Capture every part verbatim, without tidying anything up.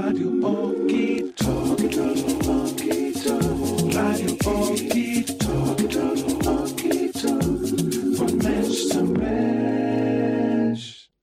Radio Okie Talk, Okie Talk. Radio Okie Talk, Okie Talk. Von Mensch zu Mensch.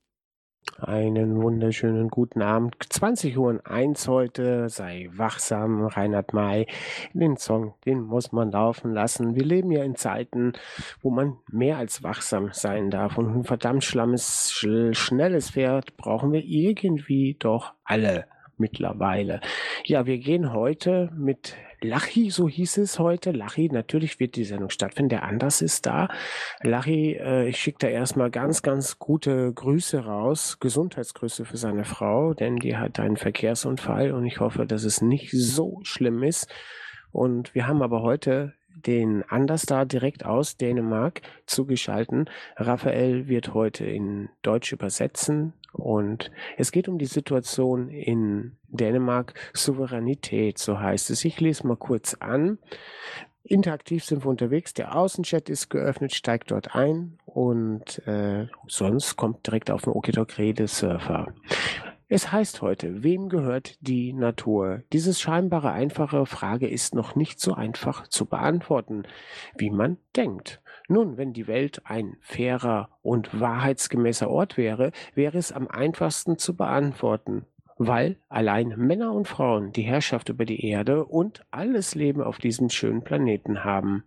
Einen wunderschönen guten Abend. zwanzig Uhr eins heute. Sei wachsam, Reinhard May. Den Song, den muss man laufen lassen. Wir leben ja in Zeiten, wo man mehr als wachsam sein darf. Und ein verdammt schlammes, schnelles Pferd brauchen wir irgendwie doch alle mittlerweile. Ja, wir gehen heute mit Lachi, so hieß es heute. Lachi, natürlich wird die Sendung stattfinden. Der Anders ist da. Lachi, äh, ich schicke da erstmal ganz, ganz gute Grüße raus. Gesundheitsgrüße für seine Frau, denn die hat einen Verkehrsunfall und ich hoffe, dass es nicht so schlimm ist. Und wir haben aber heute den Anders da direkt aus Dänemark zugeschalten. Raphael wird heute in Deutsch übersetzen und es geht um die Situation in Dänemark. Souveränität, so heißt es. Ich lese mal kurz an. Interaktiv sind wir unterwegs. Der Außenchat ist geöffnet, steigt dort ein und äh, sonst kommt direkt auf den Okitalk Redesurfer. Es heißt heute, wem gehört die Natur? Diese scheinbare einfache Frage ist noch nicht so einfach zu beantworten, wie man denkt. Nun, wenn die Welt ein fairer und wahrheitsgemäßer Ort wäre, wäre es am einfachsten zu beantworten, weil allein Männer und Frauen die Herrschaft über die Erde und alles Leben auf diesem schönen Planeten haben.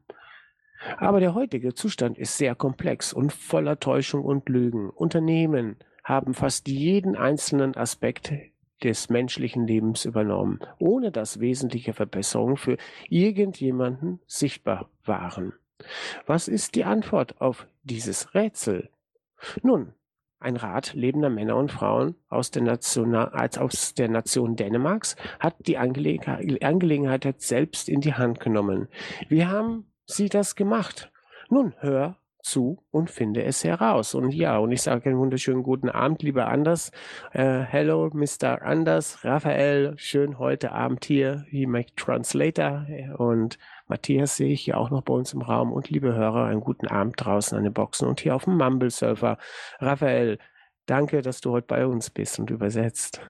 Aber der heutige Zustand ist sehr komplex und voller Täuschung und Lügen. Unternehmen haben fast jeden einzelnen Aspekt des menschlichen Lebens übernommen, ohne dass wesentliche Verbesserungen für irgendjemanden sichtbar waren. Was ist die Antwort auf dieses Rätsel? Nun, ein Rat lebender Männer und Frauen aus der Nation, als aus der Nation Dänemarks hat die Angelegenheit, Angelegenheit jetzt selbst in die Hand genommen. Wie haben sie das gemacht? Nun, hör zu und finde es heraus. Und ja, und ich sage einen wunderschönen guten Abend, lieber Anders. Uh, hello, Mister Anders, Raphael, schön heute Abend hier, wie mein Translator. Und Matthias sehe ich hier auch noch bei uns im Raum. Und liebe Hörer, einen guten Abend draußen an den Boxen und hier auf dem Mumble-Server. Raphael, danke, dass du heute bei uns bist und übersetzt.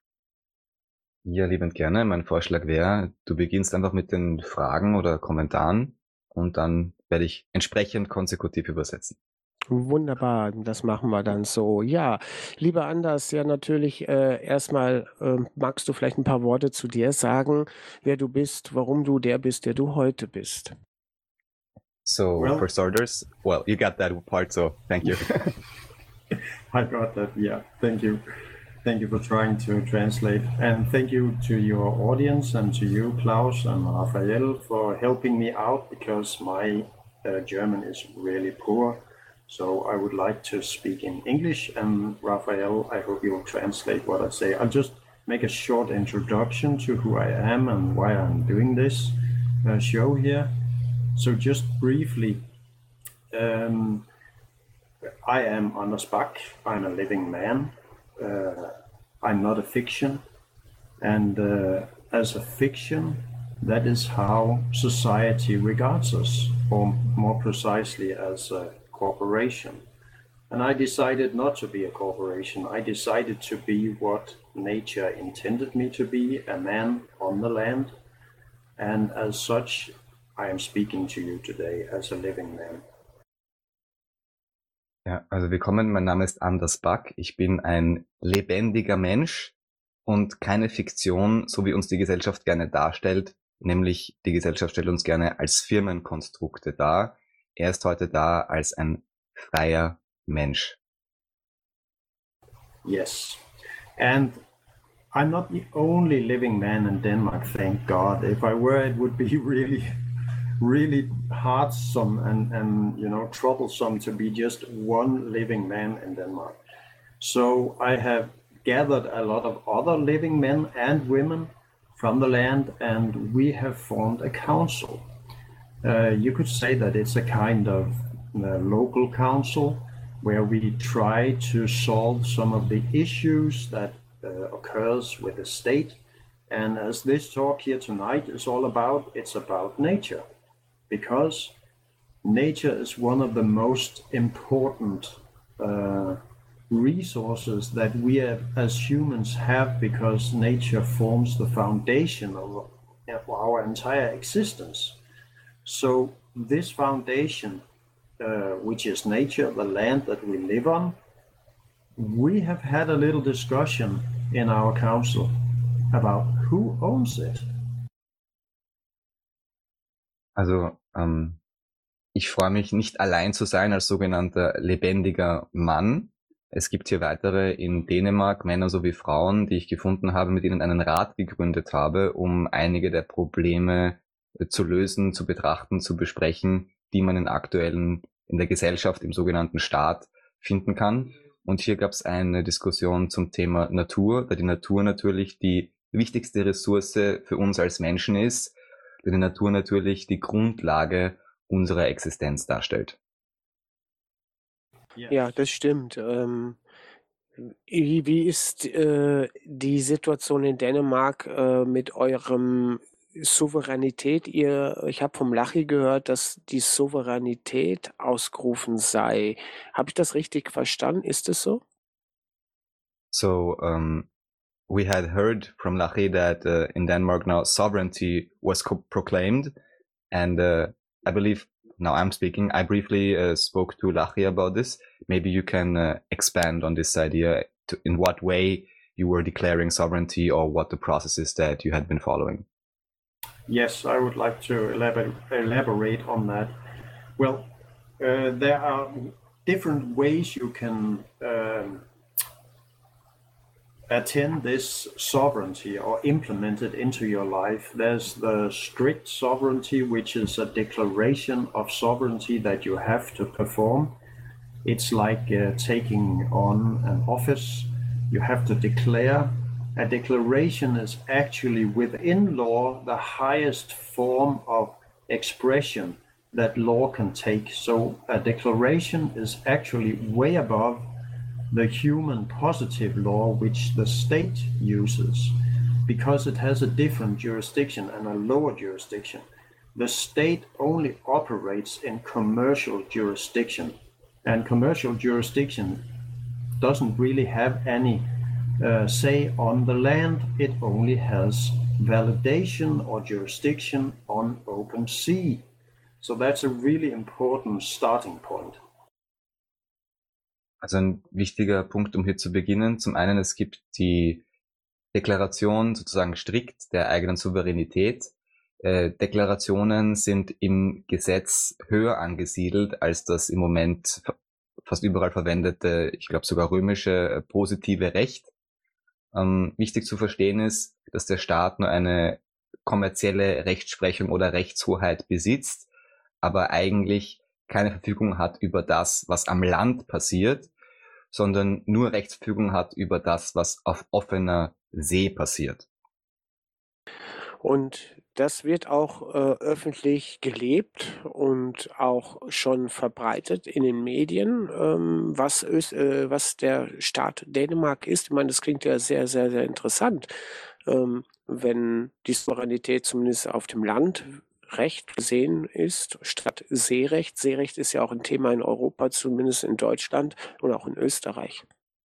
Ja, liebend gerne. Mein Vorschlag wäre, du beginnst einfach mit den Fragen oder Kommentaren und dann werde ich entsprechend konsekutiv übersetzen. Wunderbar, das machen wir dann so. Ja, lieber Anders, ja natürlich äh, erstmal äh, magst du vielleicht ein paar Worte zu dir sagen, wer du bist, warum du der bist, der du heute bist. So, Well- for starters, well, you got that part, so thank you. I got that, yeah. Thank you. Thank you for trying to translate. And thank you to your audience and to you, Klaus and Raphael, for helping me out because my uh, German is really poor. So I would like to speak in English. And Raphael, I hope you'll translate what I say. I'll just make a short introduction to who I am and why I'm doing this uh, show here. So just briefly, um, I am Anders Bak. I'm a living man. Uh, I'm not a fiction, and uh, as a fiction, that is how society regards us, or more precisely as a corporation. And I decided not to be a corporation. I decided to be what nature intended me to be, a man on the land. And as such, I am speaking to you today as a living man. Ja, also willkommen, mein Name ist Anders Bak, ich bin ein lebendiger Mensch und keine Fiktion, so wie uns die Gesellschaft gerne darstellt, nämlich die Gesellschaft stellt uns gerne als Firmenkonstrukte dar. Er ist heute da als ein freier Mensch. Yes. And I'm not the only living man in Denmark, thank God. If I were, it would be really, really hardsome and, and you know, troublesome to be just one living man in Denmark. So I have gathered a lot of other living men and women from the land, and we have formed a council. Uh, you could say that it's a kind of uh, local council where we try to solve some of the issues that uh, occurs with the state. And as this talk here tonight is all about, it's about nature, because nature is one of the most important uh, resources that we have, as humans have, because nature forms the foundation of, of our entire existence. So this foundation, uh, which is nature, the land that we live on, we have had a little discussion in our council about who owns it. Also, ähm, ich freue mich, nicht allein zu sein als sogenannter lebendiger Mann. Es gibt hier weitere in Dänemark, Männer sowie Frauen, die ich gefunden habe, mit ihnen einen Rat gegründet habe, um einige der Probleme zu lösen, zu betrachten, zu besprechen, die man in aktuellen, in der Gesellschaft, im sogenannten Staat finden kann. Und hier gab es eine Diskussion zum Thema Natur, da die Natur natürlich die wichtigste Ressource für uns als Menschen ist, da die Natur natürlich die Grundlage unserer Existenz darstellt. Ja, das stimmt. Ähm, wie, wie ist äh, die Situation in Dänemark äh, mit eurem Souveränität? Ihr, ich habe vom Lachi gehört, dass die Souveränität ausgerufen sei. Habe ich das richtig verstanden? Ist es so? So, um, we had heard from Lachi that uh, in Denmark now sovereignty was co- proclaimed, and uh, I believe now I'm speaking. I briefly uh, spoke to Lachi about this. Maybe you can uh, expand on this idea, to, in what way you were declaring sovereignty or what the process is that you had been following. Yes, I would like to elaborate, elaborate on that. Well, uh, there are different ways you can um, attend this sovereignty or implement it into your life. There's the strict sovereignty, which is a declaration of sovereignty that you have to perform. It's like uh, taking on an office. You have to declare. A declaration is actually within law the highest form of expression that law can take. So a declaration is actually way above the human positive law which the state uses, because it has a different jurisdiction and a lower jurisdiction. The state only operates in commercial jurisdiction, and commercial jurisdiction doesn't really have any uh, say on the land. It only has validation or jurisdiction on open sea. So that's a really important starting point. Also ein wichtiger Punkt, um hier zu beginnen. Zum einen, es gibt die Deklaration sozusagen strikt der eigenen Souveränität. Äh, Deklarationen sind im Gesetz höher angesiedelt als das im Moment fast überall verwendete, ich glaube sogar römische äh, positive Recht. Ähm, wichtig zu verstehen ist, dass der Staat nur eine kommerzielle Rechtsprechung oder Rechtshoheit besitzt, aber eigentlich keine Verfügung hat über das, was am Land passiert, sondern nur Rechtsverfügung hat über das, was auf offener See passiert. Und das wird auch äh, öffentlich gelebt und auch schon verbreitet in den Medien, ähm, was, Öst, äh, was der Staat Dänemark ist. Ich meine, das klingt ja sehr, sehr, sehr interessant, ähm, wenn die Souveränität zumindest auf dem Land Recht gesehen ist, statt Seerecht. Seerecht ist ja auch ein Thema in Europa, zumindest in Deutschland und auch in Österreich.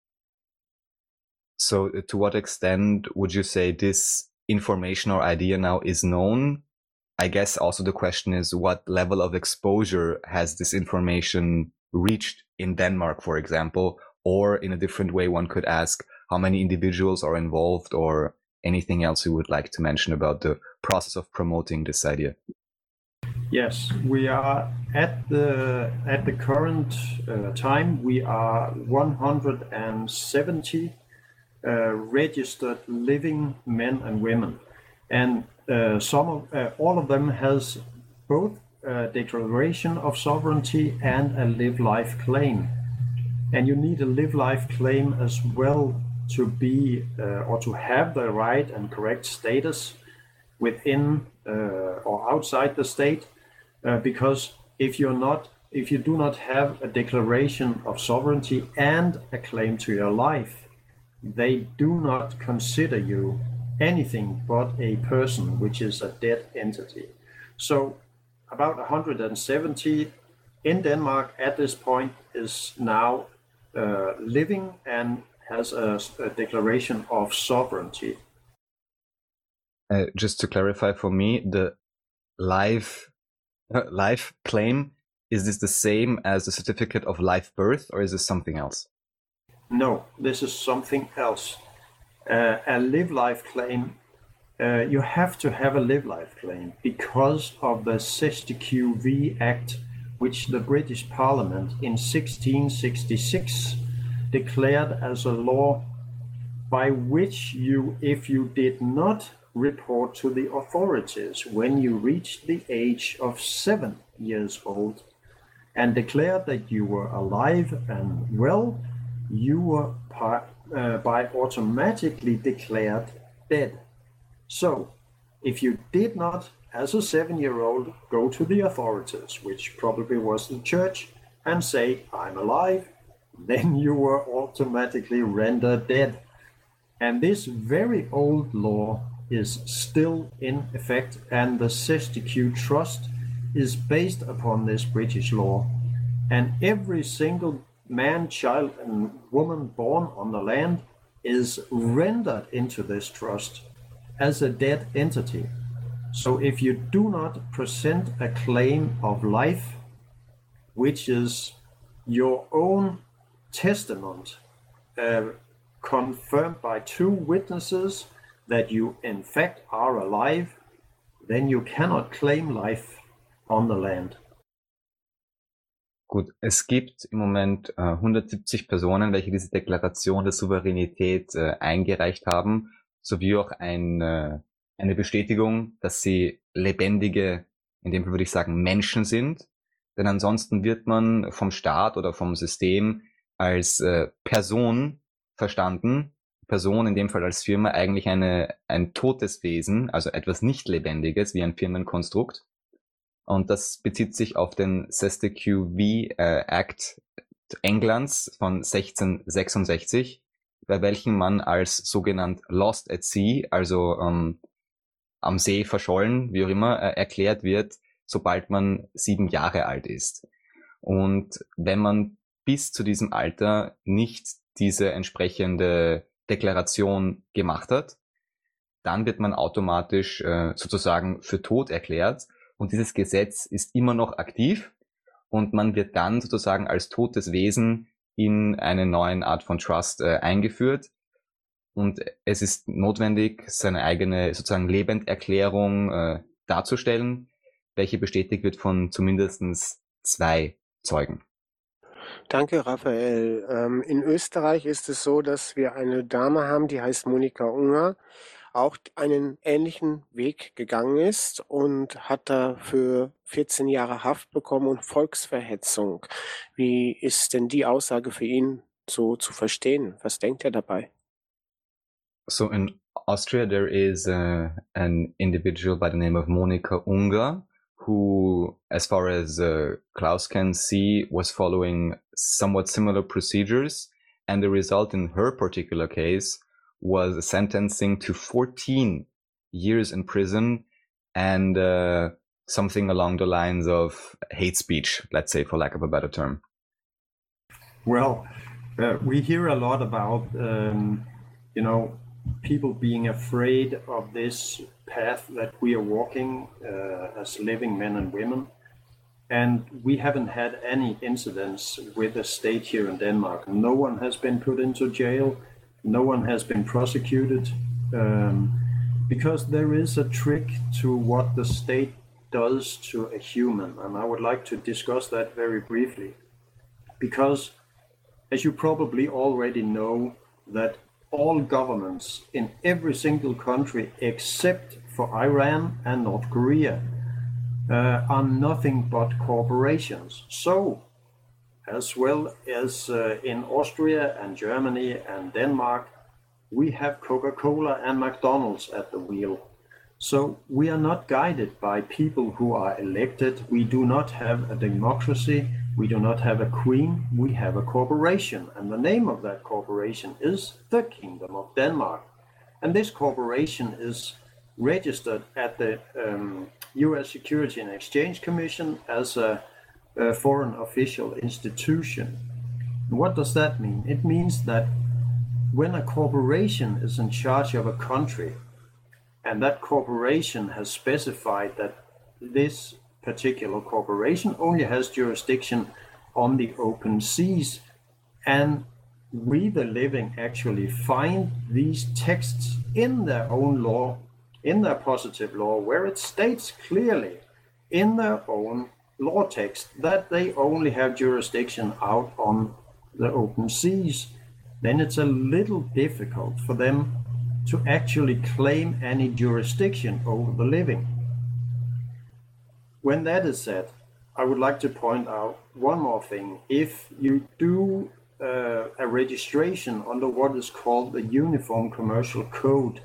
So, to what extent would you say this information or idea now is known? I guess also the question is, what level of exposure has this information reached in Denmark, for example? Or in a different way, one could ask how many individuals are involved, or anything else you would like to mention about the process of promoting this idea? Yes, we are at the at the current uh, time we are one hundred seventy uh, registered living men and women, and uh, some of uh, all of them has both a declaration of sovereignty and a live life claim, and you need a live life claim as well to be uh, or to have the right and correct status within uh, or outside the state, uh, because if you're not, if you do not have a declaration of sovereignty and a claim to your life, they do not consider you anything but a person, which is a dead entity. So about one hundred seventy in Denmark at this point is now uh, living and has a, a declaration of sovereignty. Uh, just to clarify for me, the life uh, life claim, is this the same as the certificate of live birth, or is this something else? No, this is something else. Uh, a live life claim, uh, you have to have a live life claim because of the C E S T Q V Act, which the British Parliament in sixteen sixty-six declared as a law by which you, if you did not report to the authorities when you reached the age of seven years old and declared that you were alive and well, you were par, uh, by automatically declared dead. So, if you did not, as a seven-year-old, go to the authorities, which probably was the church, and say, I'm alive, then you were automatically rendered dead. And this very old law is still in effect, and the C E S T Q Trust is based upon this British law. And every single man, child, and woman born on the land is rendered into this trust as a dead entity. So if you do not present a claim of life, which is your own testament, uh, confirmed by two witnesses that you in fact are alive, then you cannot claim life on the land. Gut, es gibt im Moment äh, hundertsiebzig Personen, welche diese Deklaration der Souveränität äh, eingereicht haben, sowie auch ein, äh, eine Bestätigung, dass sie lebendige, in dem Fall würde ich sagen, Menschen sind. Denn ansonsten wird man vom Staat oder vom System als äh, Person verstanden. Person, in dem Fall als Firma, eigentlich eine, ein totes Wesen, also etwas nicht Lebendiges, wie ein Firmenkonstrukt. Und das bezieht sich auf den C E S T Q V äh, Act Englands von sechzehnhundertsechsundsechzig, bei welchem man als sogenannt Lost at Sea, also ähm, am See verschollen, wie auch immer, äh, erklärt wird, sobald man sieben Jahre alt ist. Und wenn man bis zu diesem Alter nicht diese entsprechende Deklaration gemacht hat, dann wird man automatisch äh, sozusagen für tot erklärt. Und dieses Gesetz ist immer noch aktiv und man wird dann sozusagen als totes Wesen in eine neue Art von Trust äh, eingeführt. Und es ist notwendig, seine eigene sozusagen Lebenderklärung äh, darzustellen, welche bestätigt wird von zumindest zwei Zeugen. Danke, Raphael. Ähm, in Österreich ist es so, dass wir eine Dame haben, die heißt Monika Unger, auch einen ähnlichen Weg gegangen ist und hat dafür vierzehn Jahre Haft bekommen und Volksverhetzung. Wie ist denn die Aussage für ihn so zu verstehen? Was denkt er dabei? So in Austria there is uh, an individual by the name of Monika Unger, who, as far as uh, Klaus can see, was following somewhat similar procedures, and the result in her particular case was sentencing to fourteen years in prison and uh, something along the lines of hate speech, let's say, for lack of a better term. Well, uh, we hear a lot about, um, you know, people being afraid of this path that we are walking uh, as living men and women. And we haven't had any incidents with the state here in Denmark. No one has been put into jail. No one has been prosecuted, um, because there is a trick to what the state does to a human. And I would like to discuss that very briefly. Because, as you probably already know, that all governments in every single country except for Iran and North Korea uh, are nothing but corporations. So, as well as uh, in Austria and Germany and Denmark, we have Coca-Cola and McDonald's at the wheel. So we are not guided by people who are elected. We do not have a democracy. We do not have a queen. We have a corporation. And the name of that corporation is the Kingdom of Denmark. And this corporation is registered at the um, U S Security and Exchange Commission as a, a foreign official institution. What does that mean? It means that when a corporation is in charge of a country, and that corporation has specified that this particular corporation only has jurisdiction on the open seas, and we, the living, actually find these texts in their own law, in their positive law, where it states clearly in their own law text that they only have jurisdiction out on the open seas, then it's a little difficult for them to actually claim any jurisdiction over the living. When that is said, I would like to point out one more thing. If you do uh, a registration under what is called the Uniform Commercial Code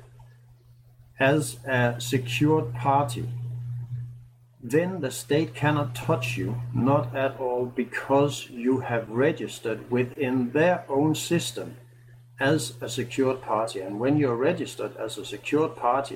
as a secured party, then the state cannot touch you, not at all, because you have registered within their own system as a secured party. And when you're registered as a secured party,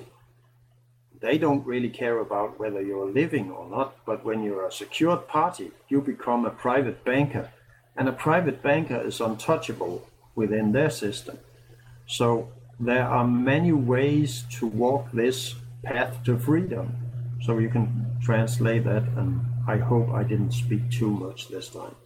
they don't really care about whether you're living or not, but when you're a secured party, you become a private banker, and a private banker is untouchable within their system. So there are many ways to walk this path to freedom. So you can translate that, and I hope I didn't speak too much this time.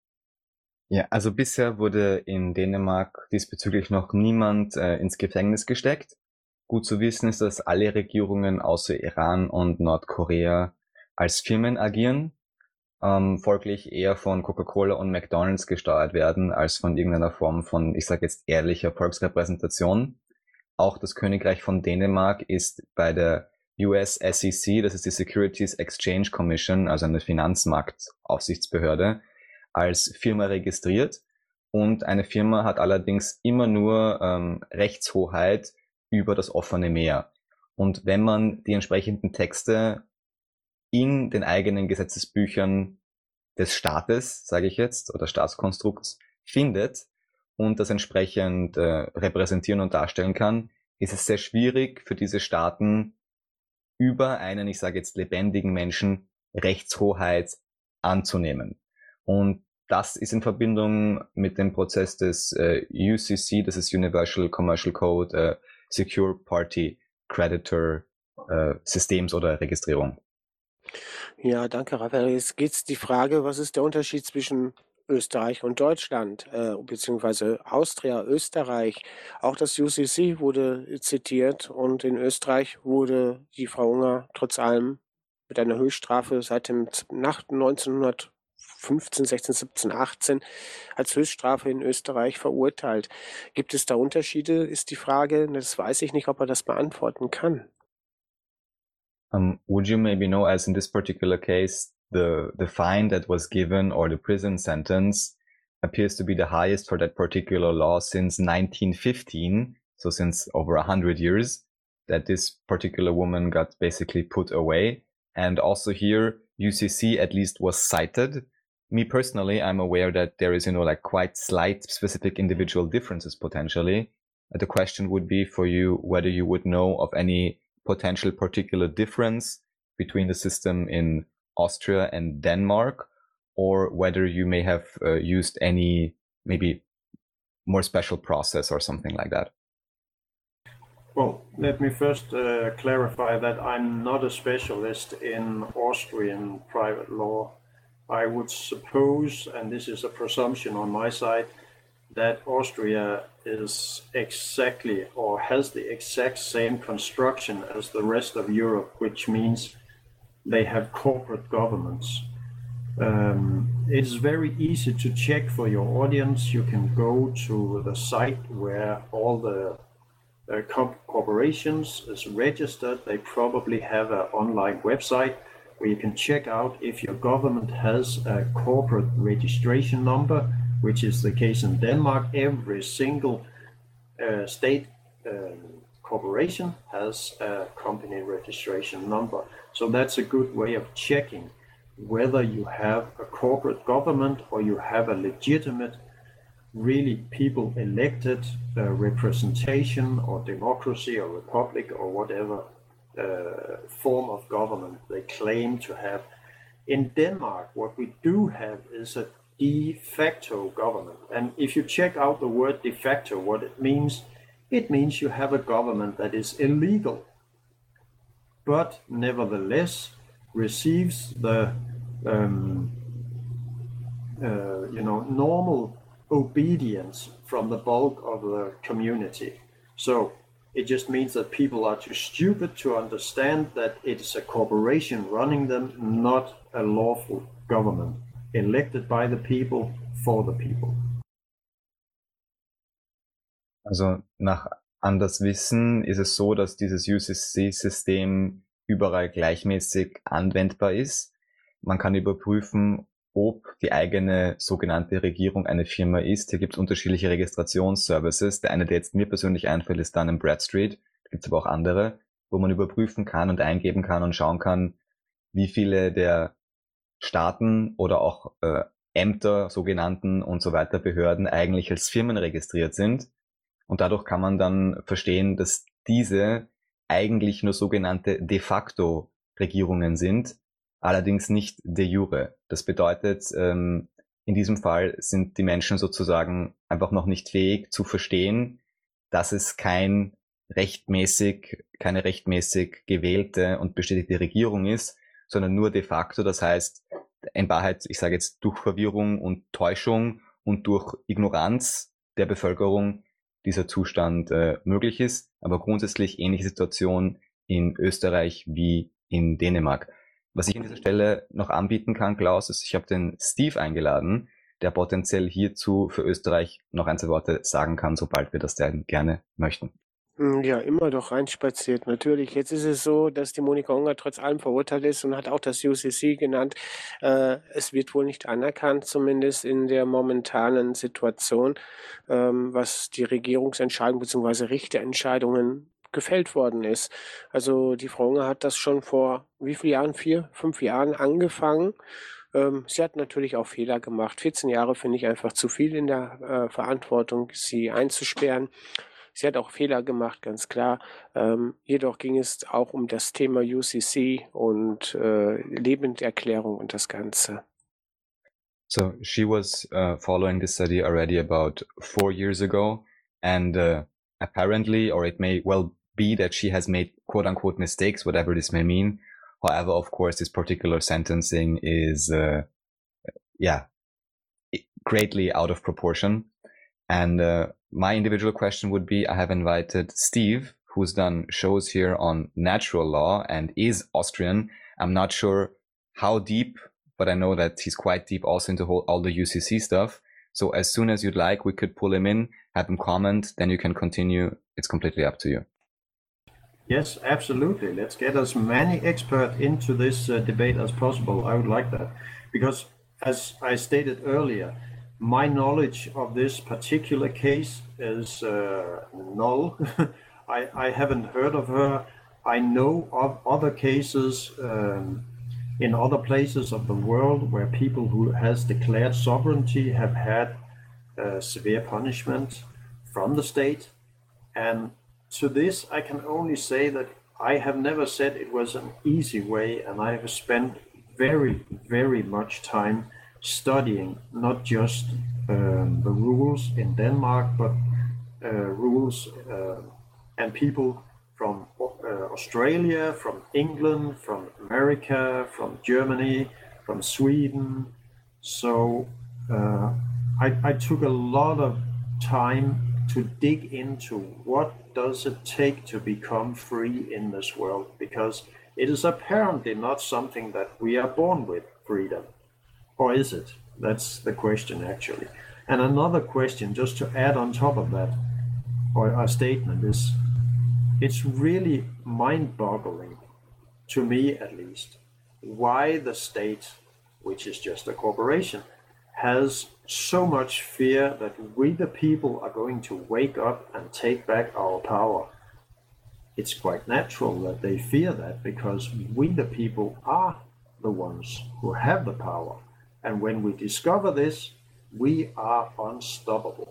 Ja, also bisher wurde in Dänemark diesbezüglich noch niemand äh, ins Gefängnis gesteckt. Gut zu wissen ist, dass alle Regierungen außer Iran und Nordkorea als Firmen agieren, ähm, folglich eher von Coca-Cola und McDonald's gesteuert werden, als von irgendeiner Form von, ich sage jetzt, ehrlicher Volksrepräsentation. Auch das Königreich von Dänemark ist bei der U S S E C, das ist die Securities Exchange Commission, also eine Finanzmarktaufsichtsbehörde, als Firma registriert, und eine Firma hat allerdings immer nur ähm, Rechtshoheit über das offene Meer. Und wenn man die entsprechenden Texte in den eigenen Gesetzesbüchern des Staates, sage ich jetzt, oder Staatskonstrukts findet und das entsprechend äh, repräsentieren und darstellen kann, ist es sehr schwierig für diese Staaten, über einen, ich sage jetzt, lebendigen Menschen Rechtshoheit anzunehmen. Und das ist in Verbindung mit dem Prozess des äh, U C C, das ist Universal Commercial Code, äh, Secure Party Creditor äh, Systems oder Registrierung. Ja, danke, Raphael. Jetzt geht's die Frage, was ist der Unterschied zwischen Österreich und Deutschland, äh, beziehungsweise Austria, Österreich. Auch das U C C wurde zitiert, und in Österreich wurde die Frau Unger trotz allem mit einer Höchststrafe seit dem nach neunzehnhundertfünfzehn, sechzehn, siebzehn, achtzehn als Höchststrafe in Österreich verurteilt. Gibt es da Unterschiede, ist die Frage. Das weiß ich nicht, ob er das beantworten kann. Um, would you maybe know, as in this particular case, the the fine that was given or the prison sentence appears to be the highest for that particular law since nineteen fifteen, so since over a hundred years, that this particular woman got basically put away. And also here, U C C at least was cited. Me personally, I'm aware that there is, you know, like quite slight specific individual differences potentially. The question would be for you whether you would know of any potential particular difference between the system in Austria and Denmark, or whether you may have uh, used any maybe more special process or something like that. Well, let me first uh, clarify that I'm not a specialist in Austrian private law. I would suppose, and this is a presumption on my side, that Austria is exactly or has the exact same construction as the rest of Europe, which means they have corporate governments. Um, it's very easy to check for your audience. You can go to the site where all the uh, corporations is registered. They probably have an online website where you can check out if your government has a corporate registration number, which is the case in Denmark. Every single uh, state um, corporation has a company registration number. So that's a good way of checking whether you have a corporate government or you have a legitimate, really people elected uh, representation or democracy or republic or whatever uh, form of government they claim to have. In Denmark, what we do have is a de facto government. And if you check out the word de facto, what it means, it means you have a government that is illegal, but nevertheless receives the um, uh, you know normal obedience from the bulk of the community. So it just means that people are too stupid to understand that it's a corporation running them, not a lawful government elected by the people for the people. Also nach Anders Wissen ist es so, dass dieses U C C-System überall gleichmäßig anwendbar ist. Man kann überprüfen, ob die eigene sogenannte Regierung eine Firma ist. Hier gibt es unterschiedliche Registrationsservices. Der eine, der jetzt mir persönlich einfällt, ist Dun and Bradstreet. Da gibt es aber auch andere, wo man überprüfen kann und eingeben kann und schauen kann, wie viele der Staaten oder auch äh, Ämter, sogenannten und so weiter, Behörden eigentlich als Firmen registriert sind. Und dadurch kann man dann verstehen, dass diese eigentlich nur sogenannte de facto Regierungen sind, allerdings nicht de jure. Das bedeutet, ähm, in diesem Fall sind die Menschen sozusagen einfach noch nicht fähig zu verstehen, dass es kein rechtmäßig, keine rechtmäßig gewählte und bestätigte Regierung ist, sondern nur de facto. Das heißt, in Wahrheit, ich sage jetzt durch Verwirrung und Täuschung und durch Ignoranz der Bevölkerung dieser Zustand äh, möglich ist, aber grundsätzlich ähnliche Situation in Österreich wie in Dänemark. Was ich an dieser Stelle noch anbieten kann, Klaus, ist, ich habe den Steve eingeladen, der potenziell hierzu für Österreich noch ein, zwei Worte sagen kann, sobald wir das denn gerne möchten. Ja, immer doch reinspaziert, natürlich. Jetzt ist es so, dass die Monika Unger trotz allem verurteilt ist und hat auch das U C C genannt. Äh, es wird wohl nicht anerkannt, zumindest in der momentanen Situation, ähm, was die Regierungsentscheidung bzw. Richterentscheidungen gefällt worden ist. Also die Frau Unger hat das schon vor wie vielen Jahren? Vier, fünf Jahren angefangen. Ähm, sie hat natürlich auch Fehler gemacht. vierzehn Jahre finde ich einfach zu viel in der äh, Verantwortung, sie einzusperren. Sie hat auch Fehler gemacht, ganz klar. Ähm, jedoch ging es auch um das Thema U C C und äh, Lebenserklärung und das Ganze. So she was uh, following this study already about four years ago, and uh, apparently, or it may well be that she has made quote-unquote mistakes, whatever this may mean. However, of course, this particular sentencing is, uh, yeah, greatly out of proportion. And uh, my individual question would be, I have invited Steve, who's done shows here on natural law and is Austrian. I'm not sure how deep, but I know that he's quite deep also into whole, all the U C C stuff. So as soon as you'd like, we could pull him in, have him comment, then you can continue. It's completely up to you. Yes, absolutely. Let's get as many experts into this uh, debate as possible. I would like that. Because as I stated earlier, my knowledge of this particular case is uh, null. I, I haven't heard of her. I know of other cases um, in other places of the world where people who has declared sovereignty have had uh, severe punishment from the state. And to this, I can only say that I have never said it was an easy way, and I have spent very, very much time studying not just um, the rules in Denmark, but uh, rules uh, and people from uh, Australia, from England, from America, from Germany, from Sweden. So uh, I, I took a lot of time to dig into what does it take to become free in this world, because it is apparently not something that we are born with, freedom. Or is it? That's the question, actually. And another question, just to add on top of that, or a statement, is it's really mind-boggling, to me at least, why the state, which is just a corporation, has so much fear that we the people are going to wake up and take back our power. It's quite natural that they fear that, because we the people are the ones who have the power. And when we discover this, we are unstoppable.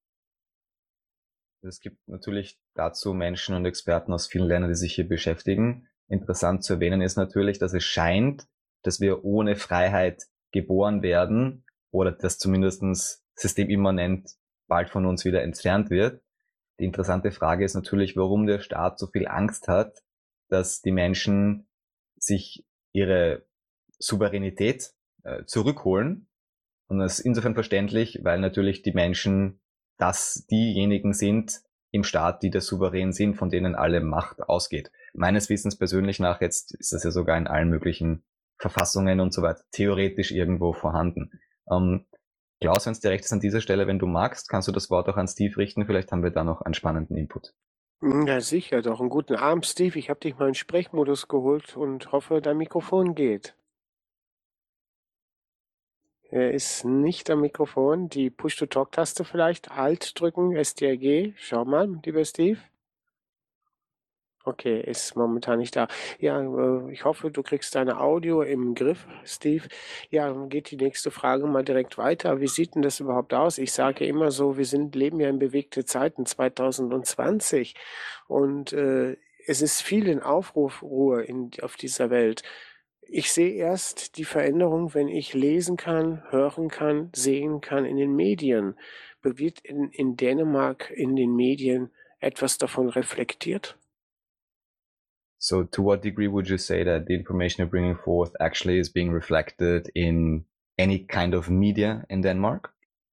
Es gibt natürlich dazu Menschen und Experten aus vielen Ländern, die sich hier beschäftigen. Interessant zu erwähnen ist natürlich, dass es scheint, dass wir ohne Freiheit geboren werden oder das zumindest systemimmanent bald von uns wieder entfernt wird. Die interessante Frage ist natürlich, warum der Staat so viel Angst hat, dass die Menschen sich ihre Souveränität äh, zurückholen. Und das ist insofern verständlich, weil natürlich die Menschen das diejenigen sind im Staat, die der Souverän sind, von denen alle Macht ausgeht. Meines Wissens persönlich nach, jetzt ist das ja sogar in allen möglichen Verfassungen und so weiter theoretisch irgendwo vorhanden. Ähm, Klaus, wenn es dir recht ist an dieser Stelle, wenn du magst, kannst du das Wort auch an Steve richten. Vielleicht haben wir da noch einen spannenden Input. Ja, sicher, doch. Einen guten Abend, Steve. Ich habe dich mal in Sprechmodus geholt und hoffe, dein Mikrofon geht. Er ist nicht am Mikrofon. Die Push-to-Talk-Taste vielleicht. Alt drücken, S T R G. Schau mal, lieber Steve. Okay, ist momentan nicht da. Ja, äh, ich hoffe, du kriegst deine Audio im Griff, Steve. Ja, dann geht die nächste Frage mal direkt weiter. Wie sieht denn das überhaupt aus? Ich sage immer so, wir sind, leben ja in bewegte Zeiten zwanzig zwanzig und äh, es ist viel in Aufruhr in, auf dieser Welt. Ich sehe erst die Veränderung, wenn ich lesen kann, hören kann, sehen kann in den Medien. Wird in, in Dänemark in den Medien etwas davon reflektiert? So to what degree would you say that the information you're bringing forth actually is being reflected in any kind of media in Denmark?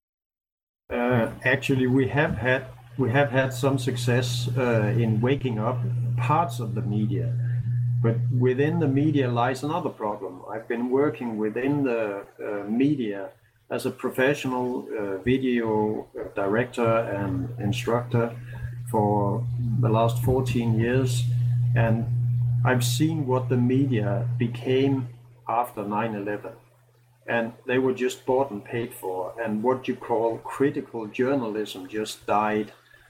Uh, actually, we have had we have had some success uh, in waking up parts of the media, but within the media lies another problem. I've been working within the uh, media as a professional uh, video director and instructor for the last fourteen years. And I've seen what the media became after nine eleven. And they were just bought and paid for. And what you call critical journalism just died.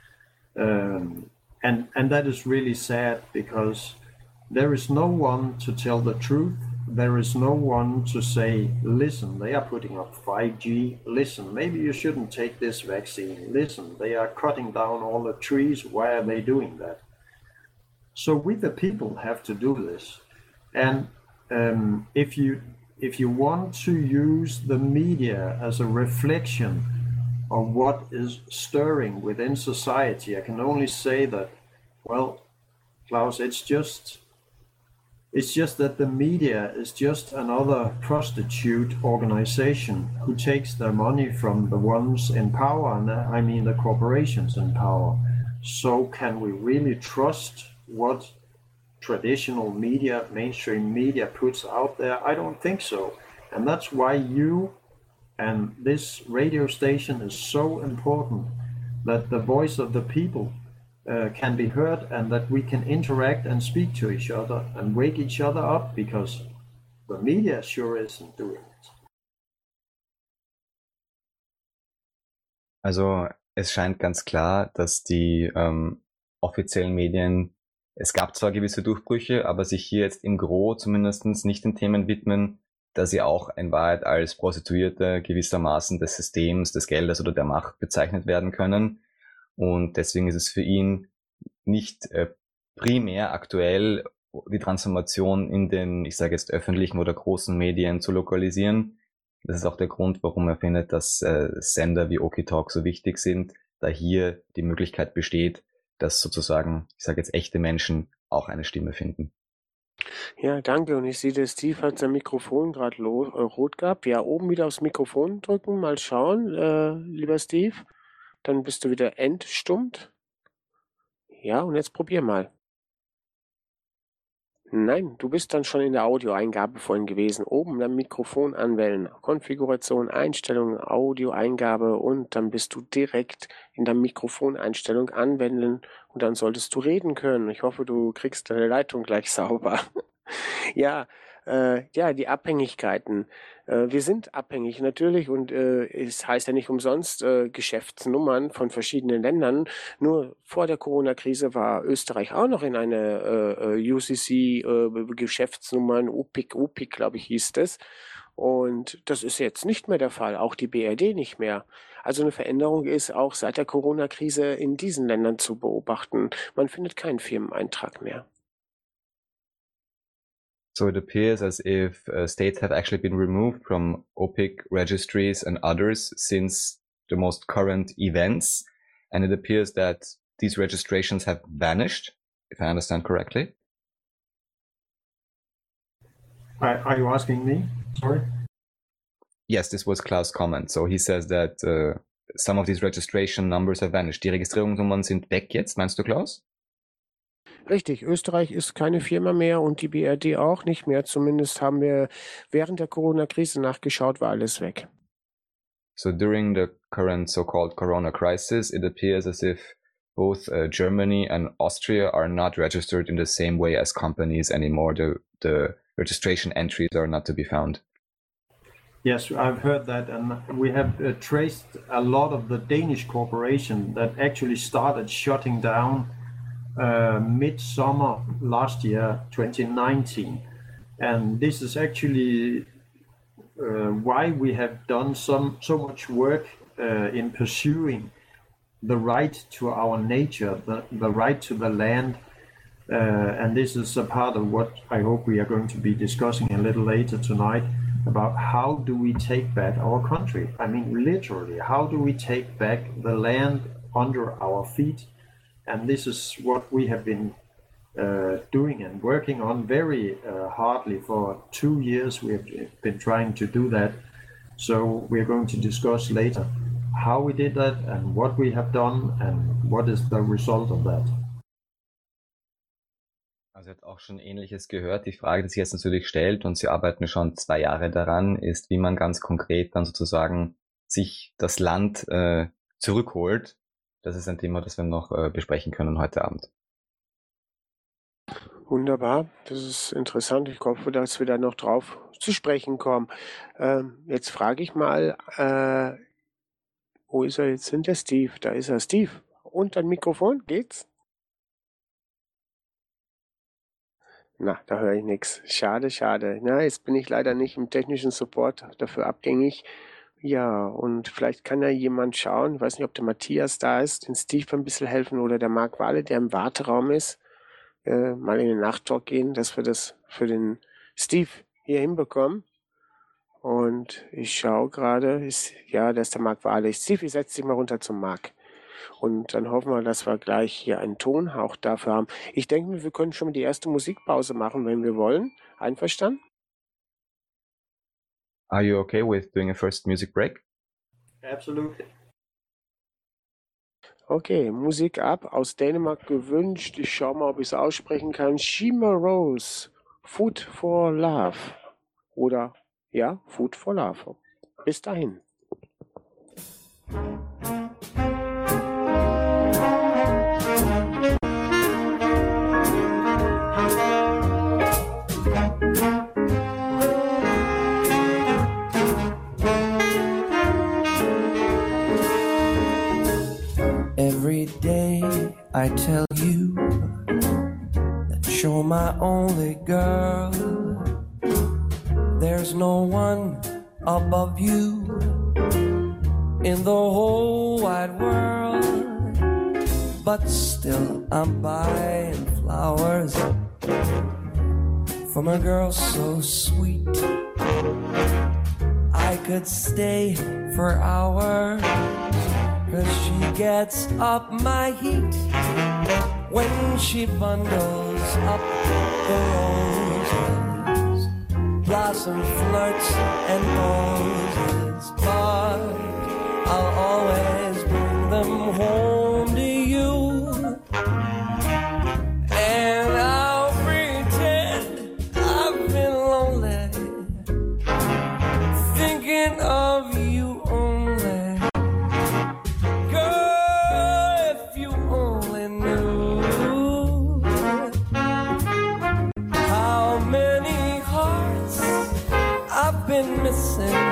Um, and, and that is really sad because there is no one to tell the truth. There is no one to say, listen, they are putting up five G. Listen, maybe you shouldn't take this vaccine. Listen, they are cutting down all the trees. Why are they doing that? So we, the people, have to do this. And um, if you if you want to use the media as a reflection of what is stirring within society, I can only say that, well, Klaus, it's just it's just that the media is just another prostitute organization who takes their money from the ones in power, and I mean the corporations in power. So can we really trust what traditional media, mainstream media puts out there? I don't think so. And that's why you and this radio station is so important, that the voice of the people uh, can be heard and that we can interact and speak to each other and wake each other up, because the media sure isn't doing it. Also es scheint ganz klar, dass die ähm, offiziellen Medien, es gab zwar gewisse Durchbrüche, aber sich hier jetzt im Gros zumindest nicht den Themen widmen, da sie auch in Wahrheit als Prostituierte gewissermaßen des Systems, des Geldes oder der Macht bezeichnet werden können. Und deswegen ist es für ihn nicht äh, primär aktuell, die Transformation in den, ich sage jetzt, öffentlichen oder großen Medien zu lokalisieren. Das ist auch der Grund, warum er findet, dass äh, Sender wie OkiTalk so wichtig sind, da hier die Möglichkeit besteht, dass sozusagen, ich sage jetzt, echte Menschen auch eine Stimme finden. Ja, danke. Und ich sehe, der Steve hat sein Mikrofon gerade äh, rot gehabt. Ja, oben wieder aufs Mikrofon drücken, mal schauen, äh, lieber Steve. Dann bist du wieder entstummt. Ja, und jetzt probier mal. Nein, du bist dann schon in der Audioeingabe vorhin gewesen. Oben am Mikrofon anwählen, Konfiguration, Einstellungen, Audioeingabe, und dann bist du direkt in der Mikrofoneinstellung anwenden und dann solltest du reden können. Ich hoffe, du kriegst deine Leitung gleich sauber. Ja, äh, ja, die Abhängigkeiten. Äh, wir sind abhängig natürlich, und äh, es heißt ja nicht umsonst äh, Geschäftsnummern von verschiedenen Ländern. Nur vor der Corona-Krise war Österreich auch noch in eine äh, U C C äh, Geschäftsnummern, U P I C, U P I C, glaube ich, hieß das. Und das ist jetzt nicht mehr der Fall, auch die B R D nicht mehr. Also eine Veränderung ist auch seit der Corona-Krise in diesen Ländern zu beobachten. Man findet keinen Firmeneintrag mehr. So it appears as if uh, states have actually been removed from OPIC registries and others since the most current events. And it appears that these registrations have vanished, if I understand correctly. Are, are you asking me? Sorry. Yes, this was Klaus' comment. So he says that uh, some of these registration numbers have vanished. Die Registrierungsnummern sind weg jetzt, meinst du, Klaus? Richtig, Österreich ist keine Firma mehr und die B R D auch nicht mehr. Zumindest haben wir während der Corona-Krise nachgeschaut, war alles weg. So during the current so-called Corona crisis, it appears as if both uh, Germany and Austria are not registered in the same way as companies anymore. The, the registration entries are not to be found. Yes, I've heard that, and we have uh, traced a lot of the Danish corporation that actually started shutting down uh, mid-summer last year, twenty nineteen. And this is actually uh, why we have done some so much work uh, in pursuing the right to our nature, the, the right to the land. Uh, and this is a part of what I hope we are going to be discussing a little later tonight, about how do we take back our country. I mean, literally, how do we take back the land under our feet? And this is what we have been uh, doing and working on very uh, hardly for two years. We have been trying to do that. So we're going to discuss later how we did that and what we have done and what is the result of that. Also ihr habt auch schon Ähnliches gehört. Die Frage, die sich jetzt natürlich stellt, und Sie arbeiten schon zwei Jahre daran, ist, wie man ganz konkret dann sozusagen sich das Land äh, zurückholt. Das ist ein Thema, das wir noch äh, besprechen können heute Abend. Wunderbar, das ist interessant. Ich hoffe, dass wir da noch drauf zu sprechen kommen. Ähm, jetzt frage ich mal, äh, wo ist er jetzt hinter Steve? Da ist er, Steve. Und ein Mikrofon, geht's? Na, da höre ich nichts. Schade, schade. Na, jetzt bin ich leider nicht im technischen Support dafür abgängig. Ja, und vielleicht kann ja jemand schauen, ich weiß nicht, ob der Matthias da ist, den Steve ein bisschen helfen oder der Marc Wahle, der im Warteraum ist, äh, mal in den Nachtalk gehen, dass wir das für den Steve hier hinbekommen. Und ich schaue gerade, ist, ja, das ist der Marc Wahle. Steve, ich setze dich mal runter zum Marc. Und dann hoffen wir, dass wir gleich hier einen Ton auch dafür haben. Ich denke, wir können schon mal die erste Musikpause machen, wenn wir wollen. Einverstanden? Are you okay with doing a first music break? Absolutely. Okay, Musik ab, aus Dänemark gewünscht. Ich schaue mal, ob ich es aussprechen kann. Shima Rose, Food for Love. Oder, ja, Food for Love. Bis dahin. Every day I tell you that you're my only girl. There's no one above you in the whole wide world. But still I'm buying flowers from a girl so sweet. I could stay for hours, 'cause she gets up my heat when she bundles up the roses, blossom flirts and poses. But I'll always bring them home to you, and I'll pretend I've been lonely, thinking of you only. Been missing,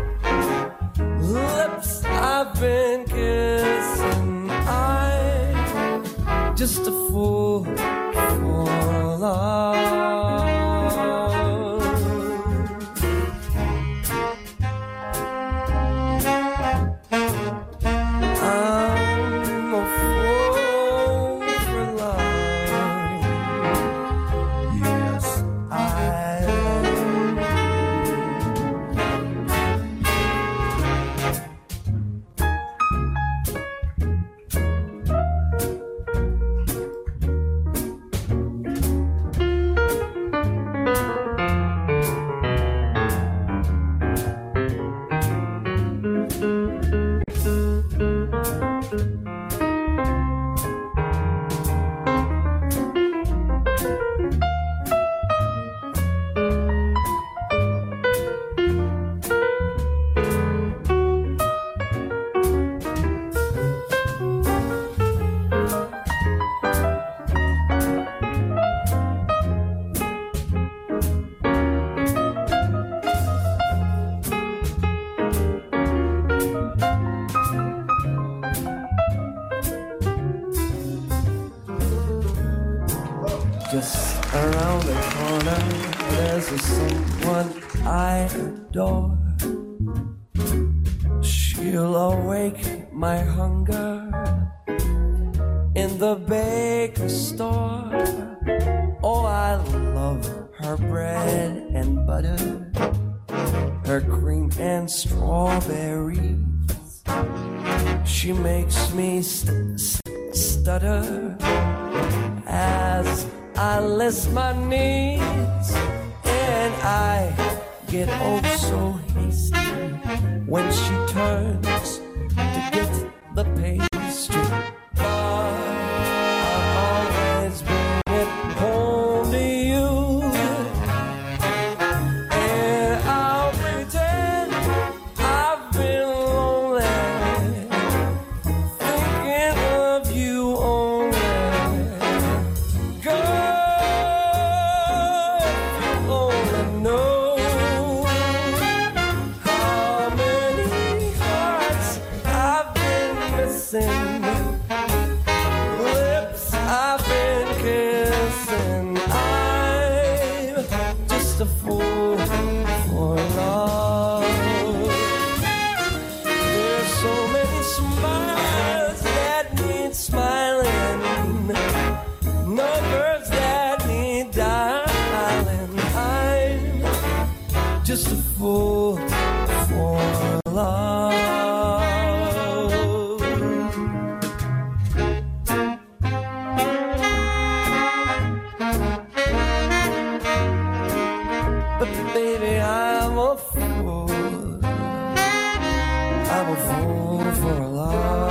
lips I've been kissing. I'm just a fool for love. I'm a fool for love. Yes, I around the corner, there's a someone I adore. She'll awake my hunger in the bakery store. Oh, I love her bread and butter, her cream and strawberries. She makes me st- st- stutter as I list my needs, and I get oh so hasty when she turns to get the pastry. But I'll always bring it home to you, and I'll pretend I've been lonely, thinking of you only. Girl, if you only know how many hearts I've been missing, lips I've been kissing. I'm just a fool for love. There's so many smiles that need smiling, numbers that need dialing. I'm just a fool for love. But baby, I'm a fool. I'm a fool for love.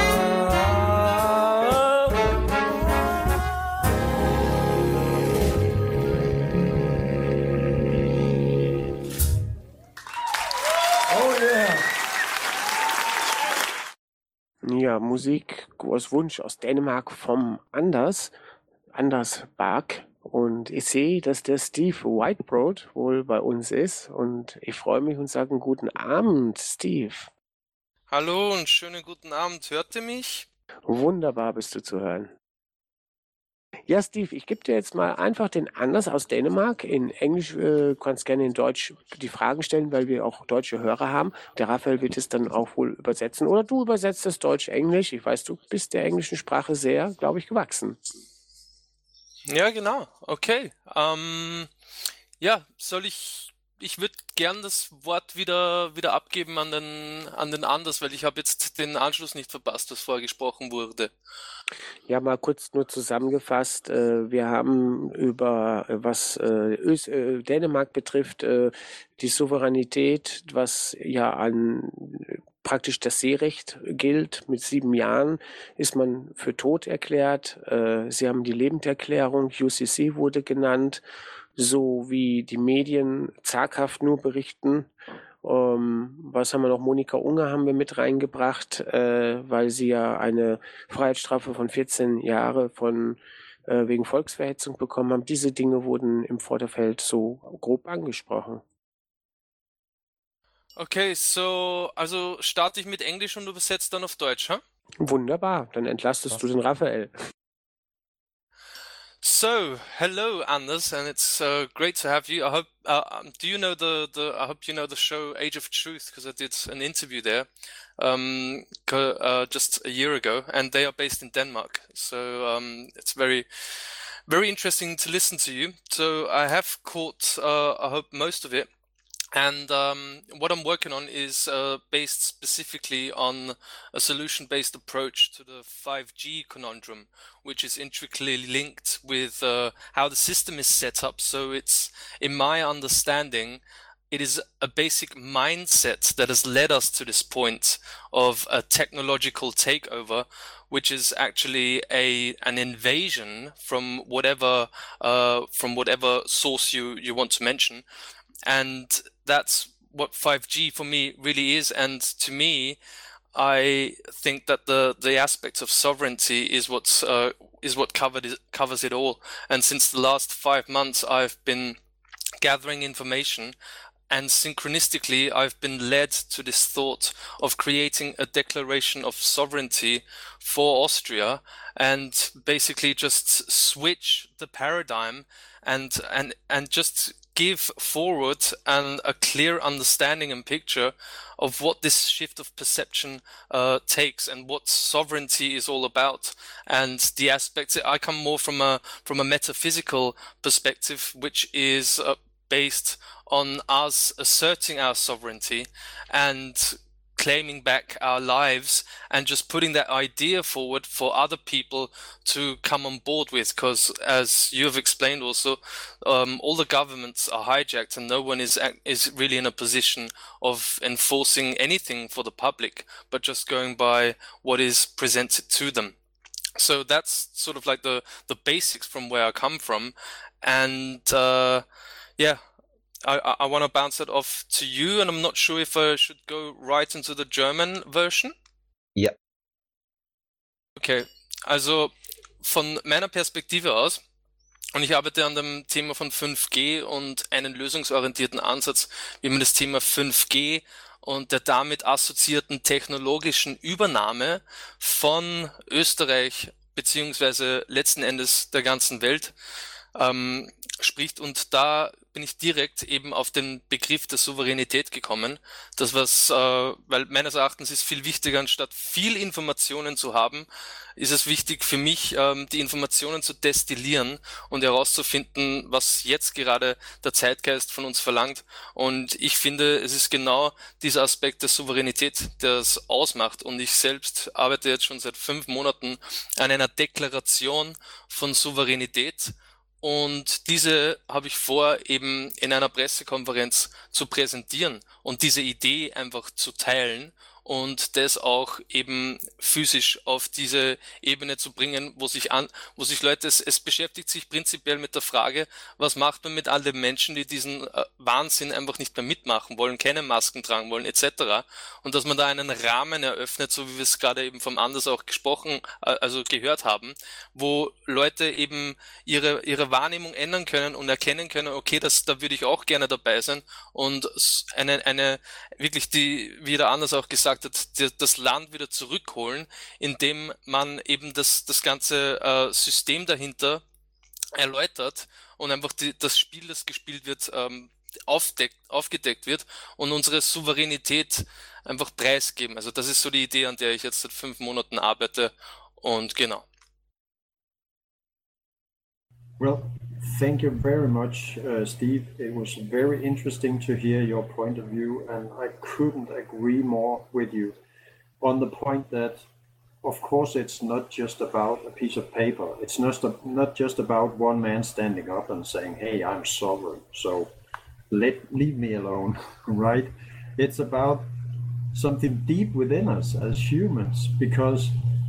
Oh yeah. Ja, Musik aus Wunsch aus Dänemark vom Anders, Anders Bak. Und ich sehe, dass der Steve Whitebroad wohl bei uns ist. Und ich freue mich und sage einen guten Abend, Steve. Hallo und schönen guten Abend. Hört ihr mich? Wunderbar bist du zu hören. Ja, Steve, ich gebe dir jetzt mal einfach den Anders aus Dänemark. In Englisch äh, kannst gerne in Deutsch die Fragen stellen, weil wir auch deutsche Hörer haben. Der Raphael wird es dann auch wohl übersetzen. Oder du übersetzt es Deutsch-Englisch. Ich weiß, du bist der englischen Sprache sehr, glaube ich, gewachsen. Ja, genau. Okay. Ähm, ja, soll ich... Ich würde gern das Wort wieder wieder abgeben an den an den Anders, weil ich habe jetzt den Anschluss nicht verpasst, was vorher gesprochen wurde. Ja, mal kurz nur zusammengefasst. äh, Wir haben über, äh, was äh, Ös äh, Dänemark betrifft, äh, die Souveränität, was ja an äh, praktisch das Seerecht gilt. Mit sieben Jahren ist man für tot erklärt. Äh, Sie haben die Lebenderklärung, U C C wurde genannt, so wie die Medien zaghaft nur berichten. Ähm, was haben wir noch? Monika Unger haben wir mit reingebracht, äh, weil sie ja eine Freiheitsstrafe von vierzehn Jahre von äh, wegen Volksverhetzung bekommen haben. Diese Dinge wurden im Vorderfeld so grob angesprochen. Okay, so also starte ich mit Englisch und übersetze dann auf Deutsch, ha? Wunderbar, dann entlastest du den Raphael. So, hello, Anders, and it's uh, great to have you. I hope. Uh, um, do you know the, the? I hope you know the show Age of Truth, because I did an interview there, um, co- uh, just a year ago, and they are based in Denmark. So um, it's very, very interesting to listen to you. So I have caught, uh, I hope, most of it. And um, what I'm working on is uh, based specifically on a solution-based approach to the five G conundrum, which is intricately linked with uh, how the system is set up. So it's, in my understanding, it is a basic mindset that has led us to this point of a technological takeover, which is actually a an invasion from whatever uh, from whatever source you, you want to mention. And that's what five G for me really is. And to me, I think that the, the aspect of sovereignty is what's uh, is what covered it, covers it all. And since the last five months, I've been gathering information and synchronistically, I've been led to this thought of creating a declaration of sovereignty for Austria and basically just switch the paradigm and and and just give forward an, a clear understanding and picture of what this shift of perception uh, takes and what sovereignty is all about, and the aspects. I come more from a from a metaphysical perspective, which is uh, based on us asserting our sovereignty and claiming back our lives and just putting that idea forward for other people to come on board with. Because as you have explained also, um, all the governments are hijacked and no one is is really in a position of enforcing anything for the public, but just going by what is presented to them. So that's sort of like the, the basics from where I come from. And uh, yeah, I, I want to bounce it off to you, and I'm not sure if I should go right into the German version. Ja. Okay, also von meiner Perspektive aus, und ich arbeite an dem Thema von fünf G und einen lösungsorientierten Ansatz, wie man das Thema fünf G und der damit assoziierten technologischen Übernahme von Österreich beziehungsweise letzten Endes der ganzen Welt ähm, spricht. Und da bin ich direkt eben auf den Begriff der Souveränität gekommen. Das was, äh, weil meines Erachtens ist viel wichtiger, anstatt viel Informationen zu haben, ist es wichtig für mich, ähm, die Informationen zu destillieren und herauszufinden, was jetzt gerade der Zeitgeist von uns verlangt. Und ich finde, es ist genau dieser Aspekt der Souveränität, der es ausmacht. Und ich selbst arbeite jetzt schon seit fünf Monaten an einer Deklaration von Souveränität. Und diese habe ich vor, eben in einer Pressekonferenz zu präsentieren und diese Idee einfach zu teilen und das auch eben physisch auf diese Ebene zu bringen, wo sich an, wo sich Leute, es, es beschäftigt sich prinzipiell mit der Frage, was macht man mit all den Menschen, die diesen äh, Wahnsinn einfach nicht mehr mitmachen wollen, keine Masken tragen wollen, et cetera. Und dass man da einen Rahmen eröffnet, so wie wir es gerade eben vom Anders auch gesprochen, äh, also gehört haben, wo Leute eben ihre ihre Wahrnehmung ändern können und erkennen können, okay, das da würde ich auch gerne dabei sein und eine eine wirklich die, wie der Anders auch gesagt hat, die, das Land wieder zurückholen, indem man eben das das ganze äh, System dahinter erläutert und einfach die, das Spiel, das gespielt wird, ähm, aufdeckt, aufgedeckt wird und unsere Souveränität einfach preisgeben. Also das ist so die Idee, an der ich jetzt seit fünf Monaten arbeite und genau. Well, thank you very much, uh, Steve. It was very interesting to hear your point of view, and I couldn't agree more with you on the point that, of course, it's not just about a piece of paper. It's not, not just about one man standing up and saying, hey, I'm sovereign, so let leave me alone, right? It's about something deep within us as humans, because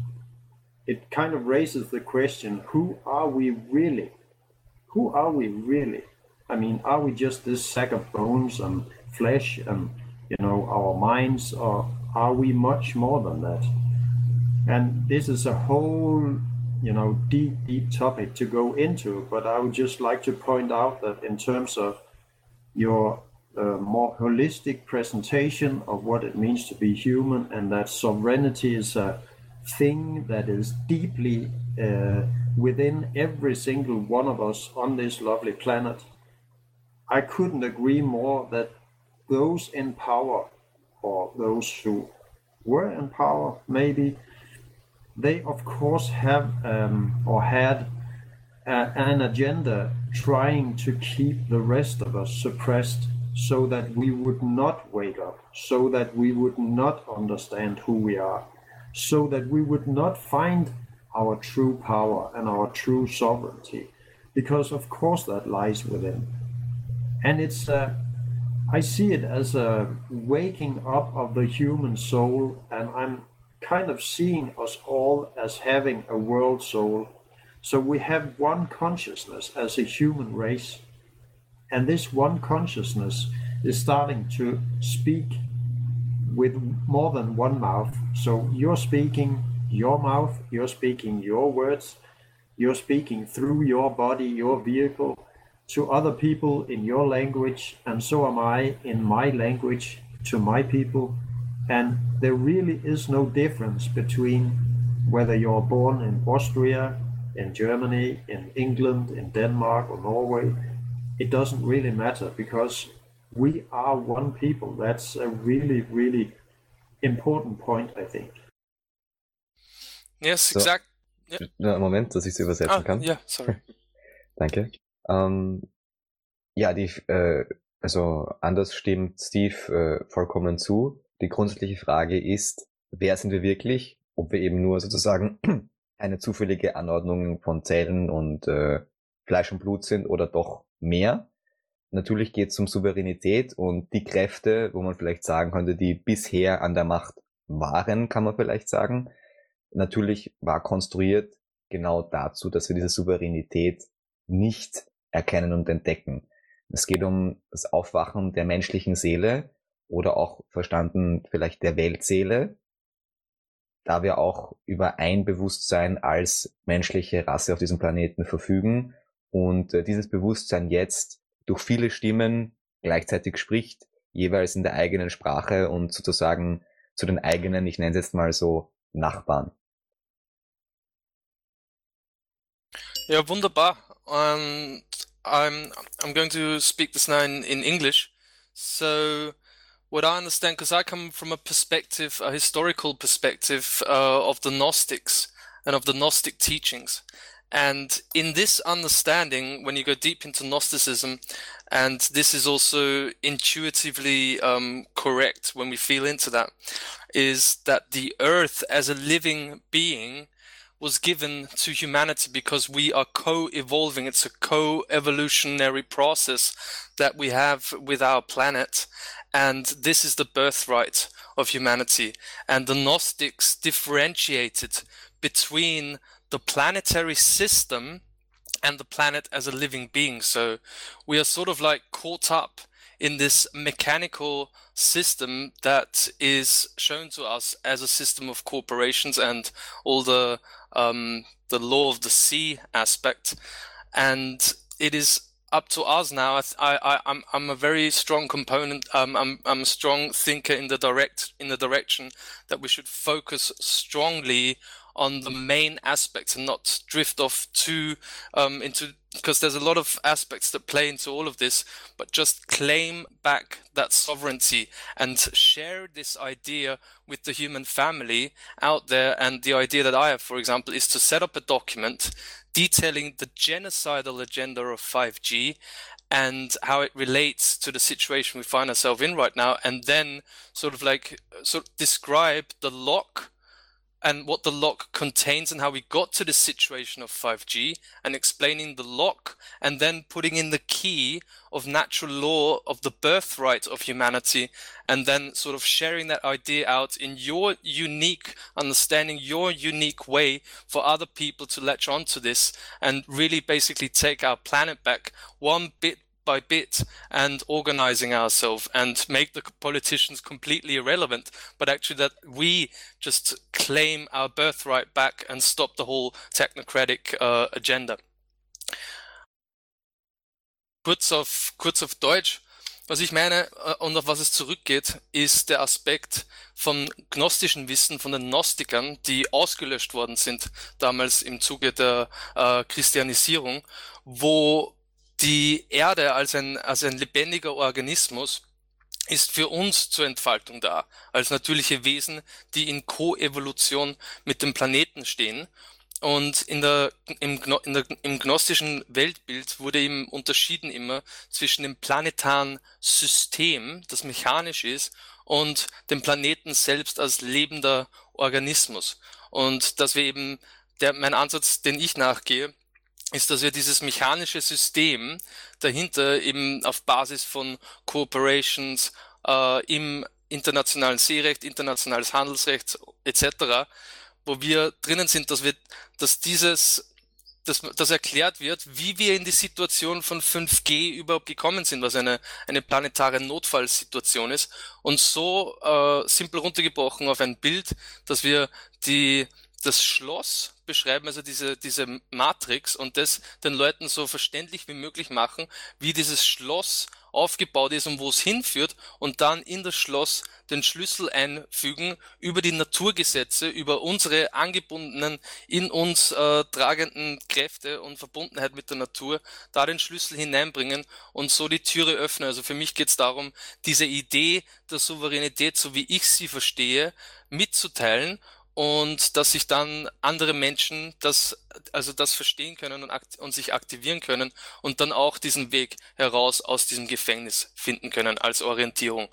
it kind of raises the question, who are we really? Who are we really? I mean, are we just this sack of bones and flesh and, you know, our minds, or are we much more than that? And this is a whole, you know, deep, deep topic to go into, but I would just like to point out that in terms of your uh, more holistic presentation of what it means to be human, and that sovereignty is a thing that is deeply uh, within every single one of us on this lovely planet. I couldn't agree more that those in power, or those who were in power maybe, they of course have um, or had uh, an agenda trying to keep the rest of us suppressed, so that we would not wake up, so that we would not understand who we are, so that we would not find our true power and our true sovereignty, because of course that lies within. And it's, uh, I see it as a waking up of the human soul, and I'm kind of seeing us all as having a world soul. So we have one consciousness as a human race, and this one consciousness is starting to speak with more than one mouth. So you're speaking your mouth, you're speaking your words, you're speaking through your body, your vehicle, to other people in your language, and so am I in my language to my people. And there really is no difference between whether you're born in Austria, in Germany, in England, in Denmark, or Norway. It doesn't really matter, because we are one people. That's a really, really important point, I think. Yes, So, exact. ja, Moment, dass ich es übersetzen Ah, kann. yeah, sorry. Danke. Ähm, ja, die, äh, also anders stimmt Steve äh, vollkommen zu. Die grundsätzliche Frage ist, wer sind wir wirklich? Ob wir eben nur sozusagen eine zufällige Anordnung von Zellen und äh, Fleisch und Blut sind oder doch mehr. Natürlich geht es um Souveränität und die Kräfte, wo man vielleicht sagen könnte, die bisher an der Macht waren, kann man vielleicht sagen. Natürlich war konstruiert genau dazu, dass wir diese Souveränität nicht erkennen und entdecken. Es geht um das Aufwachen der menschlichen Seele oder auch verstanden vielleicht der Weltseele, da wir auch über ein Bewusstsein als menschliche Rasse auf diesem Planeten verfügen und äh, dieses Bewusstsein jetzt durch viele Stimmen gleichzeitig spricht, jeweils in der eigenen Sprache und sozusagen zu den eigenen, ich nenne es jetzt mal so, Nachbarn. Yeah, wunderbar. Um, I'm I'm going to speak this now in, in English. So, what I understand, because I come from a perspective, a historical perspective uh, of the Gnostics and of the Gnostic teachings. And in this understanding, when you go deep into Gnosticism, and this is also intuitively um, correct when we feel into that, is that the earth as a living being was given to humanity because we are co-evolving. It's a co-evolutionary process that we have with our planet. And this is the birthright of humanity. And the Gnostics differentiated between the planetary system and the planet as a living being. So we are sort of like caught up in this mechanical system that is shown to us as a system of corporations and all the um, the law of the sea aspect. And it is up to us now. I, I, I'm, I'm a very strong component. Um, I'm, I'm a strong thinker in the direct, in the direction that we should focus strongly on the main aspects and not drift off too um, into, because there's a lot of aspects that play into all of this, but just claim back that sovereignty and share this idea with the human family out there. And the idea that I have, for example, is to set up a document detailing the genocidal agenda of five G and how it relates to the situation we find ourselves in right now, and then sort of like sort of describe the lock and what the lock contains and how we got to the situation of five G, and explaining the lock and then putting in the key of natural law of the birthright of humanity, and then sort of sharing that idea out in your unique understanding, your unique way for other people to latch onto this and really basically take our planet back one bit by bit and organizing ourselves and make the politicians completely irrelevant, but actually that we just claim our birthright back and stop the whole technocratic uh, agenda. Kurz auf, kurz auf Deutsch. Was ich meine und auf was es zurückgeht, ist der Aspekt vom gnostischen Wissen, von den Gnostikern, die ausgelöscht worden sind, damals im Zuge der äh, Christianisierung, wo die Erde als ein, als ein lebendiger Organismus ist für uns zur Entfaltung da, als natürliche Wesen, die in Koevolution mit dem Planeten stehen. Und in der, im, in der, im gnostischen Weltbild wurde eben unterschieden immer zwischen dem planetaren System, das mechanisch ist, und dem Planeten selbst als lebender Organismus. Und dass wir eben, der, mein Ansatz, den ich nachgehe, ist, dass wir dieses mechanische System dahinter eben auf Basis von Corporations äh, im internationalen Seerecht, internationales Handelsrecht et cetera, wo wir drinnen sind, dass wir, dass dieses, dass, dass erklärt wird, wie wir in die Situation von fünf G überhaupt gekommen sind, was eine eine planetare Notfallsituation ist, und so äh, simpel runtergebrochen auf ein Bild, dass wir die das Schloss beschreiben, also diese, diese Matrix und das den Leuten so verständlich wie möglich machen, wie dieses Schloss aufgebaut ist und wo es hinführt und dann in das Schloss den Schlüssel einfügen über die Naturgesetze, über unsere angebundenen, in uns äh, tragenden Kräfte und Verbundenheit mit der Natur, da den Schlüssel hineinbringen und so die Türe öffnen. Also für mich geht es darum, diese Idee der Souveränität, so wie ich sie verstehe, mitzuteilen und dass sich dann andere Menschen das, also das verstehen können und, akt- und sich aktivieren können und dann auch diesen Weg heraus aus diesem Gefängnis finden können als Orientierung.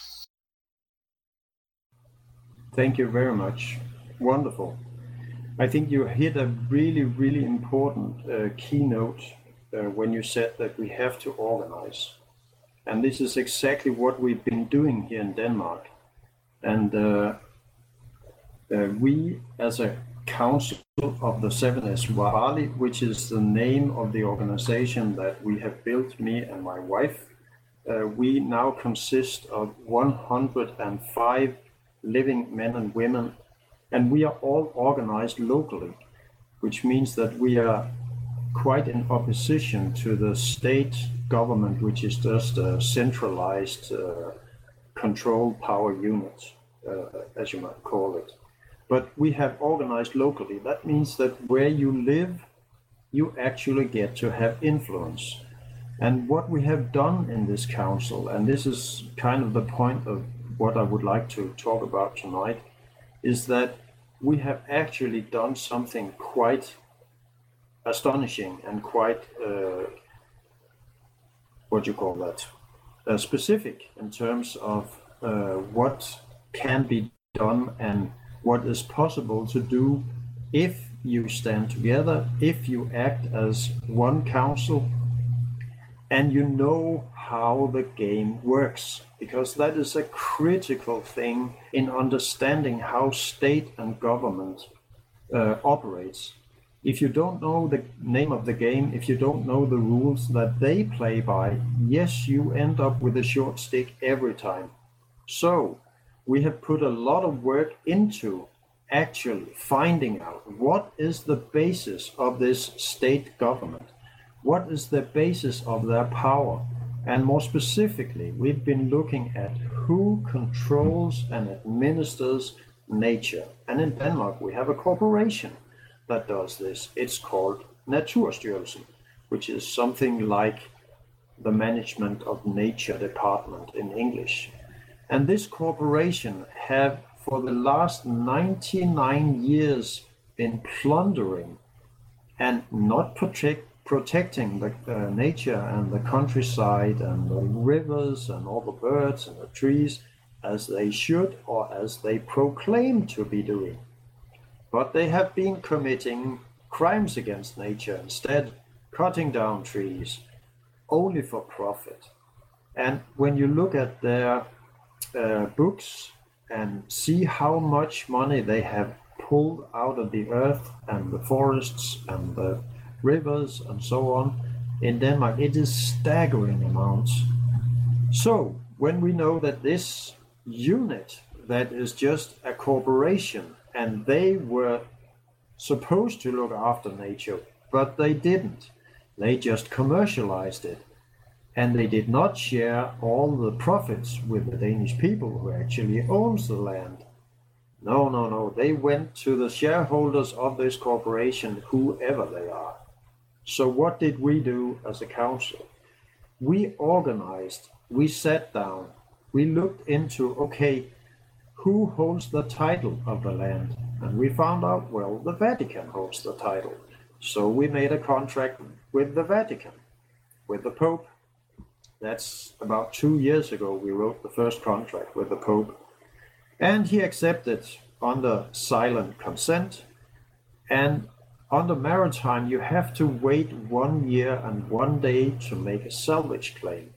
Thank you very much. Wonderful. I think you hit a really, really important uh, keynote uh, when you said that we have to organize. And this is exactly what we've been doing here in Denmark. And uh, uh, we, as a council of the Seven Eswali, which is the name of the organization that we have built, me and my wife, uh, we now consist of one hundred five living men and women, and we are all organized locally, which means that we are quite in opposition to the state government, which is just a centralized uh, control power unit, uh, as you might call it. But we have organized locally. That means that where you live, you actually get to have influence. And what we have done in this council, and this is kind of the point of what I would like to talk about tonight, is that we have actually done something quite astonishing and quite, uh, what do you call that, uh, specific in terms of uh, what can be done and what is possible to do if you stand together, if you act as one council, and you know how the game works, because that is a critical thing in understanding how state and government uh, operates. If you don't know the name of the game, if you don't know the rules that they play by, yes, you end up with a short stick every time. So we have put a lot of work into actually finding out what is the basis of this state government, what is the basis of their power, and more specifically, we've been looking at who controls and administers nature. And in Denmark, we have a corporation that does this. It's called Naturstyrelsen, which is something like the management of nature department in English. And this corporation have for the last ninety-nine years been plundering and not protect, protecting the uh, nature and the countryside and the rivers and all the birds and the trees as they should or as they proclaim to be doing. But they have been committing crimes against nature instead, cutting down trees only for profit. And when you look at their uh, books and see how much money they have pulled out of the earth and the forests and the rivers and so on in Denmark, it is staggering amounts. So when we know that this unit that is just a corporation and they were supposed to look after nature, but they didn't. They just commercialized it. And they did not share all the profits with the Danish people who actually owns the land. No, no, no. They went to the shareholders of this corporation, whoever they are. So what did we do as a council? We organized, we sat down, we looked into, okay, who holds the title of the land? And we found out, well, the Vatican holds the title. So we made a contract with the Vatican, with the Pope. That's about two years ago we wrote the first contract with the Pope. And he accepted under silent consent. And under maritime, you have to wait one year and one day to make a salvage claim,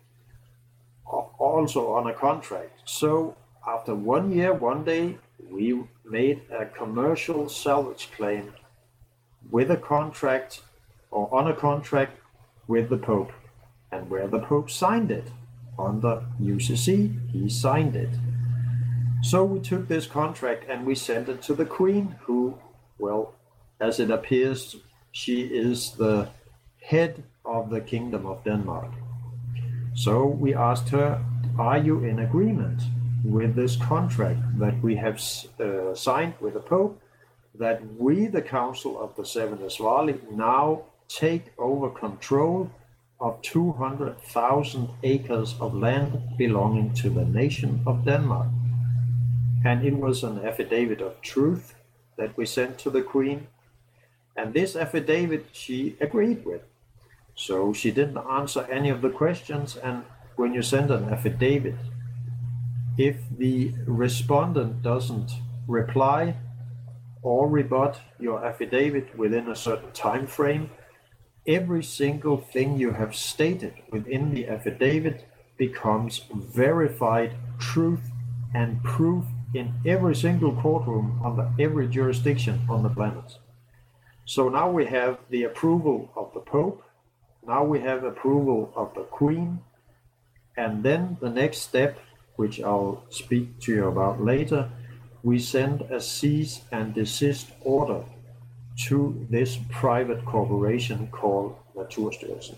also on a contract. So after one year, one day, we made a commercial salvage claim with a contract or on a contract with the Pope. And where the Pope signed it, on the U C C, he signed it. So we took this contract and we sent it to the Queen, who, well, as it appears she is the head of the Kingdom of Denmark. So we asked her, are you in agreement with this contract that we have uh, signed with the Pope, that we, the Council of the Seven Eswali, now take over control of two hundred thousand acres of land belonging to the nation of Denmark? And it was an affidavit of truth that we sent to the Queen. And this affidavit she agreed with. So she didn't answer any of the questions. And when you send an affidavit, if the respondent doesn't reply or rebut your affidavit within a certain time frame, every single thing you have stated within the affidavit becomes verified truth and proof in every single courtroom under every jurisdiction on the planet. So now we have the approval of the Pope, now we have approval of the Queen, and then the next step, which I'll speak to you about later, we send a cease and desist order to this private corporation called Naturstyrelsen.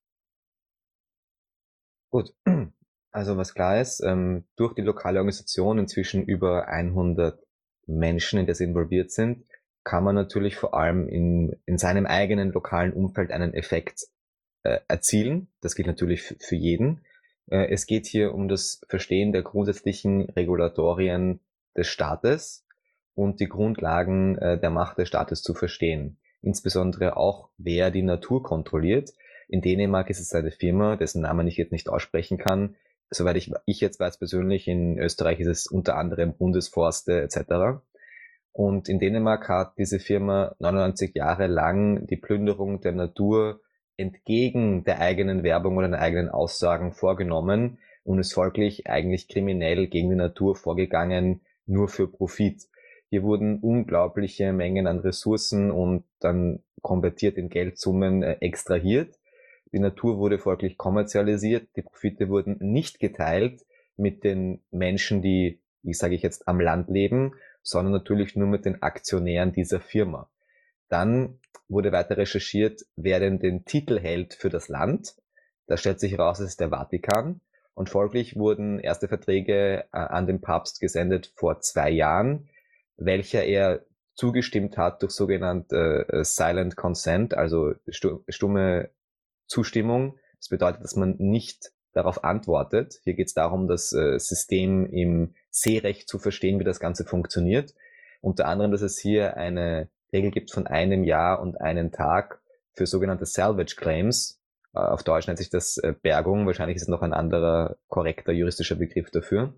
Gut, also was klar ist, ähm, durch die lokale Organisation inzwischen über hundert Menschen, in der sie involviert sind, kann man natürlich vor allem in, in seinem eigenen lokalen Umfeld einen Effekt äh, erzielen. Das gilt natürlich für, für jeden. Äh, es geht hier um das Verstehen der grundsätzlichen Regulatorien des Staates und die Grundlagen äh, der Macht des Staates zu verstehen. Insbesondere auch, wer die Natur kontrolliert. In Dänemark ist es eine Firma, dessen Namen ich jetzt nicht aussprechen kann. Soweit ich, ich jetzt weiß persönlich, in Österreich ist es unter anderem Bundesforste et cetera. Und in Dänemark hat diese Firma neunundneunzig Jahre lang die Plünderung der Natur entgegen der eigenen Werbung oder der eigenen Aussagen vorgenommen und ist folglich eigentlich kriminell gegen die Natur vorgegangen, nur für Profit. Hier wurden unglaubliche Mengen an Ressourcen und dann konvertiert in Geldsummen äh, extrahiert. Die Natur wurde folglich kommerzialisiert, die Profite wurden nicht geteilt mit den Menschen, die, wie sage ich jetzt, am Land leben, sondern natürlich nur mit den Aktionären dieser Firma. Dann wurde weiter recherchiert, wer denn den Titel hält für das Land. Da stellt sich heraus, es ist der Vatikan. Und folglich wurden erste Verträge äh, an den Papst gesendet vor zwei Jahren, welcher er zugestimmt hat durch sogenannte äh, Silent Consent, also stumme Zustimmung. Das bedeutet, dass man nicht darauf antwortet. Hier geht es darum, das äh, System im Seerecht zu verstehen, wie das Ganze funktioniert. Unter anderem, dass es hier eine Regel gibt von einem Jahr und einen Tag für sogenannte Salvage Claims. Äh, auf Deutsch nennt sich das äh, Bergung. Wahrscheinlich ist es noch ein anderer korrekter juristischer Begriff dafür.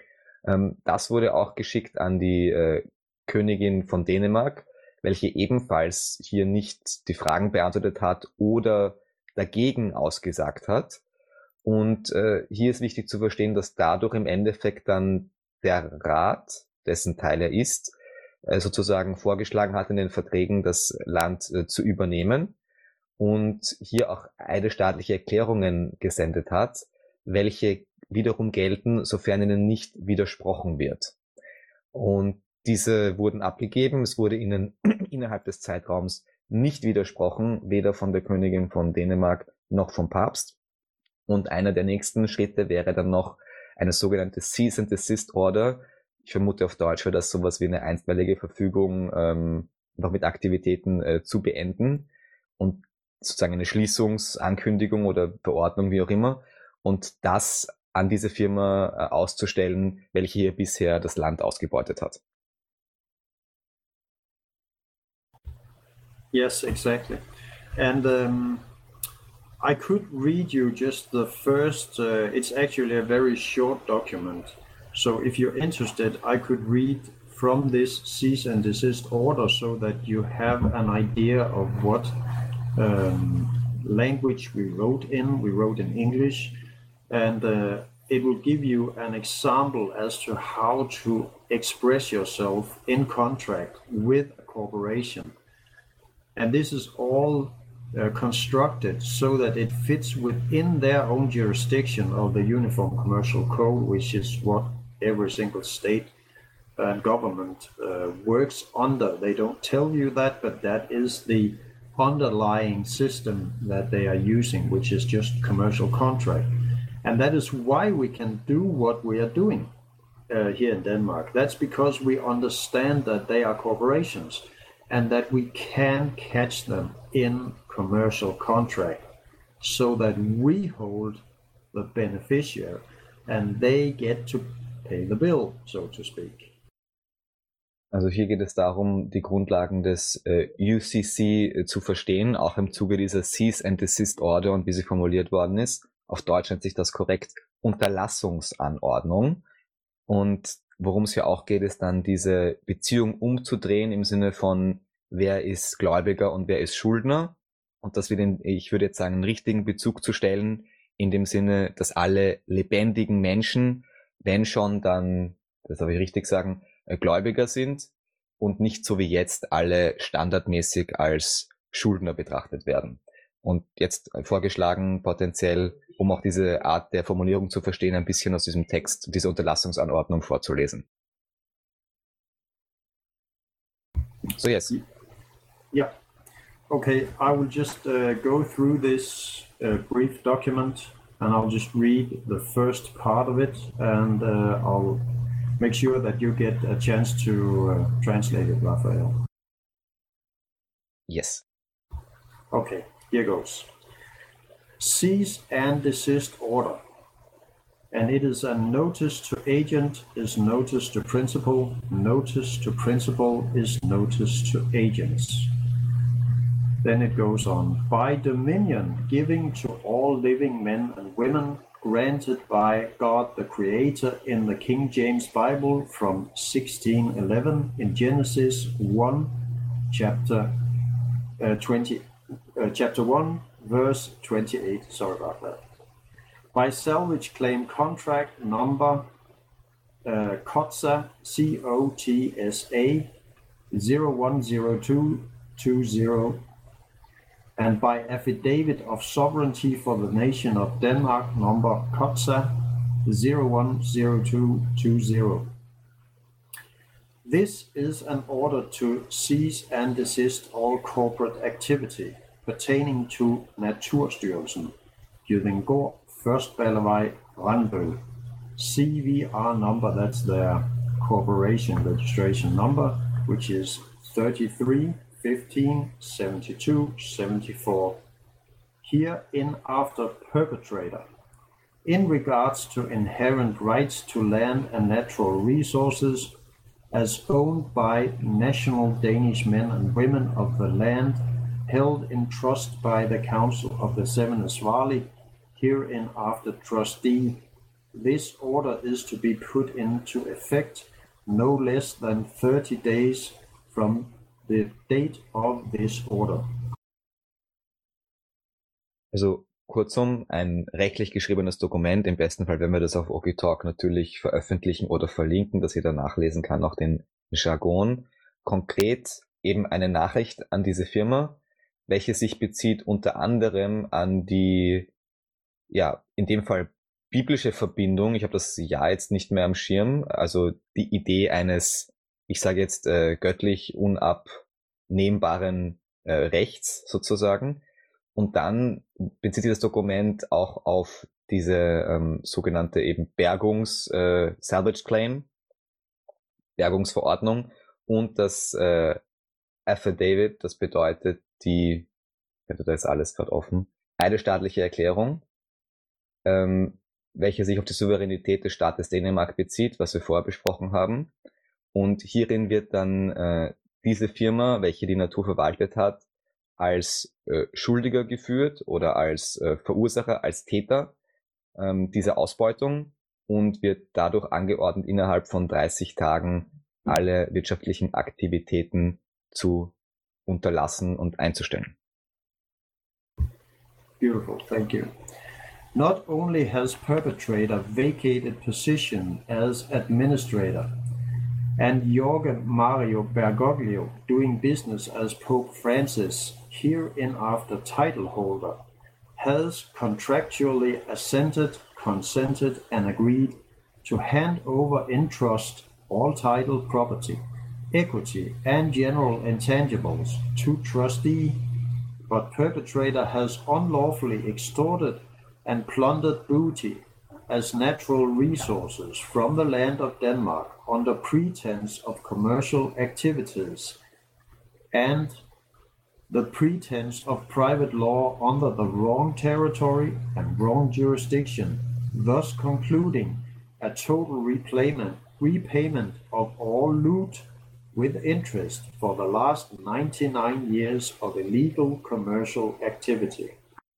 Ähm, das wurde auch geschickt an die äh, Königin von Dänemark, welche ebenfalls hier nicht die Fragen beantwortet hat oder dagegen ausgesagt hat. Und äh, hier ist wichtig zu verstehen, dass dadurch im Endeffekt dann der Rat, dessen Teil er ist, äh, sozusagen vorgeschlagen hat, in den Verträgen das Land äh, zu übernehmen und hier auch eidesstaatliche Erklärungen gesendet hat, welche wiederum gelten, sofern ihnen nicht widersprochen wird. Und diese wurden abgegeben, es wurde ihnen innerhalb des Zeitraums nicht widersprochen, weder von der Königin von Dänemark noch vom Papst. Und einer der nächsten Schritte wäre dann noch eine sogenannte Cease and Desist Order. Ich vermute, auf Deutsch wäre das sowas wie eine einstweilige Verfügung, ähm, noch mit Aktivitäten äh, zu beenden und sozusagen eine Schließungsankündigung oder Verordnung, wie auch immer, und das an diese Firma äh, auszustellen, welche hier bisher das Land ausgebeutet hat. Yes, exactly. And um, I could read you just the first, uh, it's actually a very short document. So if you're interested, I could read from this cease and desist order so that you have an idea of what um, language we wrote in. We wrote in English, and uh, it will give you an example as to how to express yourself in contract with a corporation. And this is all uh, constructed so that it fits within their own jurisdiction of the Uniform Commercial Code, which is what every single state and government uh, works under. They don't tell you that, but that is the underlying system that they are using, which is just commercial contract. And that is why we can do what we are doing uh, here in Denmark. That's because we understand that they are corporations and that we can catch them in commercial contract so that we hold the beneficiary and they get to pay the bill, so to speak. Also hier geht es darum, die Grundlagen des äh, U C C äh, zu verstehen, auch im Zuge dieser Cease and Desist Order und wie sie formuliert worden ist. Auf Deutsch nennt sich das korrekt Unterlassungsanordnung. Und worum es hier auch geht, ist dann diese Beziehung umzudrehen im Sinne von, wer ist Gläubiger und wer ist Schuldner. Und das wir den, ich würde jetzt sagen, einen richtigen Bezug zu stellen, in dem Sinne, dass alle lebendigen Menschen, wenn schon, dann, das darf ich richtig sagen, Gläubiger sind und nicht so wie jetzt alle standardmäßig als Schuldner betrachtet werden. Und jetzt vorgeschlagen, potenziell, um auch diese Art der Formulierung zu verstehen, ein bisschen aus diesem Text, dieser Unterlassungsanordnung vorzulesen. So, yes. Yeah. Okay, I will just uh, go through this uh, brief document and I'll just read the first part of it and uh, I'll make sure that you get a chance to uh, translate it, Raphael. Yes. Okay, here goes. Cease and desist order. And it is a notice to agent is notice to principal, notice to principal is notice to agents. Then it goes on. By dominion giving to all living men and women, granted by God the Creator in the King James Bible from sixteen eleven in Genesis one, chapter uh, twenty, uh, chapter one, verse twenty-eight. Sorry about that. By salvage claim contract number uh, C O T S A C O T S A zero one zero two two zero. And by affidavit of sovereignty for the nation of Denmark, number C O T S A zero one zero two two zero. This is an order to cease and desist all corporate activity pertaining to Naturstyrelsen, Jyddingård, First Bellevej, Randbøl. C V R number, that's their corporation registration number, which is thirty-three fifteen seventy-two seventy-four. Here in after perpetrator. In regards to inherent rights to land and natural resources as owned by national Danish men and women of the land held in trust by the Council of the Seven Aswali, herein after trustee. This order is to be put into effect no less than thirty days from the date of this order. Also kurzum, ein rechtlich geschriebenes Dokument. Im besten Fall werden wir das auf OkiTalk natürlich veröffentlichen oder verlinken, dass jeder nachlesen kann, auch den Jargon. Konkret eben eine Nachricht an diese Firma, welche sich bezieht unter anderem an die, ja, in dem Fall biblische Verbindung. Ich habe das ja jetzt nicht mehr am Schirm. Also die Idee eines, ich sage jetzt äh, göttlich unabnehmbaren äh, Rechts sozusagen. Und dann bezieht sich das Dokument auch auf diese ähm, sogenannte eben Bergungs äh, Salvage Claim, Bergungsverordnung und das äh, Affidavit, das bedeutet die, ich da ist alles gerade offen, eidesstaatliche Erklärung, ähm, welche sich auf die Souveränität des Staates Dänemark bezieht, was wir vorher besprochen haben. Und hierin wird dann äh, diese Firma, welche die Natur verwaltet hat, als äh, Schuldiger geführt oder als äh, Verursacher, als Täter ähm, dieser Ausbeutung und wird dadurch angeordnet, innerhalb von dreißig Tagen alle wirtschaftlichen Aktivitäten zu unterlassen und einzustellen. Beautiful, thank you. Not only has perpetrator vacated position as administrator, and Jorge Mario Bergoglio doing business as Pope Francis, hereinafter title holder, has contractually assented, consented, and agreed to hand over in trust all title property, equity, and general intangibles to trustee, but perpetrator has unlawfully extorted and plundered booty as natural resources from the land of Denmark under pretense of commercial activities and the pretense of private law under the wrong territory and wrong jurisdiction, thus concluding a total repayment, repayment of all loot with interest for the last ninety-nine years of illegal commercial activity.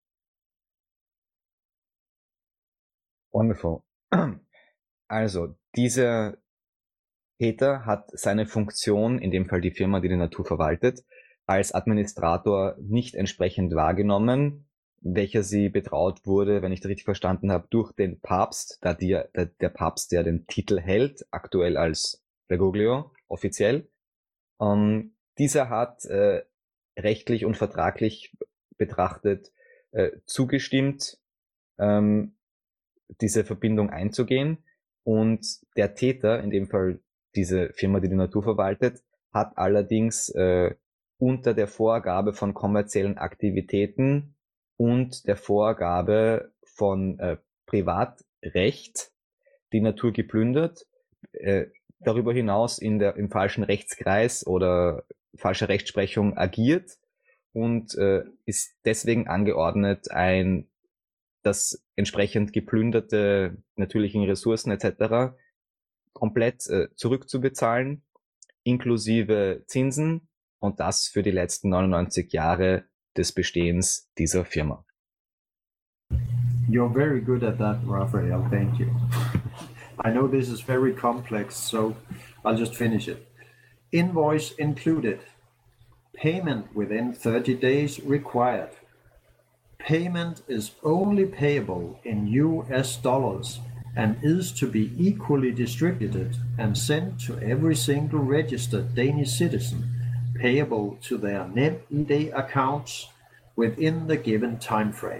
Wonderful. Also, dieser Täter hat seine Funktion, in dem Fall die Firma, die die Natur verwaltet, als Administrator nicht entsprechend wahrgenommen, welcher sie betraut wurde, wenn ich das richtig verstanden habe, durch den Papst, da die, der, der Papst, der den Titel hält, aktuell als Bergoglio, offiziell. Ähm, dieser hat äh, rechtlich und vertraglich betrachtet äh, zugestimmt, ähm, diese Verbindung einzugehen, und der Täter, in dem Fall diese Firma, die die Natur verwaltet, hat allerdings äh, unter der Vorgabe von kommerziellen Aktivitäten und der Vorgabe von äh, Privatrecht die Natur geplündert, äh, darüber hinaus in der, im falschen Rechtskreis oder falscher Rechtsprechung agiert und äh, ist deswegen angeordnet, ein das entsprechend geplünderte natürlichen Ressourcen et cetera komplett äh, zurückzubezahlen, inklusive Zinsen, und das für die letzten neunundneunzig Jahre des Bestehens dieser Firma. You're very good at that, Raphael. Thank you. I know this is very complex, so I'll just finish it. Invoice included. Payment within thirty days required. Payment is only payable in U S dollars and is to be equally distributed and sent to every single registered Danish citizen, payable to their NemID accounts within the given time frame.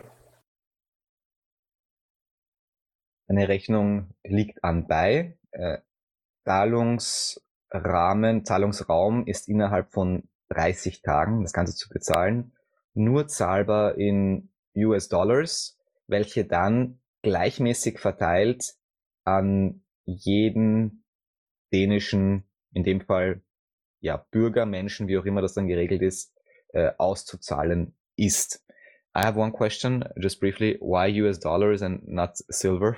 Eine Rechnung liegt anbei. Äh, Zahlungsrahmen, Zahlungsraum ist innerhalb von dreißig Tagen, das Ganze zu bezahlen, nur zahlbar in U S Dollars, welche dann gleichmäßig verteilt an jeden dänischen, in dem Fall ja Bürger, Menschen, wie auch immer das dann geregelt ist, äh, auszuzahlen ist. I have one question, just briefly. Why U S dollars and not silver?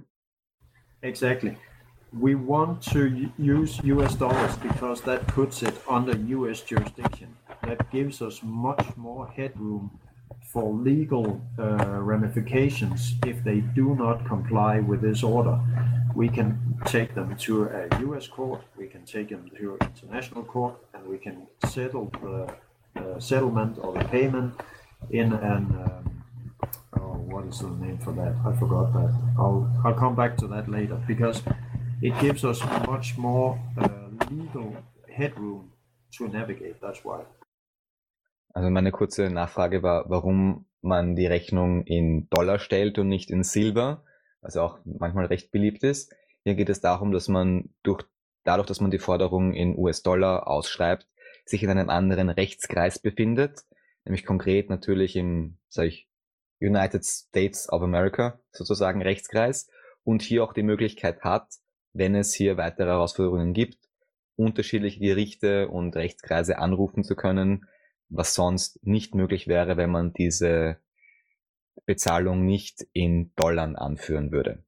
Exactly. We want to use U S dollars because that puts it under U S jurisdiction. That gives us much more headroom for legal uh, ramifications if they do not comply with this order. We can take them to a U S court, we can take them to an international court, and we can settle the uh, settlement or the payment in an um, oh, what is the name for that? I forgot that. I'll I'll come back to that later because it gives us much more uh, legal headroom to navigate. That's why. Also meine kurze Nachfrage war, warum man die Rechnung in Dollar stellt und nicht in Silber, was auch manchmal recht beliebt ist. Hier geht es darum, dass man durch, dadurch, dass man die Forderung in U S-Dollar ausschreibt, sich in einem anderen Rechtskreis befindet, nämlich konkret natürlich im, sag ich, United States of America sozusagen Rechtskreis, und hier auch die Möglichkeit hat, wenn es hier weitere Herausforderungen gibt, unterschiedliche Gerichte und Rechtskreise anrufen zu können, was sonst nicht möglich wäre, wenn man diese Bezahlung nicht in Dollar anführen würde.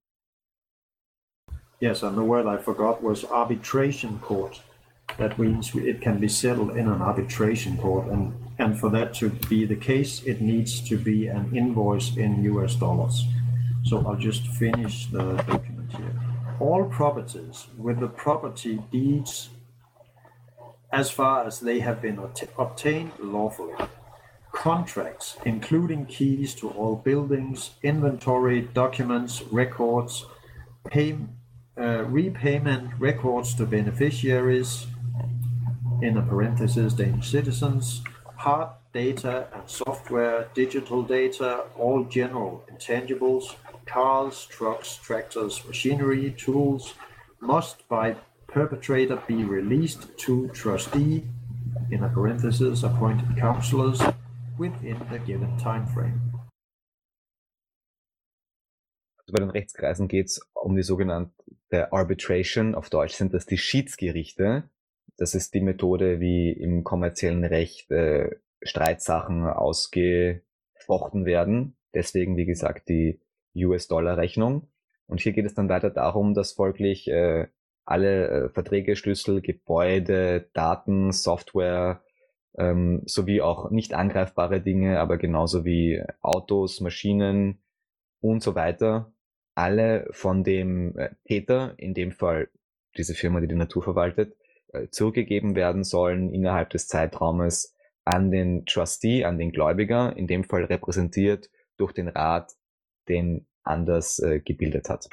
Yes, and the word I forgot was arbitration court. That means it can be settled in an arbitration court, and, and for that to be the case, it needs to be an invoice in U S dollars. So I'll just finish the document here. All properties with the property deeds as far as they have been obtained lawfully. Contracts, including keys to all buildings, inventory, documents, records, pay, uh, repayment records to beneficiaries, in a parenthesis, Danish citizens, hard data and software, digital data, all general intangibles, cars, trucks, tractors, machinery, tools, must by perpetrator be released to trustee, in a parenthesis, appointed counselors, within the given time frame. Also bei den Rechtskreisen geht es um die sogenannte Arbitration. Auf Deutsch sind das die Schiedsgerichte. Das ist die Methode, wie im kommerziellen Recht äh, Streitsachen ausgefochten werden. Deswegen, wie gesagt, die U S-Dollar-Rechnung. Und hier geht es dann weiter darum, dass folglich äh, alle äh, Verträge, Schlüssel, Gebäude, Daten, Software ähm, sowie auch nicht angreifbare Dinge, aber genauso wie Autos, Maschinen und so weiter, alle von dem äh, Täter, in dem Fall diese Firma, die die Natur verwaltet, äh, zurückgegeben werden sollen innerhalb des Zeitraumes an den Trustee, an den Gläubiger, in dem Fall repräsentiert durch den Rat, den Anders äh, gebildet hat.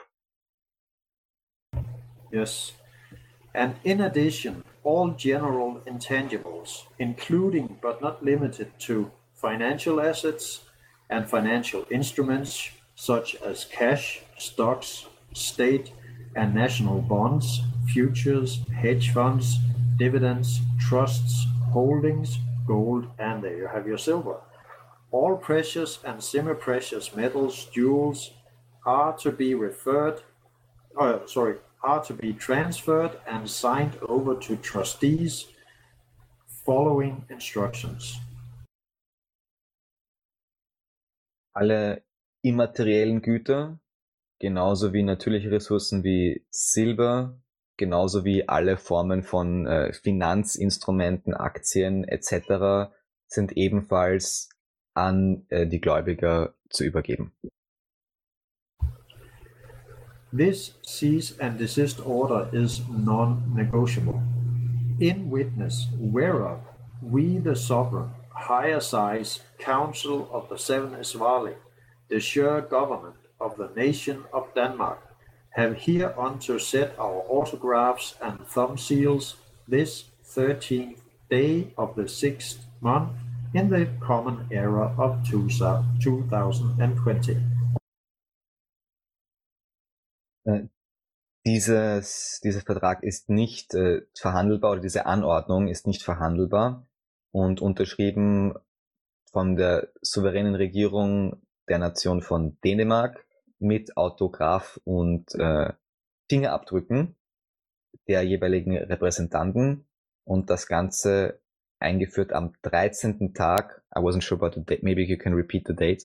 Yes. And in addition, all general intangibles, including but not limited to financial assets and financial instruments such as cash, stocks, state and national bonds, futures, hedge funds, dividends, trusts, holdings, gold, and there you have your silver. All precious and semi-precious metals, jewels, are to be referred, uh, sorry, are to be transferred and signed over to trustees following instructions. Alle immateriellen Güter, genauso wie natürliche Ressourcen wie Silber, genauso wie alle Formen von äh, Finanzinstrumenten, Aktien et cetera sind ebenfalls an äh, die Gläubiger zu übergeben. This cease and desist order is non-negotiable. In witness whereof we, the sovereign, high assize council of the seven Isvali, the sure government of the nation of Denmark, have hereunto set our autographs and thumb seals this thirteenth day of the sixth month in the common era of two thousand twenty. Äh, dieses, dieser Vertrag ist nicht äh, verhandelbar, oder diese Anordnung ist nicht verhandelbar und unterschrieben von der souveränen Regierung der Nation von Dänemark mit Autograph und äh, Fingerabdrücken der jeweiligen Repräsentanten und das Ganze eingeführt am dreizehnten Tag. I wasn't sure about the date. Maybe you can repeat the date.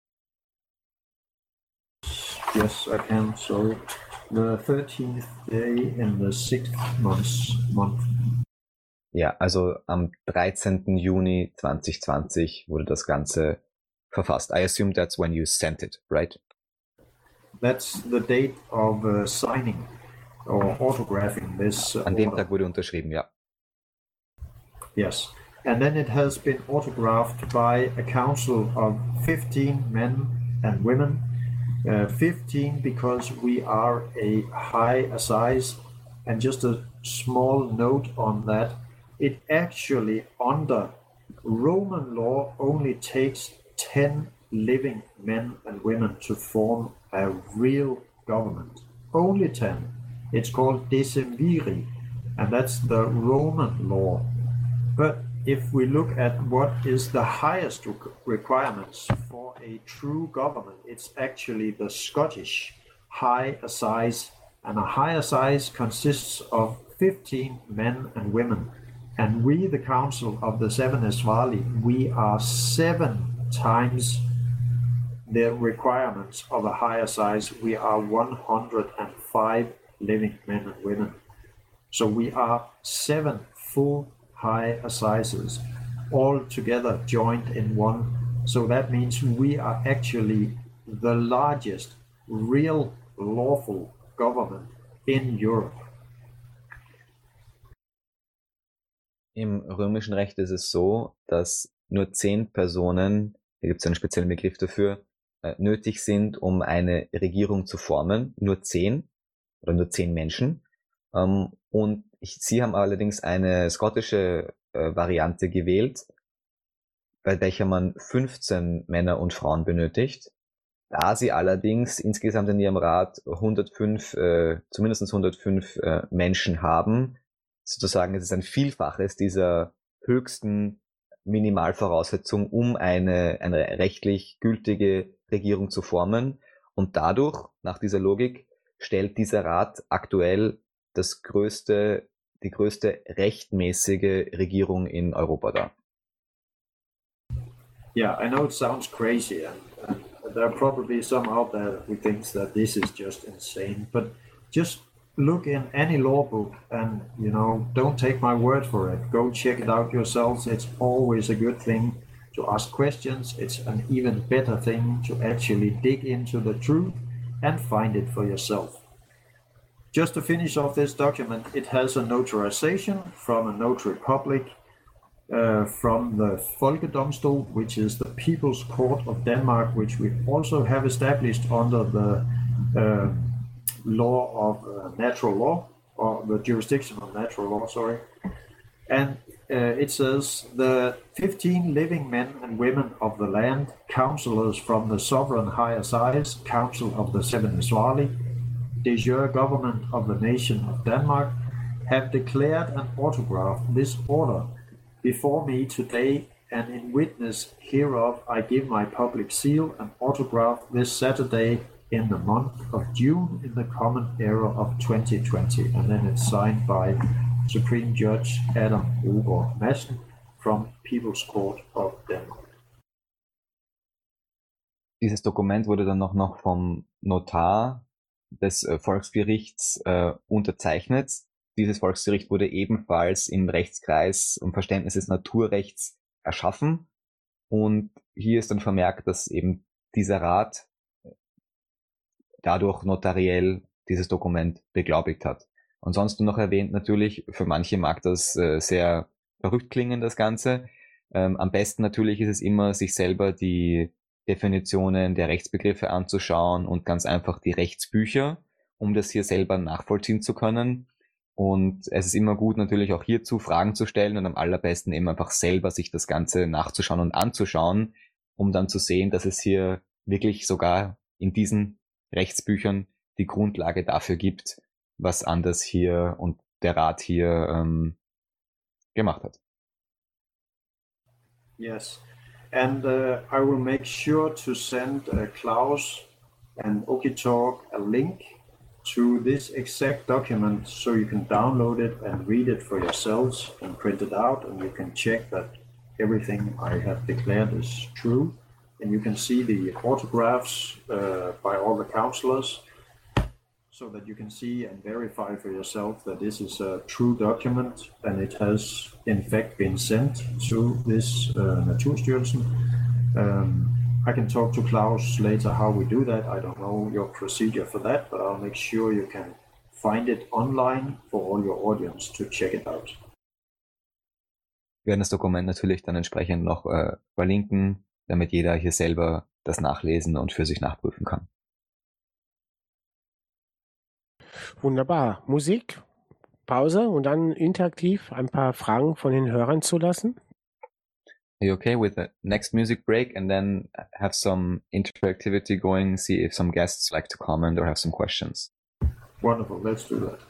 Yes, I can. Sorry. The thirteenth day in the sixth month. month. Ja, also am dreizehnten Juni zwanzig zwanzig wurde das Ganze verfasst. I assume that's when you sent it, right? That's the date of uh, signing or autographing this. Uh, An dem order. Tag wurde unterschrieben, ja. Yes. And then it has been autographed by a council of fifteen men and women. Uh, fifteen because we are a high assize. And just a small note on that, it actually under Roman law only takes ten living men and women to form a real government. Only ten. It's called decemviri, and that's the Roman law. But if we look at what is the highest requirements for a true government, it's actually the Scottish high assize, and a high assize consists of fifteen men and women. And we, the Council of the Seven Isvali, we are seven times the requirements of a high assize. We are one hundred five living men and women. So we are seven full high assizes, all together joined in one. So that means we are actually the largest real lawful government in Europe. Im römischen Recht ist es so, dass nur zehn Personen, da gibt es einen speziellen Begriff dafür, äh, nötig sind, um eine Regierung zu formen. Nur zehn oder nur zehn Menschen. Ähm, und ich, sie haben allerdings eine skottische äh, Variante gewählt, bei welcher man fünfzehn Männer und Frauen benötigt. Da sie allerdings insgesamt in ihrem Rat hundertfünf, äh, zumindest hundertfünf äh, Menschen haben, sozusagen es ist ein Vielfaches dieser höchsten Minimalvoraussetzung, um eine, eine rechtlich gültige Regierung zu formen. Und dadurch, nach dieser Logik, stellt dieser Rat aktuell das größte, die größte rechtmäßige Regierung in Europa dar. Yeah, I know it sounds crazy, and, and there are probably some out there who thinks that this is just insane, but just look in any law book and, you know, don't take my word for it. Go check it out yourselves. It's always a good thing to ask questions. It's an even better thing to actually dig into the truth and find it for yourself. Just to finish off this document, it has a notarization from a notary public uh, from the Folkedomstol, which is the People's Court of Denmark, which we also have established under the uh, law of uh, natural law, or the jurisdiction of natural law, sorry. And uh, it says, the fifteen living men and women of the land, councillors from the sovereign high assize, council of the seven Israeli, de jure government of the nation of Denmark, have declared and autographed this order before me today, and in witness hereof I give my public seal and autograph this Saturday in the month of June in the common era of twenty twenty. And then it's signed by Supreme Judge Adam Ogaard Madsen from People's Court of Denmark. Dieses Dokument wurde dann noch, noch vom Notar des äh, Volksgerichts äh, unterzeichnet. Dieses Volksgericht wurde ebenfalls im Rechtskreis und Verständnis des Naturrechts erschaffen. Und hier ist dann vermerkt, dass eben dieser Rat dadurch notariell dieses Dokument beglaubigt hat. Ansonsten noch erwähnt natürlich, für manche mag das äh, sehr verrückt klingen, das Ganze. Ähm, am besten natürlich ist es immer, sich selber die Definitionen der Rechtsbegriffe anzuschauen und ganz einfach die Rechtsbücher, um das hier selber nachvollziehen zu können. Und es ist immer gut, natürlich auch hierzu Fragen zu stellen und am allerbesten eben einfach selber sich das Ganze nachzuschauen und anzuschauen, um dann zu sehen, dass es hier wirklich sogar in diesen Rechtsbüchern die Grundlage dafür gibt, was Anders hier und der Rat hier ähm, gemacht hat. Yes, and uh, I will make sure to send uh, Klaus and Okitalk a link to this exact document so you can download it and read it for yourselves and print it out, and you can check that everything I have declared is true. And you can see the autographs uh, by all the councillors so that you can see and verify for yourself that this is a true document and it has in fact been sent to this uh, Naturstyrelsen. Um, I can talk to Klaus later how we do that. I don't know your procedure for that, but I'll make sure you can find it online for all your audience to check it out. Wir werden das Dokument natürlich dann entsprechend noch äh, verlinken, damit jeder hier selber das nachlesen und für sich nachprüfen kann. Wunderbar. Musik, Pause und dann interaktiv ein paar Fragen von den Hörern zu lassen. Are you okay with the next music break and then have some interactivity going, see if some guests like to comment or have some questions? Wonderful, let's do that.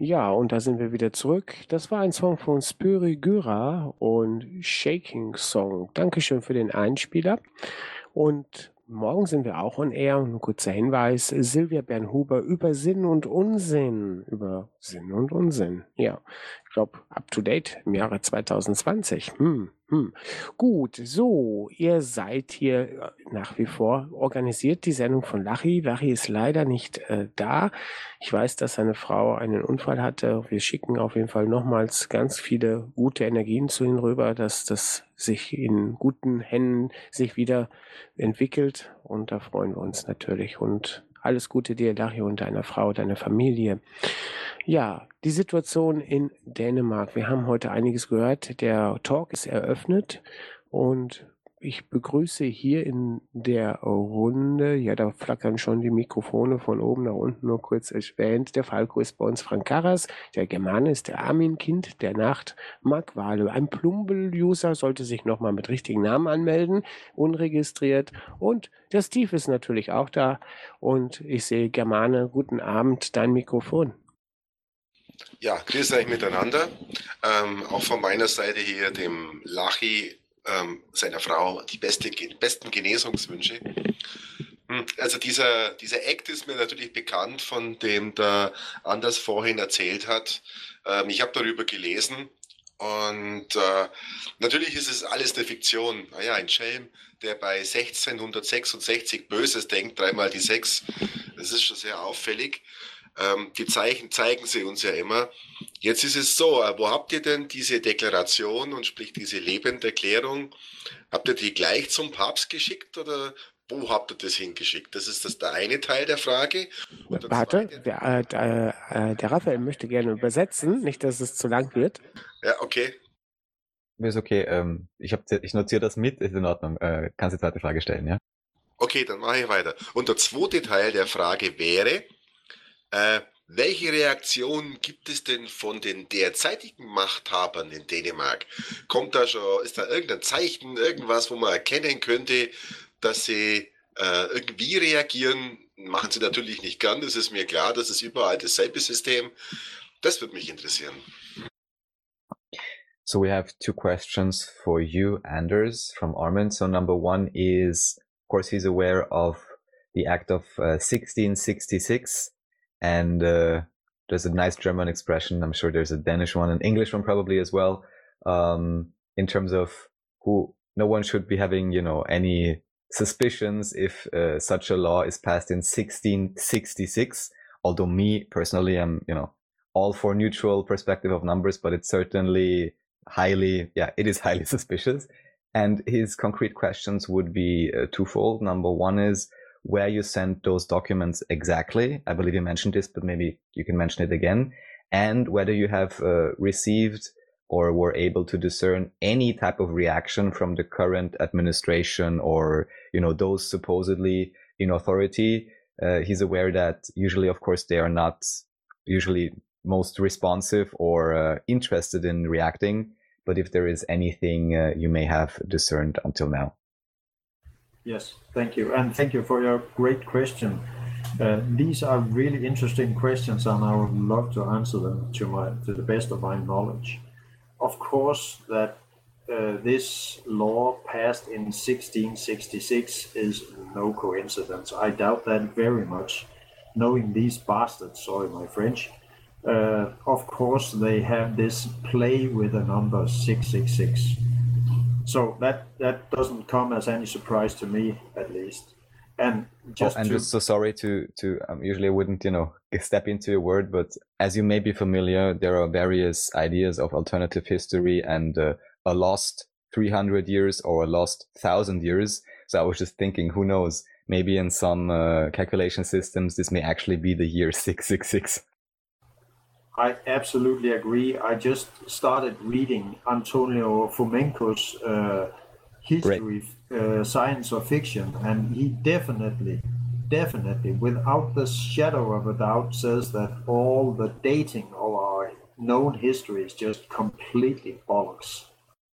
Ja, und da sind wir wieder zurück. Das war ein Song von Spyri Gyra und Shaking Song. Dankeschön für den Einspieler. Und morgen sind wir auch on air. Ein kurzer Hinweis, Silvia Bernhuber über Sinn und Unsinn. Über Sinn und Unsinn. Ja, ich glaube, up to date im Jahre zwanzig zwanzig. Hm, hm. Gut, so, ihr seid hier nach wie vor organisiert, die Sendung von Lachi. Lachi ist leider nicht äh, da. Ich weiß, dass seine Frau einen Unfall hatte. Wir schicken auf jeden Fall nochmals ganz viele gute Energien zu ihm rüber, dass das sich in guten Händen sich wieder entwickelt. Und da freuen wir uns natürlich. Und alles Gute dir, Lachi, und deiner Frau, deiner Familie. Ja, die Situation in Dänemark. Wir haben heute einiges gehört. Der Talk ist eröffnet und ich begrüße hier in der Runde, ja, da flackern schon die Mikrofone von oben nach unten, nur kurz erwähnt. Der Falco ist bei uns Frank Karras, der Germane ist der Armin Kind der Nacht, Mark Wahle. Ein Plumbel-User sollte sich nochmal mit richtigen Namen anmelden, unregistriert. Und der Steve ist natürlich auch da. Und ich sehe, Germane, guten Abend, dein Mikrofon. Ja, grüß euch miteinander. Ähm, auch von meiner Seite hier dem Lachi, ähm, seiner Frau, die beste, besten Genesungswünsche. Also dieser, dieser Act ist mir natürlich bekannt, von dem der Anders vorhin erzählt hat. Ähm, ich habe darüber gelesen und äh, natürlich ist es alles eine Fiktion. Naja, ein Schelm, der bei sechzehnhundertsechsundsechzig Böses denkt, dreimal die sechs, das ist schon sehr auffällig. Ähm, die Zeichen zeigen sie uns ja immer. Jetzt ist es so, äh, wo habt ihr denn diese Deklaration und sprich diese Lebenderklärung? Habt ihr die gleich zum Papst geschickt oder wo habt ihr das hingeschickt? Das ist das der eine Teil der Frage. Und der Warte, zweite, der, äh, der, äh, der Raphael möchte gerne übersetzen, nicht, dass es zu lang wird. ja, okay. Ist okay, ähm, ich, hab, ich notiere das mit, ist in Ordnung. Äh, kannst die zweite Frage stellen, ja? Okay, dann mache ich weiter. Und der zweite Teil der Frage wäre, Äh, welche Reaktion gibt es denn von den derzeitigen Machthabern in Dänemark? Kommt da schon, ist da irgendein Zeichen, irgendwas, wo man erkennen könnte, dass sie äh, irgendwie reagieren? Machen sie natürlich nicht gern, das ist mir klar, das ist überall dasselbe System. Das würde mich interessieren. So we have two questions for you, Anders, from Armin. So number one is, of course, he's aware of the act of uh, sixteen sixty-six. And uh, there's a nice German expression. I'm sure there's a Danish one, an English one probably as well. Um, in terms of who, no one should be having, you know, any suspicions if uh, such a law is passed in sixteen sixty-six. Although me personally, I'm, you know, all for neutral perspective of numbers, but it's certainly highly, yeah, it is highly suspicious. And his concrete questions would be uh, twofold. Number one is, where you sent those documents exactly. I believe you mentioned this, but maybe you can mention it again. And whether you have uh, received or were able to discern any type of reaction from the current administration or, you know, those supposedly in authority. Uh, he's aware that usually, of course, they are not usually most responsive or uh, interested in reacting. But if there is anything uh, you may have discerned until now. Yes, thank you. And thank you for your great question. Uh, these are really interesting questions, and I would love to answer them to my to the best of my knowledge. Of course, that uh, this law passed in sixteen sixty-six is no coincidence. I doubt that very much, knowing these bastards, sorry my French. Uh, of course, they have this play with the number six six six. So that, that doesn't come as any surprise to me, at least. And just oh, and to... just so sorry to, to um, usually I wouldn't, you know, step into a word, but as you may be familiar, there are various ideas of alternative history and uh, a lost three hundred years or a lost one thousand years. So I was just thinking, who knows, maybe in some uh, calculation systems, this may actually be the year six six six. I absolutely agree. I just started reading Antonio Fomenko's uh, history, uh, science or fiction, and he definitely, definitely, without the shadow of a doubt, says that all the dating of our known history is just completely bollocks.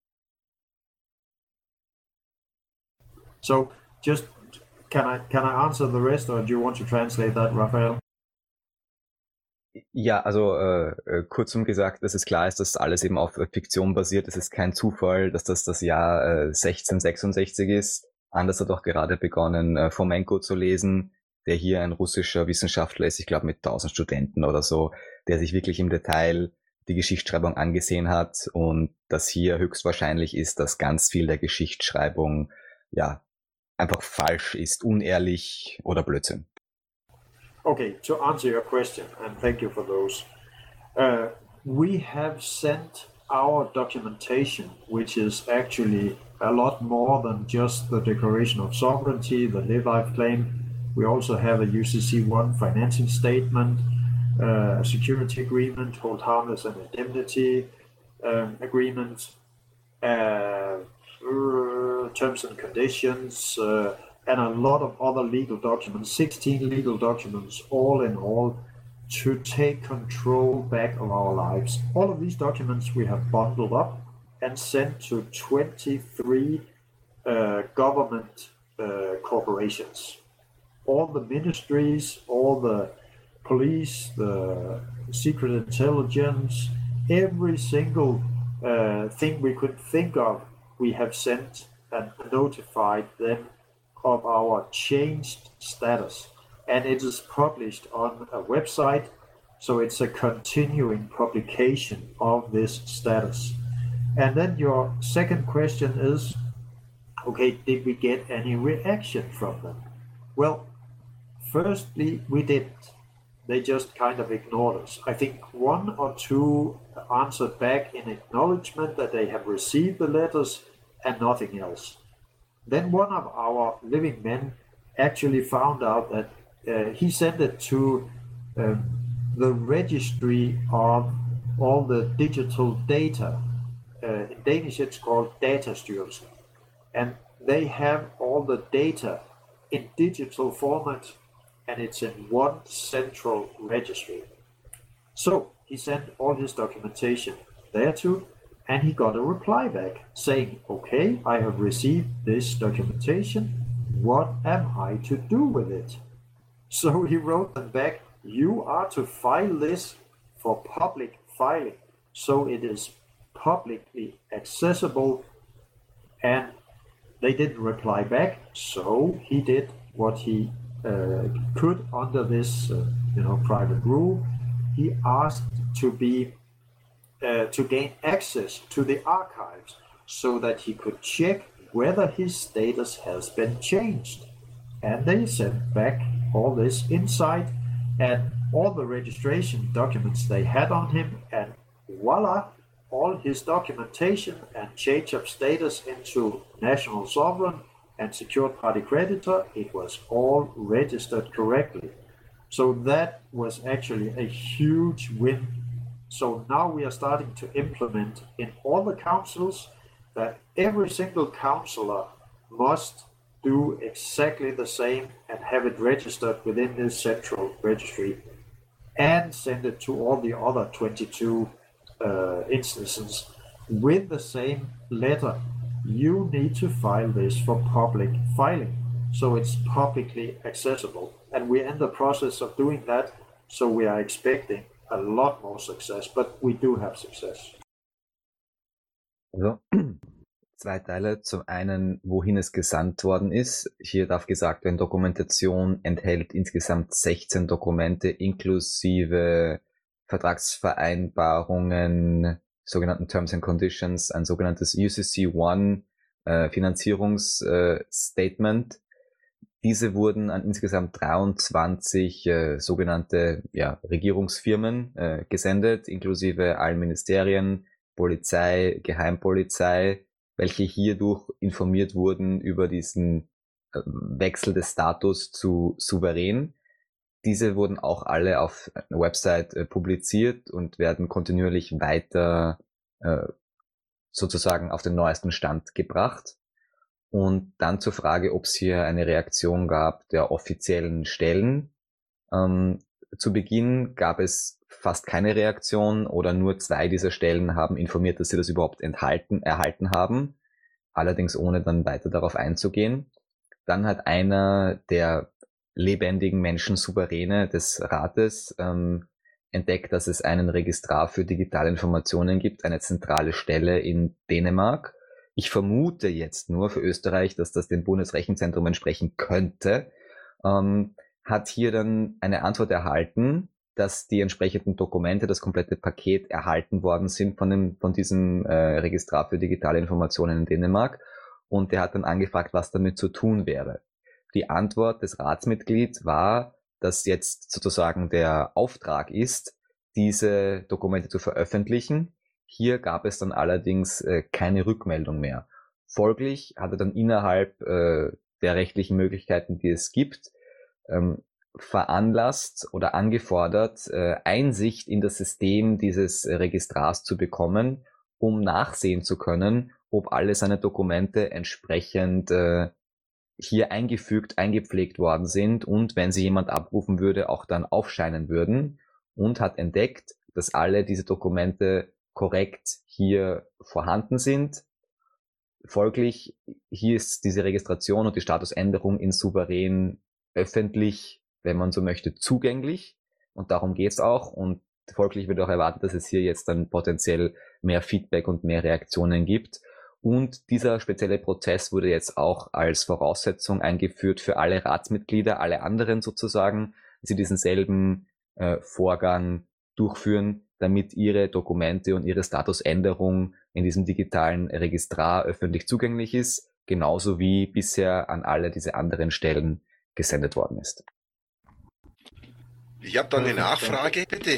So, just can I can I answer the rest, or do you want to translate that, Raphael? Ja, also äh, äh, kurzum gesagt, dass es klar ist, dass alles eben auf Fiktion basiert. Es ist kein Zufall, dass das das Jahr äh, sechzehnhundertsechsundsechzig ist. Anders hat auch gerade begonnen, äh, Fomenko zu lesen, der hier ein russischer Wissenschaftler ist, ich glaube mit tausend Studenten oder so, der sich wirklich im Detail die Geschichtsschreibung angesehen hat und dass hier höchstwahrscheinlich ist, dass ganz viel der Geschichtsschreibung ja einfach falsch ist, unehrlich oder Blödsinn. Okay, to answer your question, and thank you for those. Uh, we have sent our documentation, which is actually a lot more than just the Declaration of Sovereignty, the Live Life Claim. We also have a U C C one financing statement, uh, a security agreement, hold harmless and indemnity um, agreement, uh, terms and conditions, uh, and a lot of other legal documents, sixteen legal documents, all in all, to take control back of our lives. All of these documents we have bundled up and sent to twenty-three uh, government uh, corporations. All the ministries, all the police, the secret intelligence, every single uh, thing we could think of, we have sent and notified them of our changed status, and it is published on a website, so it's a continuing publication of this status. And then your second question is, okay, did we get any reaction from them? Well, firstly, we didn't. They just kind of ignored us. I think one or two answered back in acknowledgement that they have received the letters and nothing else. Then one of our living men actually found out that uh, he sent it to um, the registry of all the digital data. Uh, in Danish, it's called Datastyrelsen. And they have all the data in digital format, and it's in one central registry. So he sent all his documentation there too, and he got a reply back saying, okay, I have received this documentation. What am I to do with it? So he wrote them back, you are to file this for public filing. So it is publicly accessible. And they didn't reply back. So he did what he uh, could under this uh, you know, private rule. He asked to be Uh, to gain access to the archives so that he could check whether his status has been changed. And they sent back all this insight and all the registration documents they had on him, and voila, all his documentation and change of status into national sovereign and secured party creditor, it was all registered correctly. So that was actually a huge win. So now we are starting to implement in all the councils that every single councillor must do exactly the same and have it registered within this central registry and send it to all the other twenty-two uh, instances with the same letter. You need to file this for public filing, so it's publicly accessible. And we're in the process of doing that, so we are expecting a lot more success, but we do have success. Also, zwei Teile. Zum einen, wohin es gesandt worden ist. Hier darf gesagt werden, Dokumentation enthält insgesamt sechzehn Dokumente inklusive Vertragsvereinbarungen, sogenannten Terms and Conditions, ein sogenanntes U C C one äh, Finanzierungsstatement. Äh, Diese wurden an insgesamt dreiundzwanzig äh, sogenannte ja, Regierungsfirmen äh, gesendet, inklusive allen Ministerien, Polizei, Geheimpolizei, welche hierdurch informiert wurden über diesen äh, Wechsel des Status zu souverän. Diese wurden auch alle auf einer Website äh, publiziert und werden kontinuierlich weiter äh, sozusagen auf den neuesten Stand gebracht. Und dann zur Frage, ob es hier eine Reaktion gab der offiziellen Stellen. Ähm, zu Beginn gab es fast keine Reaktion oder nur zwei dieser Stellen haben informiert, dass sie das überhaupt enthalten, erhalten haben, allerdings ohne dann weiter darauf einzugehen. Dann hat einer der lebendigen Menschen Souveräne des Rates ähm, entdeckt, dass es einen Registrar für digitale Informationen gibt, eine zentrale Stelle in Dänemark. Ich vermute jetzt nur für Österreich, dass das dem Bundesrechenzentrum entsprechen könnte, ähm, hat hier dann eine Antwort erhalten, dass die entsprechenden Dokumente, das komplette Paket erhalten worden sind von dem, von diesem äh, Registrar für digitale Informationen in Dänemark. Und der hat dann angefragt, was damit zu tun wäre. Die Antwort des Ratsmitglieds war, dass jetzt sozusagen der Auftrag ist, diese Dokumente zu veröffentlichen. Hier gab es dann allerdings äh, keine Rückmeldung mehr. Folglich hat er dann innerhalb äh, der rechtlichen Möglichkeiten, die es gibt, ähm, veranlasst oder angefordert, äh, Einsicht in das System dieses äh, Registrars zu bekommen, um nachsehen zu können, ob alle seine Dokumente entsprechend äh, hier eingefügt, eingepflegt worden sind und wenn sie jemand abrufen würde, auch dann aufscheinen würden, und hat entdeckt, dass alle diese Dokumente korrekt hier vorhanden sind. Folglich, hier ist diese Registration und die Statusänderung in Souverän öffentlich, wenn man so möchte, zugänglich, und darum geht's auch, und folglich wird auch erwartet, dass es hier jetzt dann potenziell mehr Feedback und mehr Reaktionen gibt. Und dieser spezielle Prozess wurde jetzt auch als Voraussetzung eingeführt für alle Ratsmitglieder, alle anderen sozusagen, dass sie diesen selben äh, Vorgang durchführen, damit ihre Dokumente und ihre Statusänderung in diesem digitalen Registrar öffentlich zugänglich ist, genauso wie bisher an alle diese anderen Stellen gesendet worden ist. Ich habe da eine Nachfrage, bitte.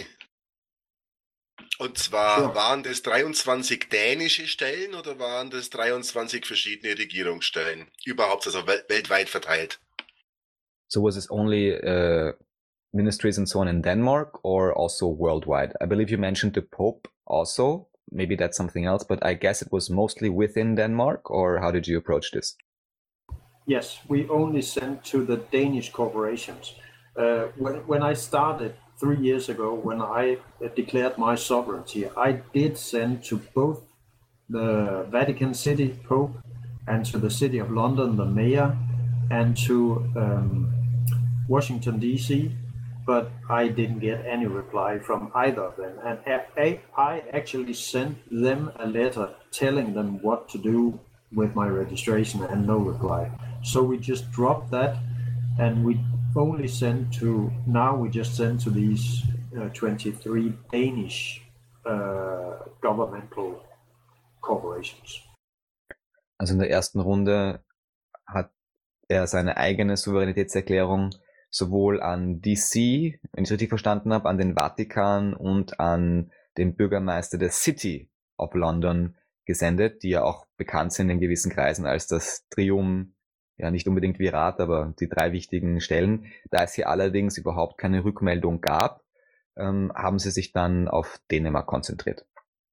Und zwar, Sure. waren das dreiundzwanzig dänische Stellen oder waren das dreiundzwanzig verschiedene Regierungsstellen? Überhaupt, also wel weltweit verteilt? So was it only uh, ministries and so on in Denmark or also worldwide? I believe you mentioned the Pope also. Maybe that's something else, but I guess it was mostly within Denmark, or how did you approach this? Yes, we only sent to the Danish corporations. Uh, when, when I started three years ago, when I uh, declared my sovereignty, I did send to both the Vatican City Pope and to the City of London, the mayor, and to um, Washington, D C, but I didn't get any reply from either of them. And I, I actually sent them a letter telling them what to do with my registration, and no reply. So we just dropped that, and we only send to, now we just send to these uh, twenty-three Danish uh, governmental corporations. Also in der ersten Runde hat er seine eigene Souveränitätserklärung sowohl an D C, wenn ich es richtig verstanden habe, an den Vatikan und an den Bürgermeister der City of London gesendet, die ja auch bekannt sind in gewissen Kreisen als das Trium, ja nicht unbedingt Virat, aber die drei wichtigen Stellen. Da es hier allerdings überhaupt keine Rückmeldung gab, ähm, haben sie sich dann auf Dänemark konzentriert.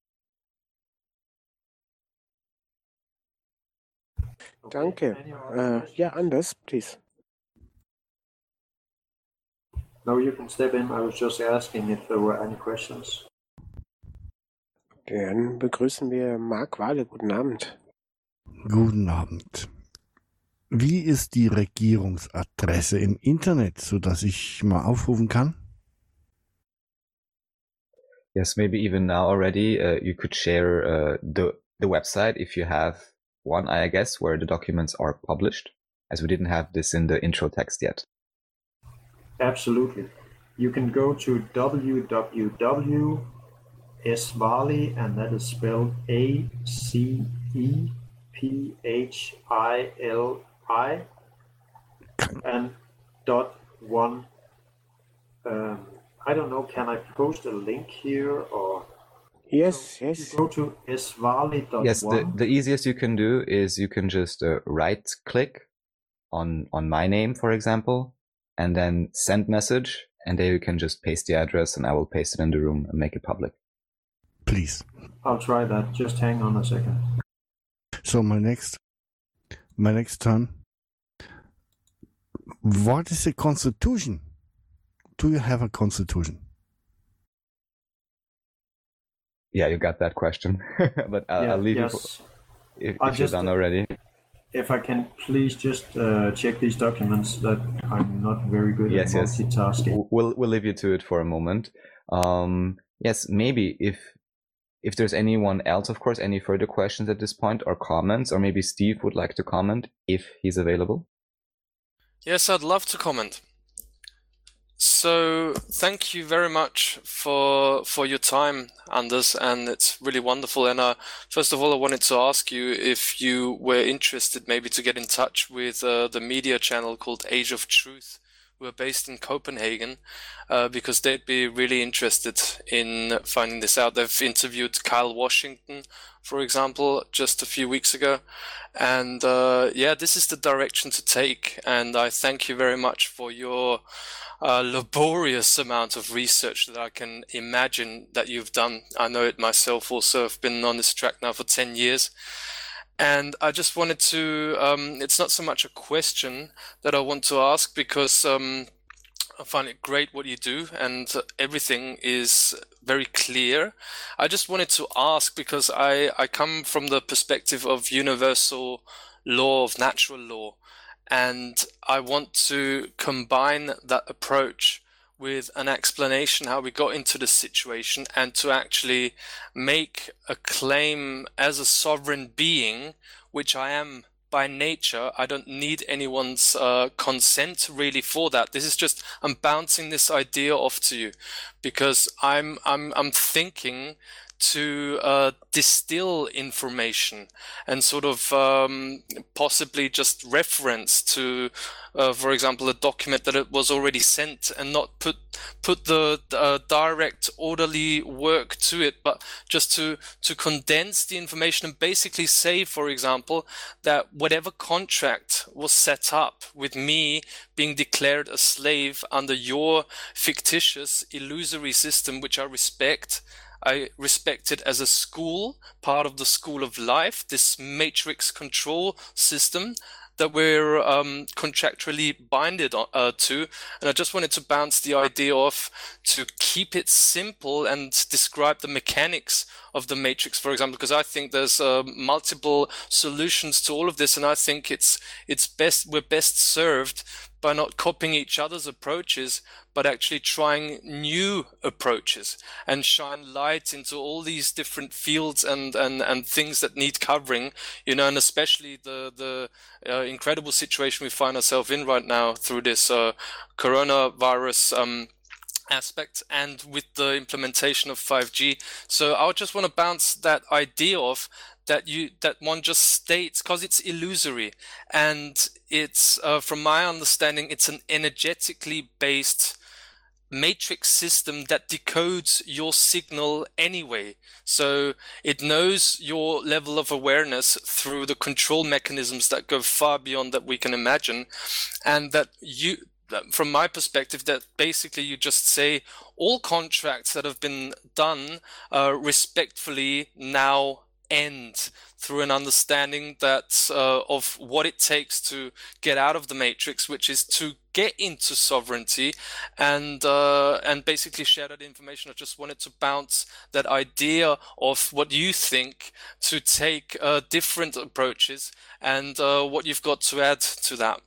Danke. Uh, yeah, Anders, please. No, you can step in. I was just asking if there were any questions. Dann begrüßen wir Marc Wahle. Guten Abend. Guten Abend. Wie ist die Regierungsadresse im Internet, sodass ich mal aufrufen kann? Yes, maybe even now already uh, you could share uh, the the website if you have one, I guess, where the documents are published, as we didn't have this in the intro text yet. Absolutely. You can go to w w w dot esvali, and that is spelled A C E P H I L I, and dot one. Um, I don't know, can I post a link here or? Yes, so yes. You go to esvali dot one. Yes, the, the easiest you can do is you can just uh, right click on, on my name, for example, and then send message, and there you can just paste the address and I will paste it in the room and make it public. Please. I'll try that. Just hang on a second. So my next, my next turn. What is a constitution? Do you have a constitution? Yeah, you got that question, but I'll, Yeah, I'll leave yes. you for, if, I'll if you're just- done already. If I can please just uh, check these documents, that I'm not very good Yes, at yes. multitasking. We'll we'll leave you to it for a moment. Um, yes, maybe if if there's anyone else, of course, any further questions at this point or comments, or maybe Steve would like to comment if he's available. Yes, I'd love to comment. So thank you very much for for your time, Anders, and it's really wonderful. And uh, first of all, I wanted to ask you if you were interested maybe to get in touch with uh, the media channel called Age of Truth, who are based in Copenhagen, uh, because they'd be really interested in finding this out. They've interviewed Kyle Washington, for example, just a few weeks ago. And uh, yeah, this is the direction to take. And I thank you very much for your uh, laborious amount of research that I can imagine that you've done. I know it myself also. I've been on this track now for ten years. And I just wanted to, um, it's not so much a question that I want to ask, because um, I find it great what you do and everything is very clear. I just wanted to ask because I, I come from the perspective of universal law, of natural law, and I want to combine that approach with an explanation how we got into this situation, and to actually make a claim as a sovereign being, which I am by nature. I don't need anyone's uh, consent really for that. This is just, I'm bouncing this idea off to you because I'm I'm I'm thinking to uh, distill information and sort of um, possibly just reference to, uh, for example, a document that it was already sent, and not put put the uh, direct orderly work to it, but just to to condense the information and basically say, for example, that whatever contract was set up with me being declared a slave under your fictitious, illusory system, which I respect. I respect it as a school, part of the school of life, this matrix control system that we're um, contractually binded uh, to. And I just wanted to bounce the idea off to keep it simple and describe the mechanics of the matrix, for example, because I think there's uh, multiple solutions to all of this. And I think it's it's best we're best served by not copying each other's approaches, but actually trying new approaches and shine light into all these different fields and, and, and things that need covering, you know, and especially the, the uh, incredible situation we find ourselves in right now through this uh, coronavirus um, aspect, and with the implementation of five G. So I just want to bounce that idea off that you that one just states, because it's illusory, and it's uh, from my understanding it's an energetically based matrix system that decodes your signal anyway. So it knows your level of awareness through the control mechanisms that go far beyond that we can imagine, and that you from my perspective, that basically you just say all contracts that have been done uh, respectfully now end through an understanding that uh, of what it takes to get out of the matrix, which is to get into sovereignty and uh, and basically share that information. I just wanted to bounce that idea of what you think, to take uh, different approaches, and uh, what you've got to add to that.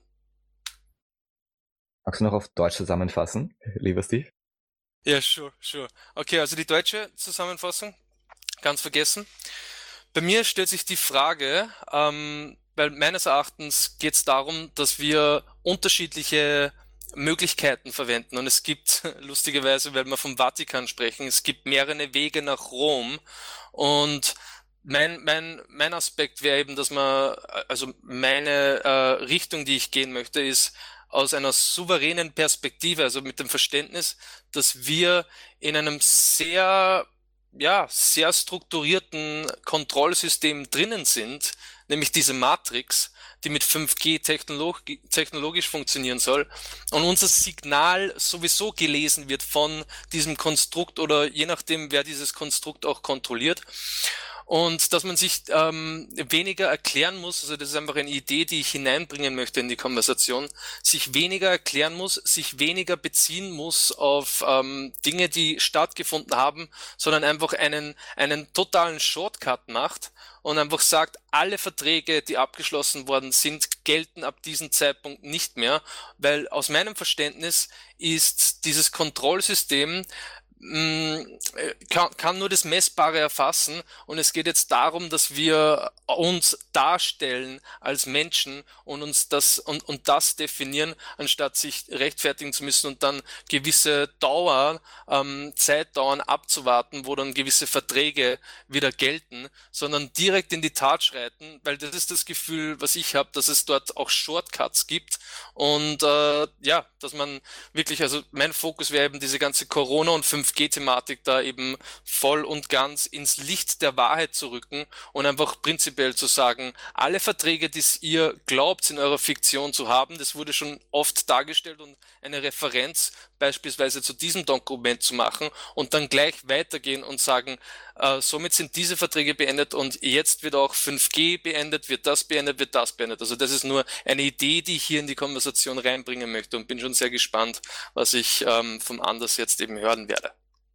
Magst du noch auf Deutsch zusammenfassen, lieber Steve? Ja, sure, sure. Okay, also die deutsche Zusammenfassung, ganz vergessen. Bei mir stellt sich die Frage, ähm, weil meines Erachtens geht es darum, dass wir unterschiedliche Möglichkeiten verwenden. Und es gibt, lustigerweise, weil wir vom Vatikan sprechen, es gibt mehrere Wege nach Rom. Und mein, mein, mein Aspekt wäre eben, dass man, also meine äh, Richtung, die ich gehen möchte, ist, aus einer souveränen Perspektive, also mit dem Verständnis, dass wir in einem sehr, ja, sehr strukturierten Kontrollsystem drinnen sind, nämlich diese Matrix, die mit fünf G technolog technologisch funktionieren soll, und unser Signal sowieso gelesen wird von diesem Konstrukt oder je nachdem, wer dieses Konstrukt auch kontrolliert. Und dass man sich ähm, weniger erklären muss, also das ist einfach eine Idee, die ich hineinbringen möchte in die Konversation, sich weniger erklären muss, sich weniger beziehen muss auf ähm, Dinge, die stattgefunden haben, sondern einfach einen einen totalen Shortcut macht und einfach sagt, alle Verträge, die abgeschlossen worden sind, gelten ab diesem Zeitpunkt nicht mehr, weil aus meinem Verständnis ist dieses Kontrollsystem mh, kann, kann nur das Messbare erfassen, und es geht jetzt darum, dass wir uns darstellen als Menschen und uns das und, und das definieren, anstatt sich rechtfertigen zu müssen und dann gewisse Dauer, ähm, Zeitdauern abzuwarten, wo dann gewisse Verträge wieder gelten, sondern direkt in die Tat schreiten, weil das ist das Gefühl, was ich habe, dass es dort auch Shortcuts gibt und äh, ja, dass man wirklich, also mein Fokus wäre eben diese ganze Corona- und fünf G-Thematik da eben voll und ganz ins Licht der Wahrheit zu rücken und einfach prinzipiell zu sagen, alle Verträge, die ihr glaubt in eurer Fiktion zu haben, das wurde schon oft dargestellt, und eine Referenz beispielsweise zu diesem Dokument zu machen und dann gleich weitergehen und sagen, äh, somit sind diese Verträge beendet und jetzt wird auch fünf G beendet, wird das beendet, wird das beendet. Also das ist nur eine Idee, die ich hier in die Konversation reinbringen möchte, und bin schon sehr gespannt, was ich ähm, vom Anders jetzt eben hören werde.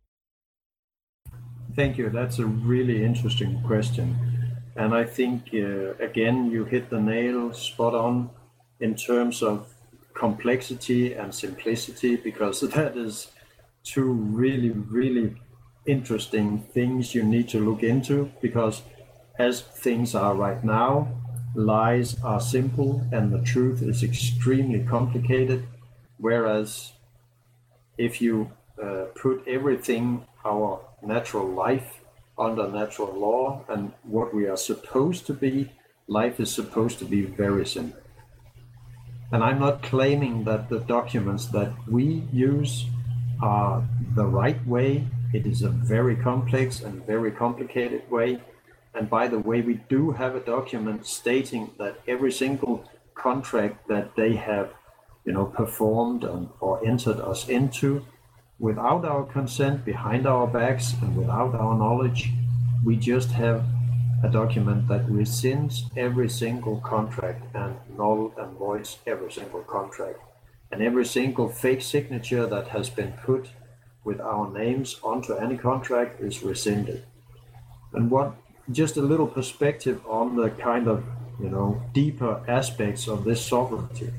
Thank you. That's a really interesting question. And I think, uh, again, you hit the nail spot on in terms of complexity and simplicity, because that is two really, really interesting things you need to look into, because as things are right now, lies are simple and the truth is extremely complicated. Whereas if you uh, put everything, our natural life, under natural law and what we are supposed to be, life is supposed to be very simple. And I'm not claiming that the documents that we use are the right way. It is a very complex and very complicated way. And by the way, we do have a document stating that every single contract that they have, you know, performed and, or entered us into, without our consent, behind our backs, and without our knowledge, we just have a document that rescinds every single contract and null and voids every single contract. And every single fake signature that has been put with our names onto any contract is rescinded. And what, just a little perspective on the kind of, you know, deeper aspects of this sovereignty.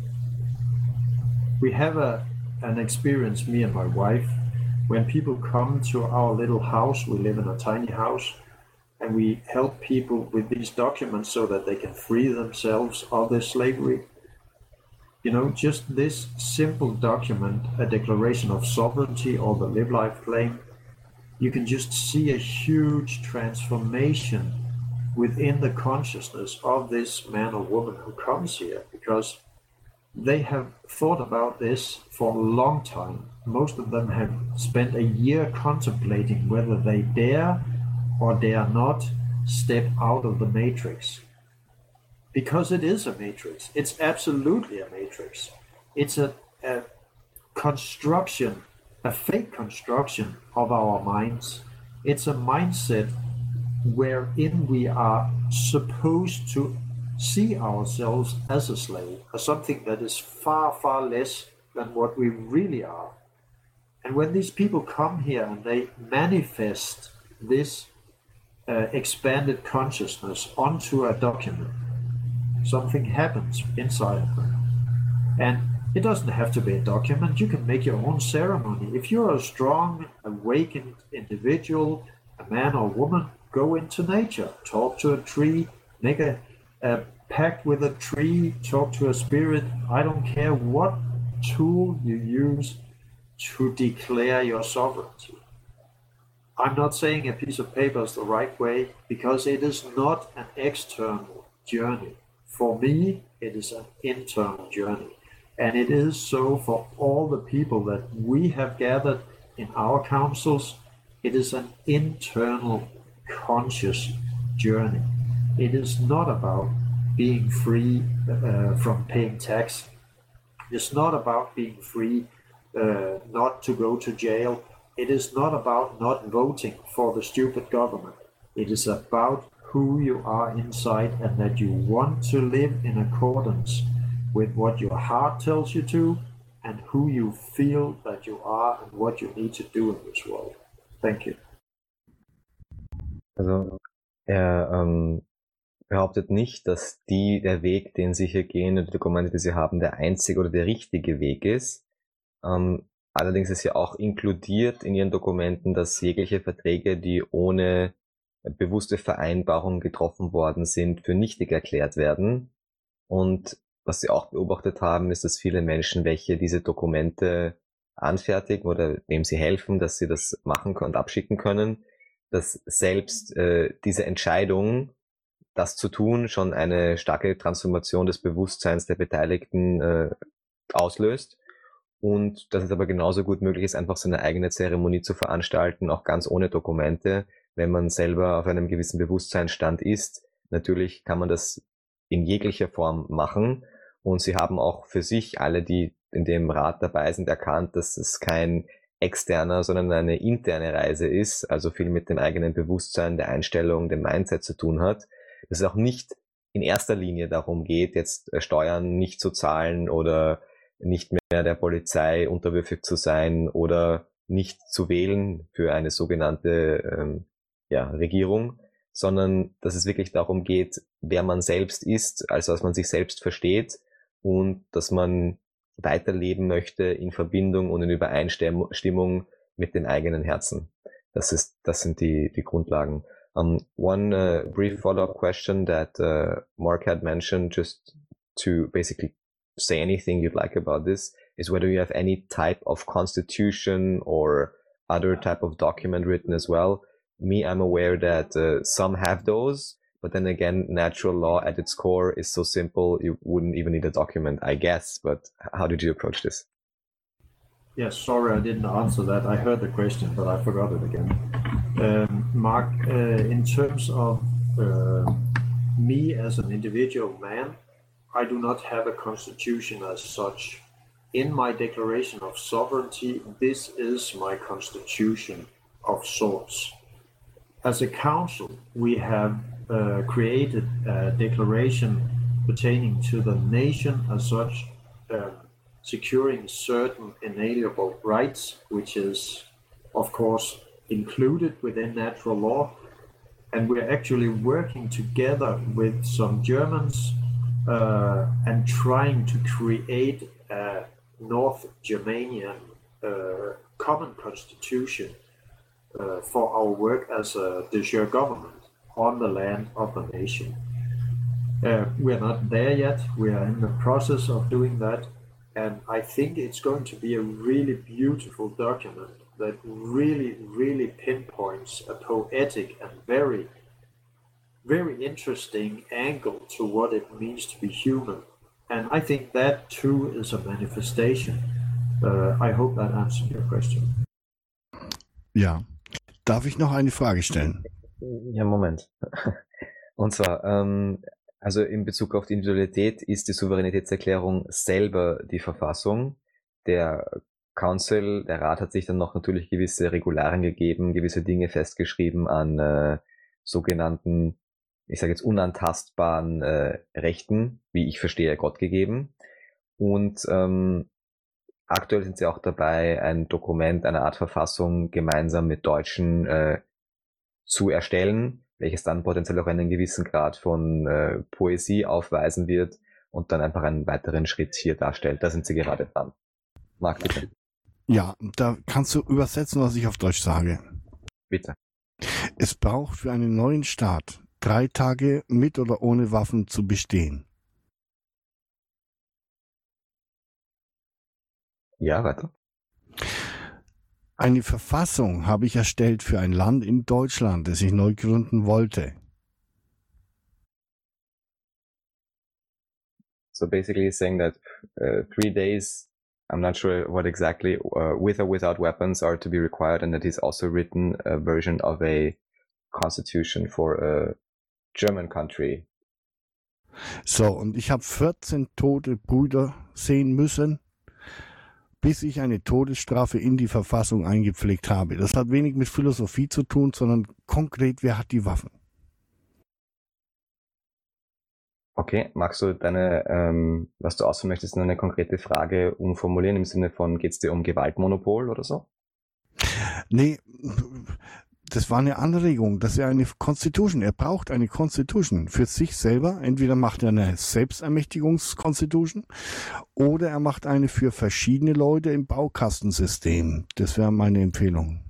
We have a, an experience, me and my wife, when people come to our little house, we live in a tiny house, and we help people with these documents so that they can free themselves of their slavery. You know, just this simple document, a declaration of sovereignty or the Live Life claim, you can just see a huge transformation within the consciousness of this man or woman who comes here, because they have thought about this for a long time. Most of them have spent a year contemplating whether they dare or dare not step out of the matrix. Because it is a matrix. It's absolutely a matrix. It's a, a construction, a fake construction of our minds. It's a mindset wherein we are supposed to see ourselves as a slave, as something that is far, far less than what we really are. And when these people come here and they manifest this uh, expanded consciousness onto a document, something happens inside of them. And it doesn't have to be a document. You can make your own ceremony. If you're a strong, awakened individual, a man or woman, go into nature, talk to a tree, make a, a pact with a tree, talk to a spirit. I don't care what tool you use to declare your sovereignty. I'm not saying a piece of paper is the right way, because it is not an external journey. For me, it is an internal journey. And it is so for all the people that we have gathered in our councils. It is an internal conscious journey. It is not about being free uh, from paying tax. It's not about being free uh, not to go to jail. It is not about not voting for the stupid government. It is about who you are inside, and that you want to live in accordance with what your heart tells you to, and who you feel that you are, and what you need to do in this world. Thank you. Also er ähm, behauptet nicht, dass die der Weg, den sie hier gehen, oder die Dokumente, die sie haben, der einzige oder der richtige Weg ist. Ähm, allerdings ist ja auch inkludiert in ihren Dokumenten, dass jegliche Verträge, die ohne bewusste Vereinbarung getroffen worden sind, für nichtig erklärt werden. Und was sie auch beobachtet haben, ist, dass viele Menschen, welche diese Dokumente anfertigen oder wem sie helfen, dass sie das machen und abschicken können, dass selbst äh, diese Entscheidung, das zu tun, schon eine starke Transformation des Bewusstseins der Beteiligten äh, auslöst. Und dass es aber genauso gut möglich ist, einfach so eine eigene Zeremonie zu veranstalten, auch ganz ohne Dokumente, wenn man selber auf einem gewissen Bewusstseinsstand ist. Natürlich kann man das in jeglicher Form machen. Und sie haben auch für sich, alle, die in dem Rat dabei sind, erkannt, dass es kein externer, sondern eine interne Reise ist, also viel mit dem eigenen Bewusstsein, der Einstellung, dem Mindset zu tun hat. Dass es auch nicht in erster Linie darum geht, jetzt Steuern nicht zu zahlen oder nicht mehr der Polizei unterwürfig zu sein oder nicht zu wählen für eine sogenannte ähm, ja, Regierung, sondern dass es wirklich darum geht, wer man selbst ist, also dass man sich selbst versteht und dass man weiterleben möchte in Verbindung und in Übereinstimmung mit den eigenen Herzen. Das ist, das sind die, die Grundlagen. Um, one uh, brief follow-up question that uh, Mark had mentioned, just to basically say anything you'd like about this, is whether you have any type of constitution or other type of document written as well. Me, I'm aware that uh, some have those, but then again, natural law at its core is so simple, you wouldn't even need a document, I guess. But how did you approach this? Yes, sorry, I didn't answer that. I heard the question, but I forgot it again. Um, Mark, uh, in terms of uh, me as an individual man, I do not have a constitution as such. In my declaration of sovereignty, this is my constitution of sorts. As a council, we have uh, created a declaration pertaining to the nation as such, uh, securing certain inalienable rights, which is, of course, included within natural law. And we're actually working together with some Germans uh, and trying to create a North Germanian uh, common constitution uh, for our work as a de jure government on the land of the nation. Uh, we're not there yet. We are in the process of doing that. And I think it's going to be a really beautiful document that really, really pinpoints a poetic and very, very interesting angle to what it means to be human. And I think that too is a manifestation. Uh, I hope that answered your question. Ja. Darf ich noch eine Frage stellen? Ja, Moment. Und zwar, ähm, also in Bezug auf die Individualität ist die Souveränitätserklärung selber die Verfassung. Der Council, der Rat hat sich dann noch natürlich gewisse Regularien gegeben, gewisse Dinge festgeschrieben an äh, sogenannten, ich sage jetzt unantastbaren äh, Rechten, wie ich verstehe, Gott gegeben. Und ähm, aktuell sind sie auch dabei, ein Dokument, eine Art Verfassung gemeinsam mit Deutschen äh, zu erstellen, welches dann potenziell auch einen gewissen Grad von äh, Poesie aufweisen wird und dann einfach einen weiteren Schritt hier darstellt. Da sind sie gerade dran. Marc, bitte. Ja, da kannst du übersetzen, was ich auf Deutsch sage. Bitte. Es braucht für einen neuen Staat drei Tage mit oder ohne Waffen zu bestehen. Ja, weiter. Eine Verfassung habe ich erstellt für ein Land in Deutschland, das ich neu gründen wollte. So basically he's saying that uh, three days, I'm not sure what exactly, uh, with or without weapons are to be required, and that he's also written a version of a constitution for a German country. So, und ich habe vierzehn tote Brüder sehen müssen, bis ich eine Todesstrafe in die Verfassung eingepflegt habe. Das hat wenig mit Philosophie zu tun, sondern konkret, wer hat die Waffen? Okay, magst du deine, ähm, was du ausführen möchtest, eine konkrete Frage umformulieren im Sinne von, geht's dir um Gewaltmonopol oder so? Nee, das war eine Anregung, dass er eine Constitution, er braucht eine Constitution für sich selber. Entweder macht er eine Selbstermächtigungs-Constitution oder er macht eine für verschiedene Leute im Baukastensystem. Das wäre meine Empfehlung.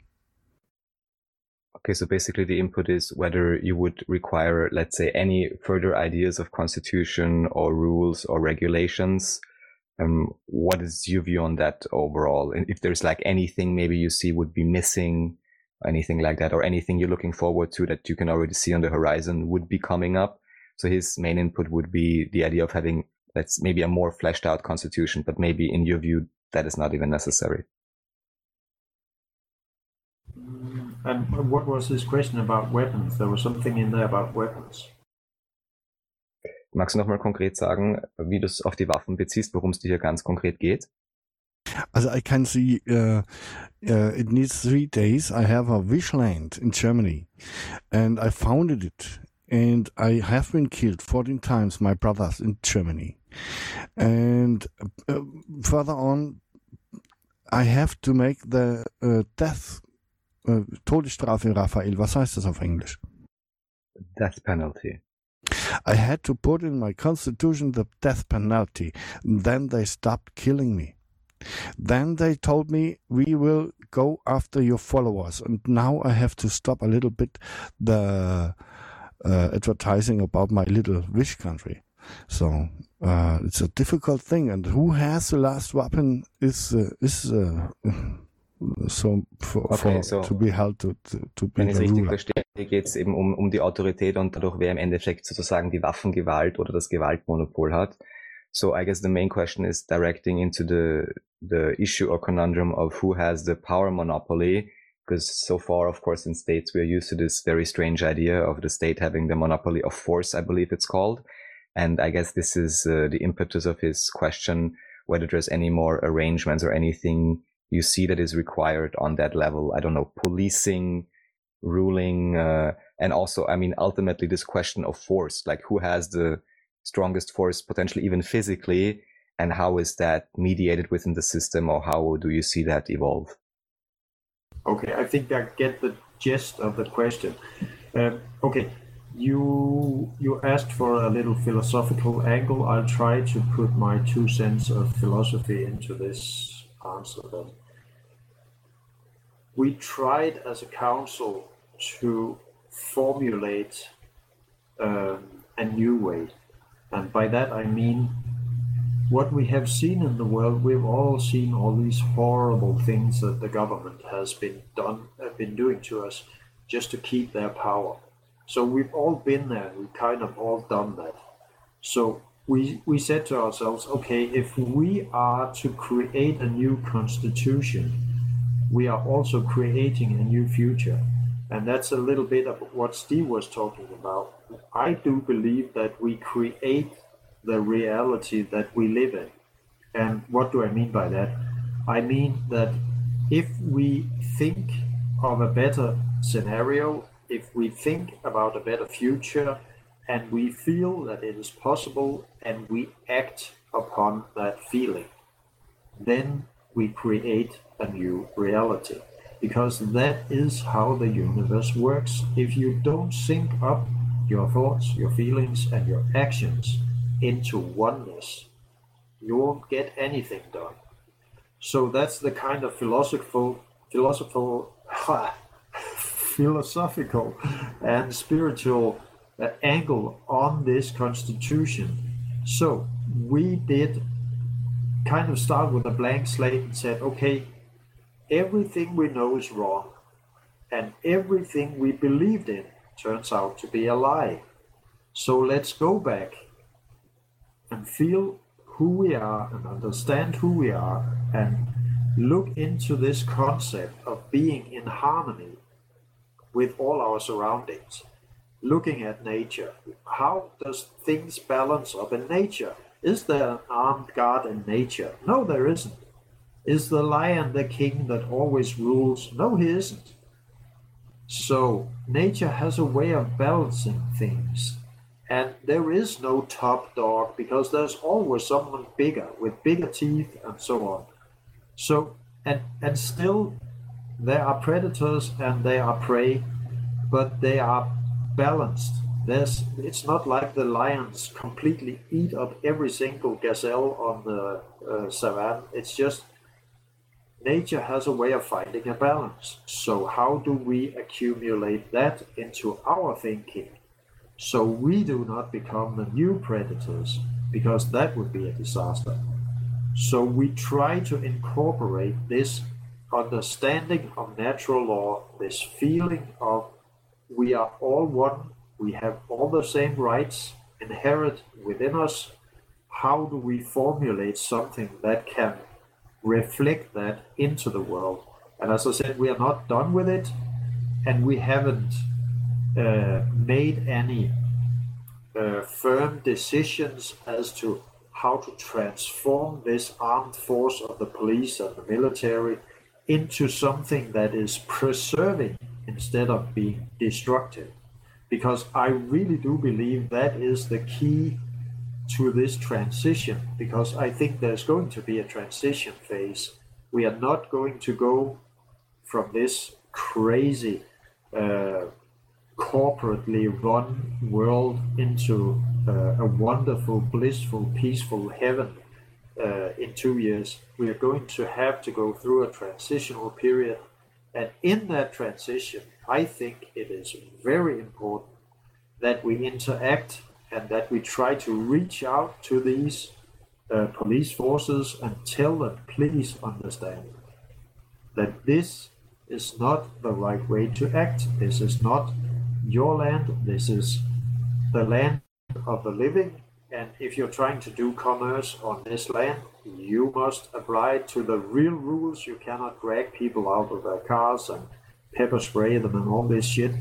Okay, so basically the input is whether you would require, let's say, any further ideas of constitution or rules or regulations. Um, what is your view on that overall? And if there's like anything maybe you see would be missing, anything like that, or anything you're looking forward to that you can already see on the horizon would be coming up. So his main input would be the idea of having, let's maybe a more fleshed out constitution, but maybe in your view, that is not even necessary. And what was his question about weapons? There was something in there about weapons. Magst du nochmal konkret sagen, wie du es auf die Waffen beziehst, worum es dir hier ganz konkret geht? Also I can see uh, uh, it needs three days. I have a Wishland in Germany and I founded it and I have been killed fourteen times, my brothers in Germany. And uh, further on, I have to make the uh, death uh, Todesstrafe, Raphael. Was heißt das auf Englisch? Death penalty. I had to put in my constitution the death penalty. Then they stopped killing me. Then they told me, we will go after your followers. And now I have to stop a little bit the uh, advertising about my little wish country. So uh, it's a difficult thing. And who has the last weapon is uh, is uh, so for, okay, for so to be held to, to, to be wenn ich es the richtig ruler. verstehe, geht es eben um, um die Autorität und dadurch, wer im Endeffekt sozusagen die Waffengewalt oder das Gewaltmonopol hat. So I guess the main question is directing into the the issue or conundrum of who has the power monopoly, because so far, of course, in states we are used to this very strange idea of the state having the monopoly of force, I believe it's called. And I guess this is uh, the impetus of his question, whether there's any more arrangements or anything you see that is required on that level. I don't know, policing, ruling, uh, and also, I mean, ultimately this question of force, like who has the strongest force, potentially even physically, and how is that mediated within the system, or how do you see that evolve? Okay, I think I get the gist of the question. Um, okay, you you asked for a little philosophical angle. I'll try to put my two cents of philosophy into this answer then. We tried as a council to formulate um, a new way. And by that I mean, what we have seen in the world, we've all seen all these horrible things that the government has been done, have been doing to us just to keep their power. So we've all been there, we've kind of all done that. So we, we said to ourselves, okay, if we are to create a new constitution, we are also creating a new future. And that's a little bit of what Steve was talking about. I do believe that we create the reality that we live in. And what do I mean by that? I mean that if we think of a better scenario, if we think about a better future, and we feel that it is possible, and we act upon that feeling, then we create a new reality. Because that is how the universe works. If you don't sync up your thoughts, your feelings, and your actions into oneness, you won't get anything done. So that's the kind of philosophical, philosophical, philosophical and spiritual uh, angle on this constitution. So we did kind of start with a blank slate and said, okay, everything we know is wrong, and everything we believed in turns out to be a lie. So let's go back and feel who we are and understand who we are and look into this concept of being in harmony with all our surroundings. Looking at nature, how does things balance up in nature? Is there an armed guard in nature? No, there isn't. Is the lion the king that always rules? No, he isn't. So nature has a way of balancing things. And there is no top dog because there's always someone bigger with bigger teeth and so on. So, and, and still there are predators and there are prey, but they are balanced. There's, it's not like the lions completely eat up every single gazelle on the uh, savannah. It's just nature has a way of finding a balance. So how do we accumulate that into our thinking so we do not become the new predators? Because that would be a disaster. So we try to incorporate this understanding of natural law, this feeling of we are all one, we have all the same rights inherent within us. How do we formulate something that can reflect that into the world? And as I said, we are not done with it, and we haven't uh, made any uh, firm decisions as to how to transform this armed force of the police and the military into something that is preserving instead of being destructive. Because I really do believe that is the key to this transition, because I think there's going to be a transition phase. We are not going to go from this crazy uh, corporately run world into uh, a wonderful, blissful, peaceful heaven uh, in two years. We are going to have to go through a transitional period. And in that transition, I think it is very important that we interact and that we try to reach out to these uh, police forces and tell them, please understand that this is not the right way to act. This is not your land. This is the land of the living. And if you're trying to do commerce on this land, you must abide to the real rules. You cannot drag people out of their cars and pepper spray them and all this shit.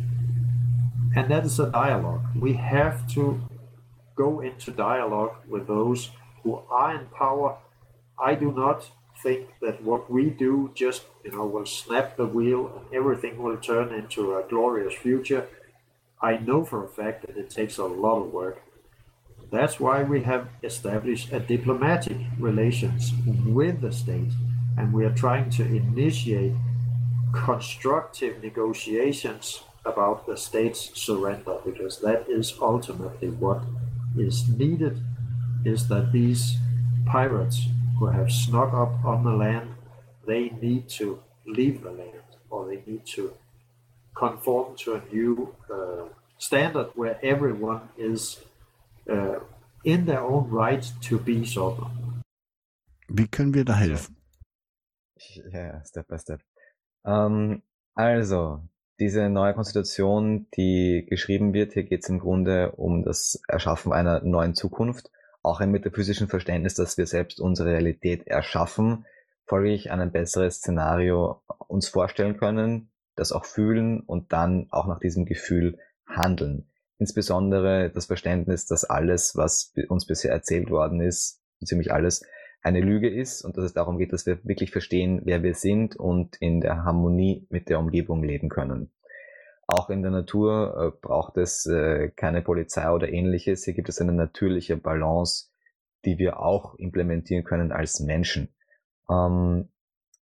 And that is a dialogue. We have to go into dialogue with those who are in power. I do not think that what we do just, you know, will snap the wheel and everything will turn into a glorious future. I know for a fact that it takes a lot of work. That's why we have established a diplomatic relations with the state, and we are trying to initiate constructive negotiations about the state's surrender, because that is ultimately what is needed, is that these pirates who have snuck up on the land, they need to leave the land, or they need to conform to a new uh, standard where everyone is uh, in their own right to be sovereign. Wie können wir da helfen? Ja, ja, Step by Step. Ähm, also, diese neue Konstitution, die geschrieben wird, hier geht es im Grunde um das Erschaffen einer neuen Zukunft, auch im metaphysischen Verständnis, dass wir selbst unsere Realität erschaffen, folglich ein besseres Szenario uns vorstellen können, das auch fühlen und dann auch nach diesem Gefühl handeln. Insbesondere das Verständnis, dass alles, was uns bisher erzählt worden ist, ziemlich alles, eine Lüge ist und dass es darum geht, dass wir wirklich verstehen, wer wir sind und in der Harmonie mit der Umgebung leben können. Auch in der Natur äh, braucht es äh, keine Polizei oder ähnliches. Hier gibt es eine natürliche Balance, die wir auch implementieren können als Menschen. Ähm,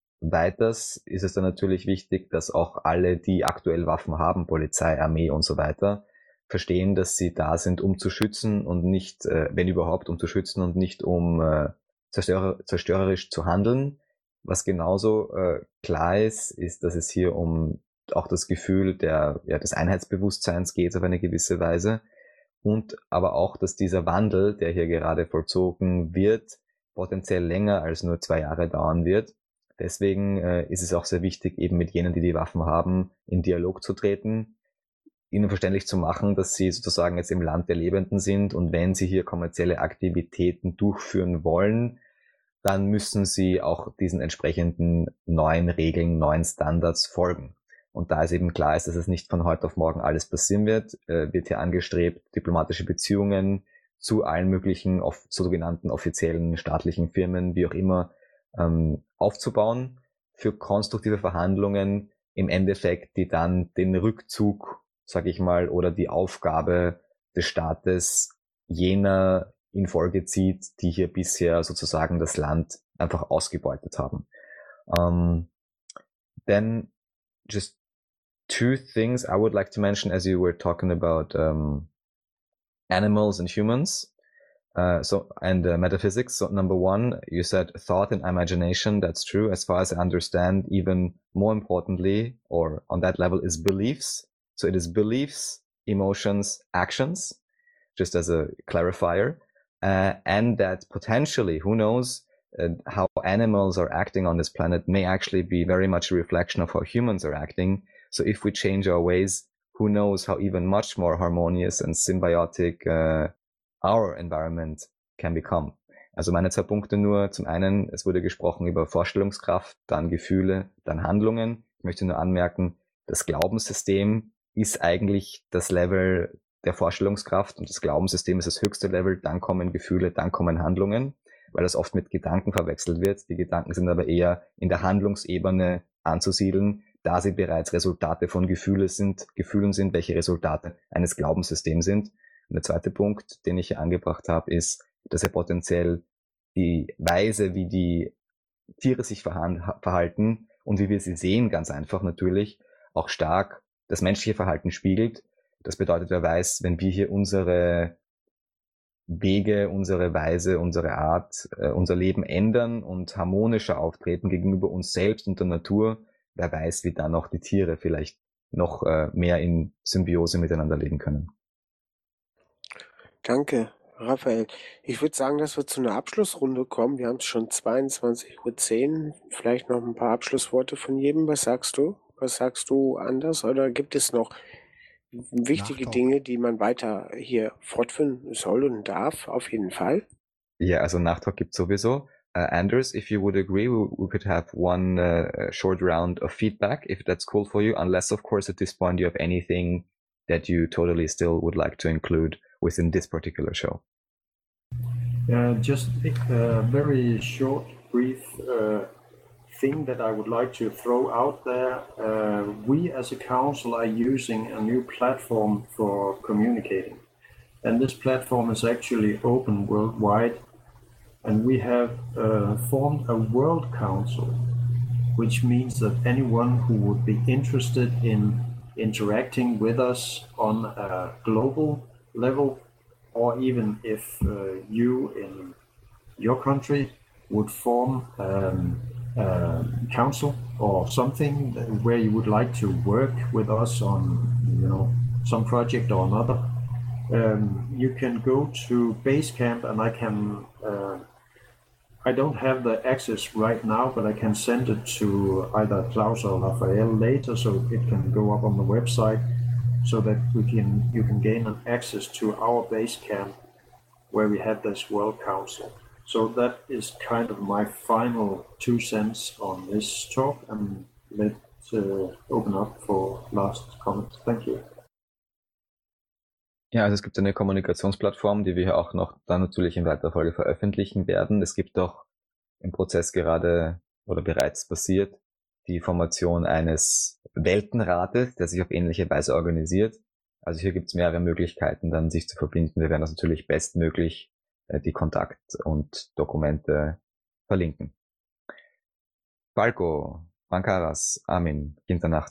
weiters ist es dann natürlich wichtig, dass auch alle, die aktuell Waffen haben, Polizei, Armee und so weiter, verstehen, dass sie da sind, um zu schützen und nicht, äh, wenn überhaupt, um zu schützen und nicht um äh, zerstörer, zerstörerisch zu handeln. Was genauso äh, klar ist, ist, dass es hier um auch das Gefühl der, ja, des Einheitsbewusstseins geht auf eine gewisse Weise und aber auch, dass dieser Wandel, der hier gerade vollzogen wird, potenziell länger als nur zwei Jahre dauern wird. Deswegen äh, ist es auch sehr wichtig, eben mit jenen, die die Waffen haben, in Dialog zu treten, ihnen verständlich zu machen, dass sie sozusagen jetzt im Land der Lebenden sind und wenn sie hier kommerzielle Aktivitäten durchführen wollen, dann müssen sie auch diesen entsprechenden neuen Regeln, neuen Standards folgen. Und da es eben klar ist, dass es nicht von heute auf morgen alles passieren wird, äh, wird hier angestrebt, diplomatische Beziehungen zu allen möglichen off- sogenannten offiziellen staatlichen Firmen, wie auch immer, ähm, aufzubauen für konstruktive Verhandlungen im Endeffekt, die dann den Rückzug, sage ich mal, oder die Aufgabe des Staates jener in Folge zieht, die hier bisher sozusagen das Land einfach ausgebeutet haben. Ähm, denn just two things I would like to mention as you were talking about um, animals and humans. Uh, so and uh, metaphysics. So number one, you said thought and imagination. That's true. As far as I understand, even more importantly, or on that level, is beliefs. So it is beliefs, emotions, actions, just as a clarifier, uh, and that potentially, who knows, uh, how animals are acting on this planet may actually be very much a reflection of how humans are acting. So if we change our ways, who knows how even much more harmonious and symbiotic uh, our environment can become. Also meine zwei Punkte nur. Zum einen, es wurde gesprochen über Vorstellungskraft, dann Gefühle, dann Handlungen. Ich möchte nur anmerken, das Glaubenssystem ist eigentlich das Level der Vorstellungskraft und das Glaubenssystem ist das höchste Level. Dann kommen Gefühle, dann kommen Handlungen, weil das oft mit Gedanken verwechselt wird. Die Gedanken sind aber eher in der Handlungsebene anzusiedeln, da sie bereits Resultate von Gefühle sind, Gefühlen sind, welche Resultate eines Glaubenssystems sind. Und der zweite Punkt, den ich hier angebracht habe, ist, dass er potenziell die Weise, wie die Tiere sich verhalten und wie wir sie sehen, ganz einfach natürlich, auch stark das menschliche Verhalten spiegelt. Das bedeutet, wer weiß, wenn wir hier unsere Wege, unsere Weise, unsere Art, äh, unser Leben ändern und harmonischer auftreten gegenüber uns selbst und der Natur, wer weiß, wie dann auch die Tiere vielleicht noch äh, mehr in Symbiose miteinander leben können. Danke, Raphael. Ich würde sagen, dass wir zu einer Abschlussrunde kommen. Wir haben es schon zweiundzwanzig Uhr zehn. Vielleicht noch ein paar Abschlussworte von jedem. Was sagst du? Was sagst du anders? Oder gibt es noch wichtige Nachtalk. Dinge, die man weiter hier fortführen soll und darf? Auf jeden Fall. Ja, also Nachtalk gibt's sowieso. Uh, Anders, if you would agree, we, we could have one uh, short round of feedback, if that's cool for you, unless, of course, at this point you have anything that you totally still would like to include within this particular show. Uh, just a very short, brief uh, thing that I would like to throw out there. Uh, we as a council are using a new platform for communicating. And this platform is actually open worldwide. And we have uh, formed a world council, which means that anyone who would be interested in interacting with us on a global level, or even if uh, you in your country would form um, a council or something where you would like to work with us on, you know, some project or another, um, you can go to Basecamp, and I can. Uh, I don't have the access right now, but I can send it to either Klaus or Raphael later, so it can go up on the website, so that we can you can gain an access to our base camp where we had this World Council. So that is kind of my final two cents on this talk, and let's uh, open up for last comments. Thank you. Ja, also es gibt eine Kommunikationsplattform, die wir hier auch noch dann natürlich in weiterer Folge veröffentlichen werden. Es gibt auch im Prozess gerade oder bereits passiert die Formation eines Weltenrates, der sich auf ähnliche Weise organisiert. Also hier gibt es mehrere Möglichkeiten, dann sich zu verbinden. Wir werden das natürlich bestmöglich äh, die Kontakt- und Dokumente verlinken. Falco, Bancaras, Armin, Hinternacht.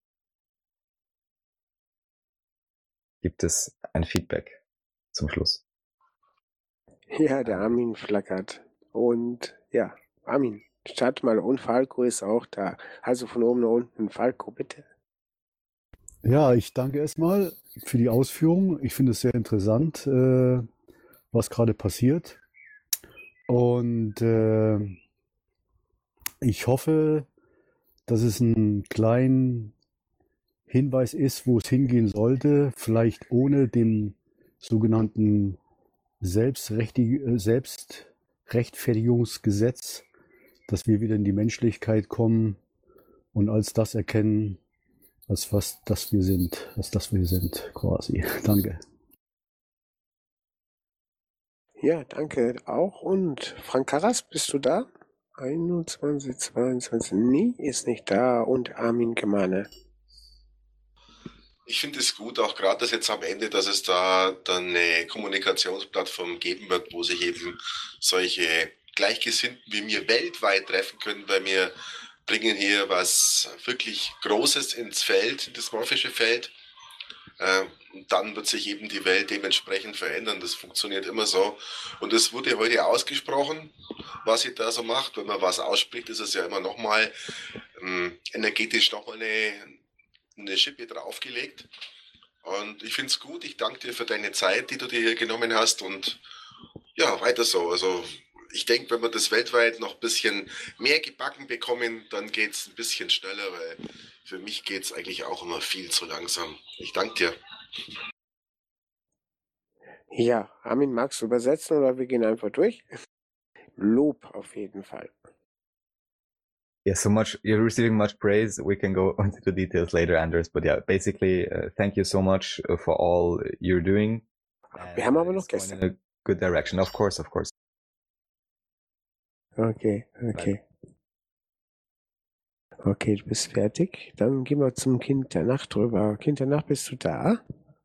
Gibt es ein Feedback zum Schluss? Ja, der Armin flackert. Und ja, Armin, start mal. Und Falco ist auch da. Also von oben nach unten. Falco, bitte. Ja, ich danke erstmal für die Ausführung. Ich finde es sehr interessant, äh, was gerade passiert. Und äh, ich hoffe, dass es einen kleinen Hinweis ist, wo es hingehen sollte, vielleicht ohne dem sogenannten Selbstrechtig- Selbstrechtfertigungsgesetz, dass wir wieder in die Menschlichkeit kommen und als das erkennen, als was das wir sind, als das wir sind, quasi. Danke. Ja, danke auch. Und Frank Karras, bist du da? einundzwanzig, zweiundzwanzig, nee, ist nicht da. Und Armin Gemane. Ich finde es gut, auch gerade das jetzt am Ende, dass es da dann eine Kommunikationsplattform geben wird, wo sich eben solche Gleichgesinnten wie mir weltweit treffen können, weil mir bringen hier was wirklich Großes ins Feld, das morphische Feld. Äh, dann wird sich eben die Welt dementsprechend verändern. Das funktioniert immer so. Und es wurde heute ausgesprochen, was sie da so macht. Wenn man was ausspricht, ist es ja immer nochmal ähm, energetisch nochmal eine, eine Schippe draufgelegt. Und ich finde es gut. Ich danke dir für deine Zeit, die du dir hier genommen hast. Und ja, weiter so. Also ich denke, wenn wir das weltweit noch ein bisschen mehr gebacken bekommen, dann geht es ein bisschen schneller, weil für mich geht es eigentlich auch immer viel zu langsam. Ich danke dir. Ja, Armin, magst du übersetzen oder wir gehen einfach durch? Lob auf jeden Fall. Yeah, so much, you're receiving much praise. We can go into the details later, Anders. But yeah, basically, uh, thank you so much for all you're doing. Wir haben aber noch It's going Gäste. in a good direction. Of course, of course. Okay, okay. Okay, du bist fertig. Dann gehen wir zum Kind der Nacht rüber. Kind der Nacht, bist du da?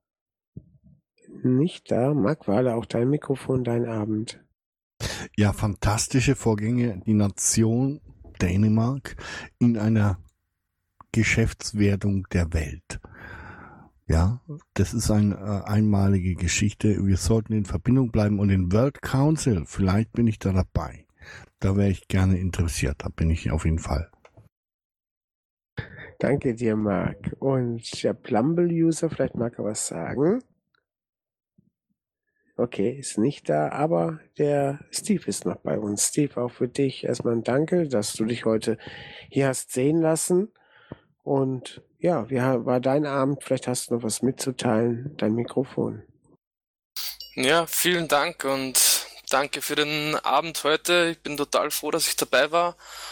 Nicht da? Marc Wahler, auch dein Mikrofon, dein Abend. Ja, fantastische Vorgänge. Die Nation Dänemark in einer Geschäftswertung der Welt. Ja, das ist eine äh, einmalige Geschichte. Wir sollten in Verbindung bleiben und den World Council, vielleicht bin ich da dabei. Da wäre ich gerne interessiert. Da bin ich auf jeden Fall. Danke dir, Marc. Und der Plumble-User, vielleicht mag er was sagen. Okay, ist nicht da, aber der Steve ist noch bei uns. Steve, auch für dich erstmal ein Danke, dass du dich heute hier hast sehen lassen. Und ja, wie war dein Abend? Vielleicht hast du noch was mitzuteilen, dein Mikrofon. Ja, vielen Dank und danke für den Abend heute. Ich bin total froh, dass ich dabei war.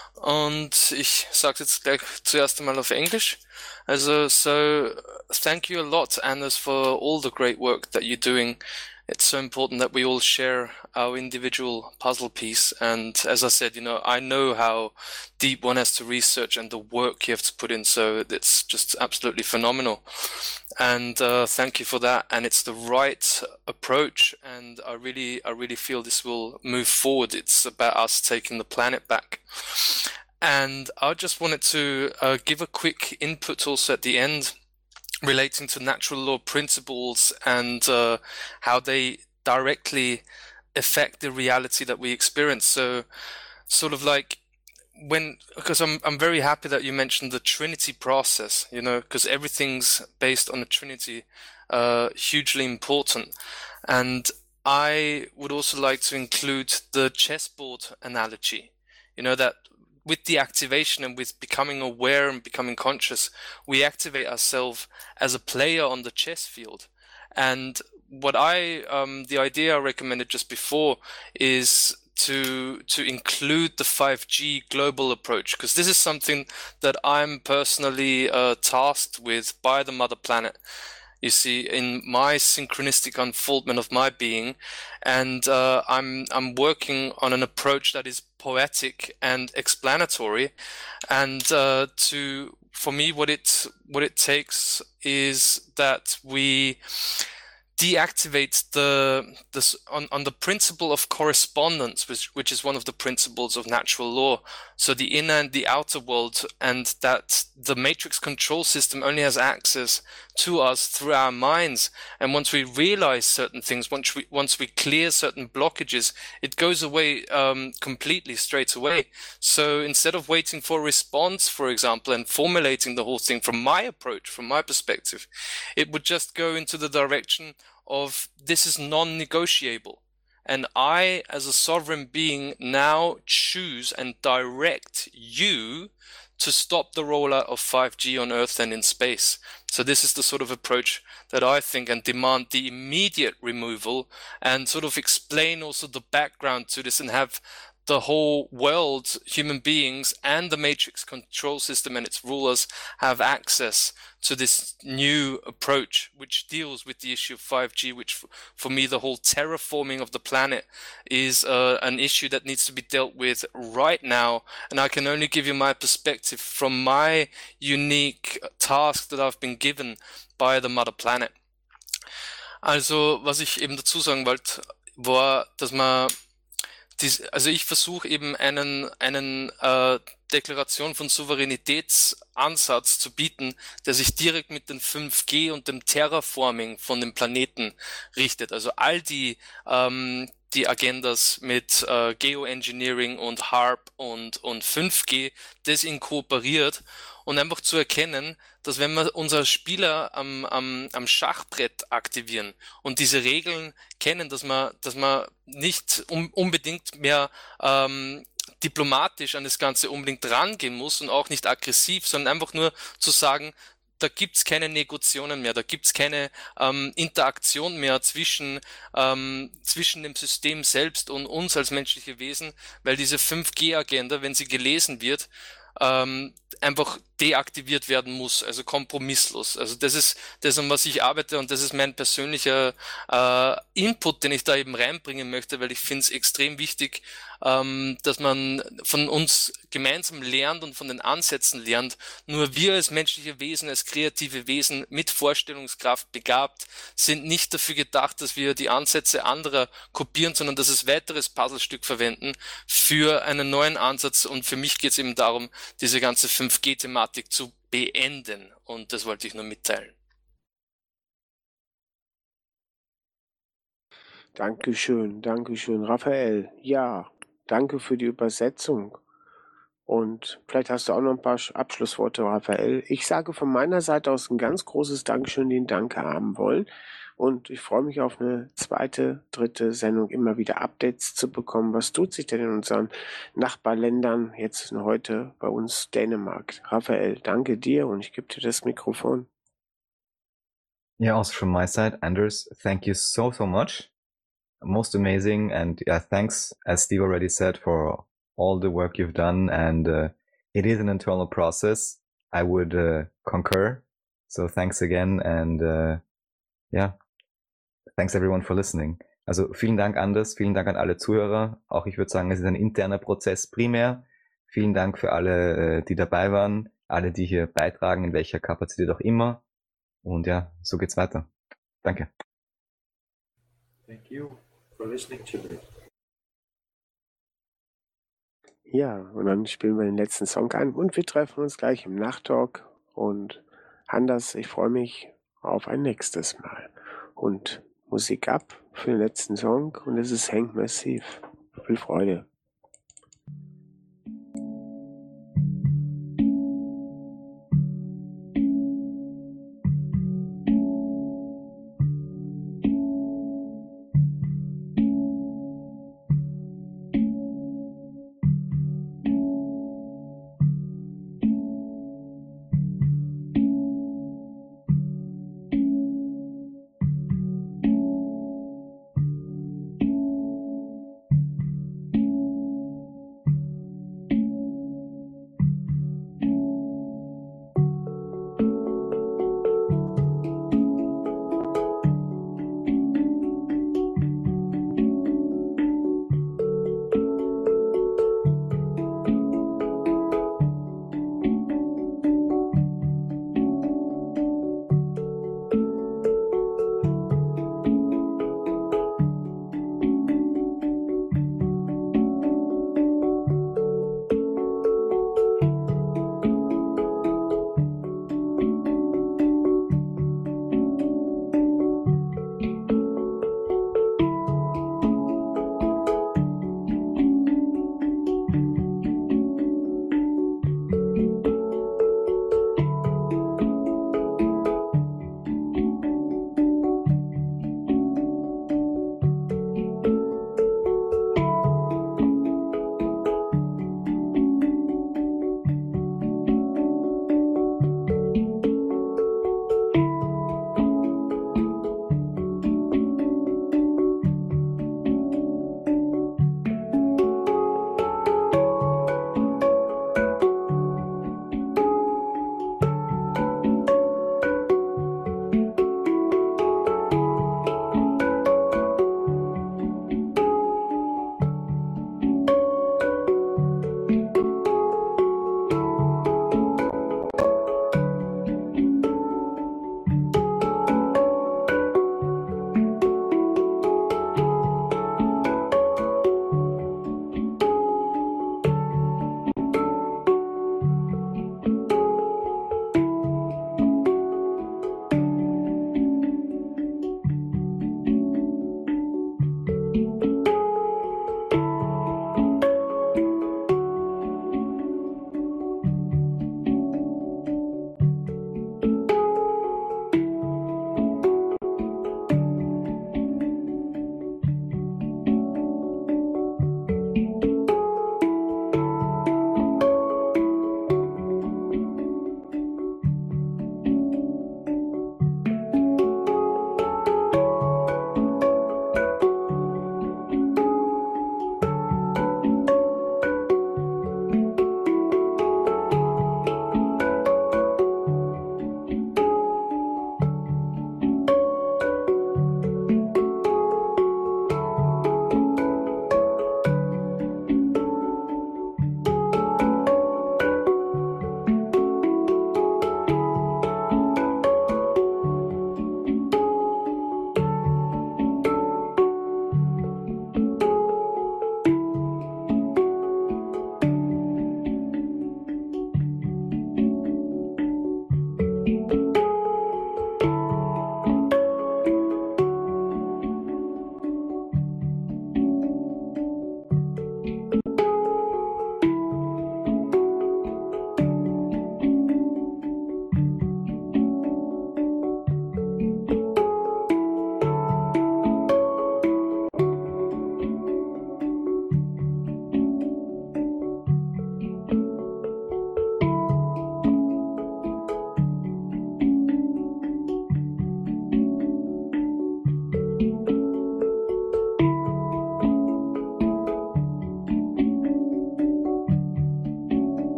Und ich sage jetzt gleich zuerst einmal auf Englisch. Also, so thank you a lot, Anders, for all the great work that you're doing. It's so important that we all share our individual puzzle piece. And as I said, you know, I know how deep one has to research and the work you have to put in. So it's just absolutely phenomenal. And uh, thank you for that. And it's the right approach. And I really, I really feel this will move forward. It's about us taking the planet back. And I just wanted to uh, give a quick input also at the end, relating to natural law principles and uh, how they directly affect the reality that we experience. So, sort of like when, because I'm I'm very happy that you mentioned the Trinity process, you know, because everything's based on the Trinity, uh, hugely important. And I would also like to include the chessboard analogy, you know, that with the activation and with becoming aware and becoming conscious, we activate ourselves as a player on the chess field. And what I, um, the idea I recommended just before is to to include the five G global approach, because this is something that I'm personally uh, tasked with by the Mother Planet. You see, in my synchronistic unfoldment of my being, and uh, I'm I'm working on an approach that is poetic and explanatory, and uh, to for me, what it what it takes is that we deactivate the this on, on the principle of correspondence, which which is one of the principles of natural law. So the inner and the outer world, and that the matrix control system only has access to us through our minds. And once we realize certain things, once we once we clear certain blockages, it goes away um, completely straight away. So instead of waiting for a response, for example, and formulating the whole thing from my approach, from my perspective, it would just go into the direction of this is non-negotiable. And I, as a sovereign being, now choose and direct you to stop the rollout of five G on Earth and in space. So this is the sort of approach that I think, and demand the immediate removal, and sort of explain also the background to this, and have the whole world, human beings, and the matrix control system and its rulers have access to this new approach, which deals with the issue of five G, which for me, the whole terraforming of the planet is uh, an issue that needs to be dealt with right now. And I can only give you my perspective from my unique task that I've been given by the Mother Planet. Also, was ich eben dazu sagen wollte, war, dass man dies, also ich versuche eben einen, einen äh, Deklaration von Souveränitätsansatz zu bieten, der sich direkt mit dem fünf G und dem Terraforming von dem Planeten richtet. Also all die ähm, die Agendas mit äh, Geoengineering und HARP und und fünf G, das inkorporiert und einfach zu erkennen, dass wenn wir unser Spieler am, am, am Schachbrett aktivieren und diese Regeln kennen, dass man, dass man nicht um, unbedingt mehr ähm, diplomatisch an das Ganze unbedingt rangehen muss und auch nicht aggressiv, sondern einfach nur zu sagen, da gibt's keine Negoziationen mehr, da gibt's keine ähm, Interaktion mehr zwischen ähm, zwischen dem System selbst und uns als menschliche Wesen, weil diese fünf G-Agenda, wenn sie gelesen wird, ähm, einfach deaktiviert werden muss, also kompromisslos. Also das ist das, an was ich arbeite und das ist mein persönlicher äh, Input, den ich da eben reinbringen möchte, weil ich finde es extrem wichtig, ähm, dass man von uns gemeinsam lernt und von den Ansätzen lernt. Nur wir als menschliche Wesen, als kreative Wesen mit Vorstellungskraft begabt, sind nicht dafür gedacht, dass wir die Ansätze anderer kopieren, sondern dass es weiteres Puzzlestück verwenden für einen neuen Ansatz. Und für mich geht es eben darum, diese ganze fünf G-Thematik zu beenden. Und das wollte ich nur mitteilen. Dankeschön, Dankeschön, Raphael. Ja, danke für die Übersetzung. Und vielleicht hast du auch noch ein paar Abschlussworte, Raphael. Ich sage von meiner Seite aus ein ganz großes Dankeschön, den Danke haben wollen. Und ich freue mich auf eine zweite, dritte Sendung, immer wieder Updates zu bekommen. Was tut sich denn in unseren Nachbarländern, jetzt heute bei uns Dänemark? Raphael, danke dir und ich gebe dir das Mikrofon. Yeah, also from my side, Anders, thank you so, so much. Most amazing. And yeah, thanks, as Steve already said, for all the work you've done. And uh, it is an internal process. I would uh, concur. So thanks again. And uh, yeah, thanks everyone for listening. Also vielen Dank, Anders. Vielen Dank an alle Zuhörer. Auch ich würde sagen, es ist ein interner Prozess primär. Vielen Dank für alle, die dabei waren, alle, die hier beitragen, in welcher Kapazität auch immer. Und ja, so geht's weiter. Danke. Thank you for listening to me. Ja, und dann spielen wir den letzten Song an und wir treffen uns gleich im Nachttalk. Und Anders, ich freue mich auf ein nächstes Mal. Und Musik ab für den letzten Song und es ist Hank Massive. Viel Freude.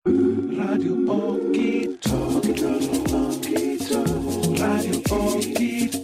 Radio Okito, Radio Okito, Radio Okito.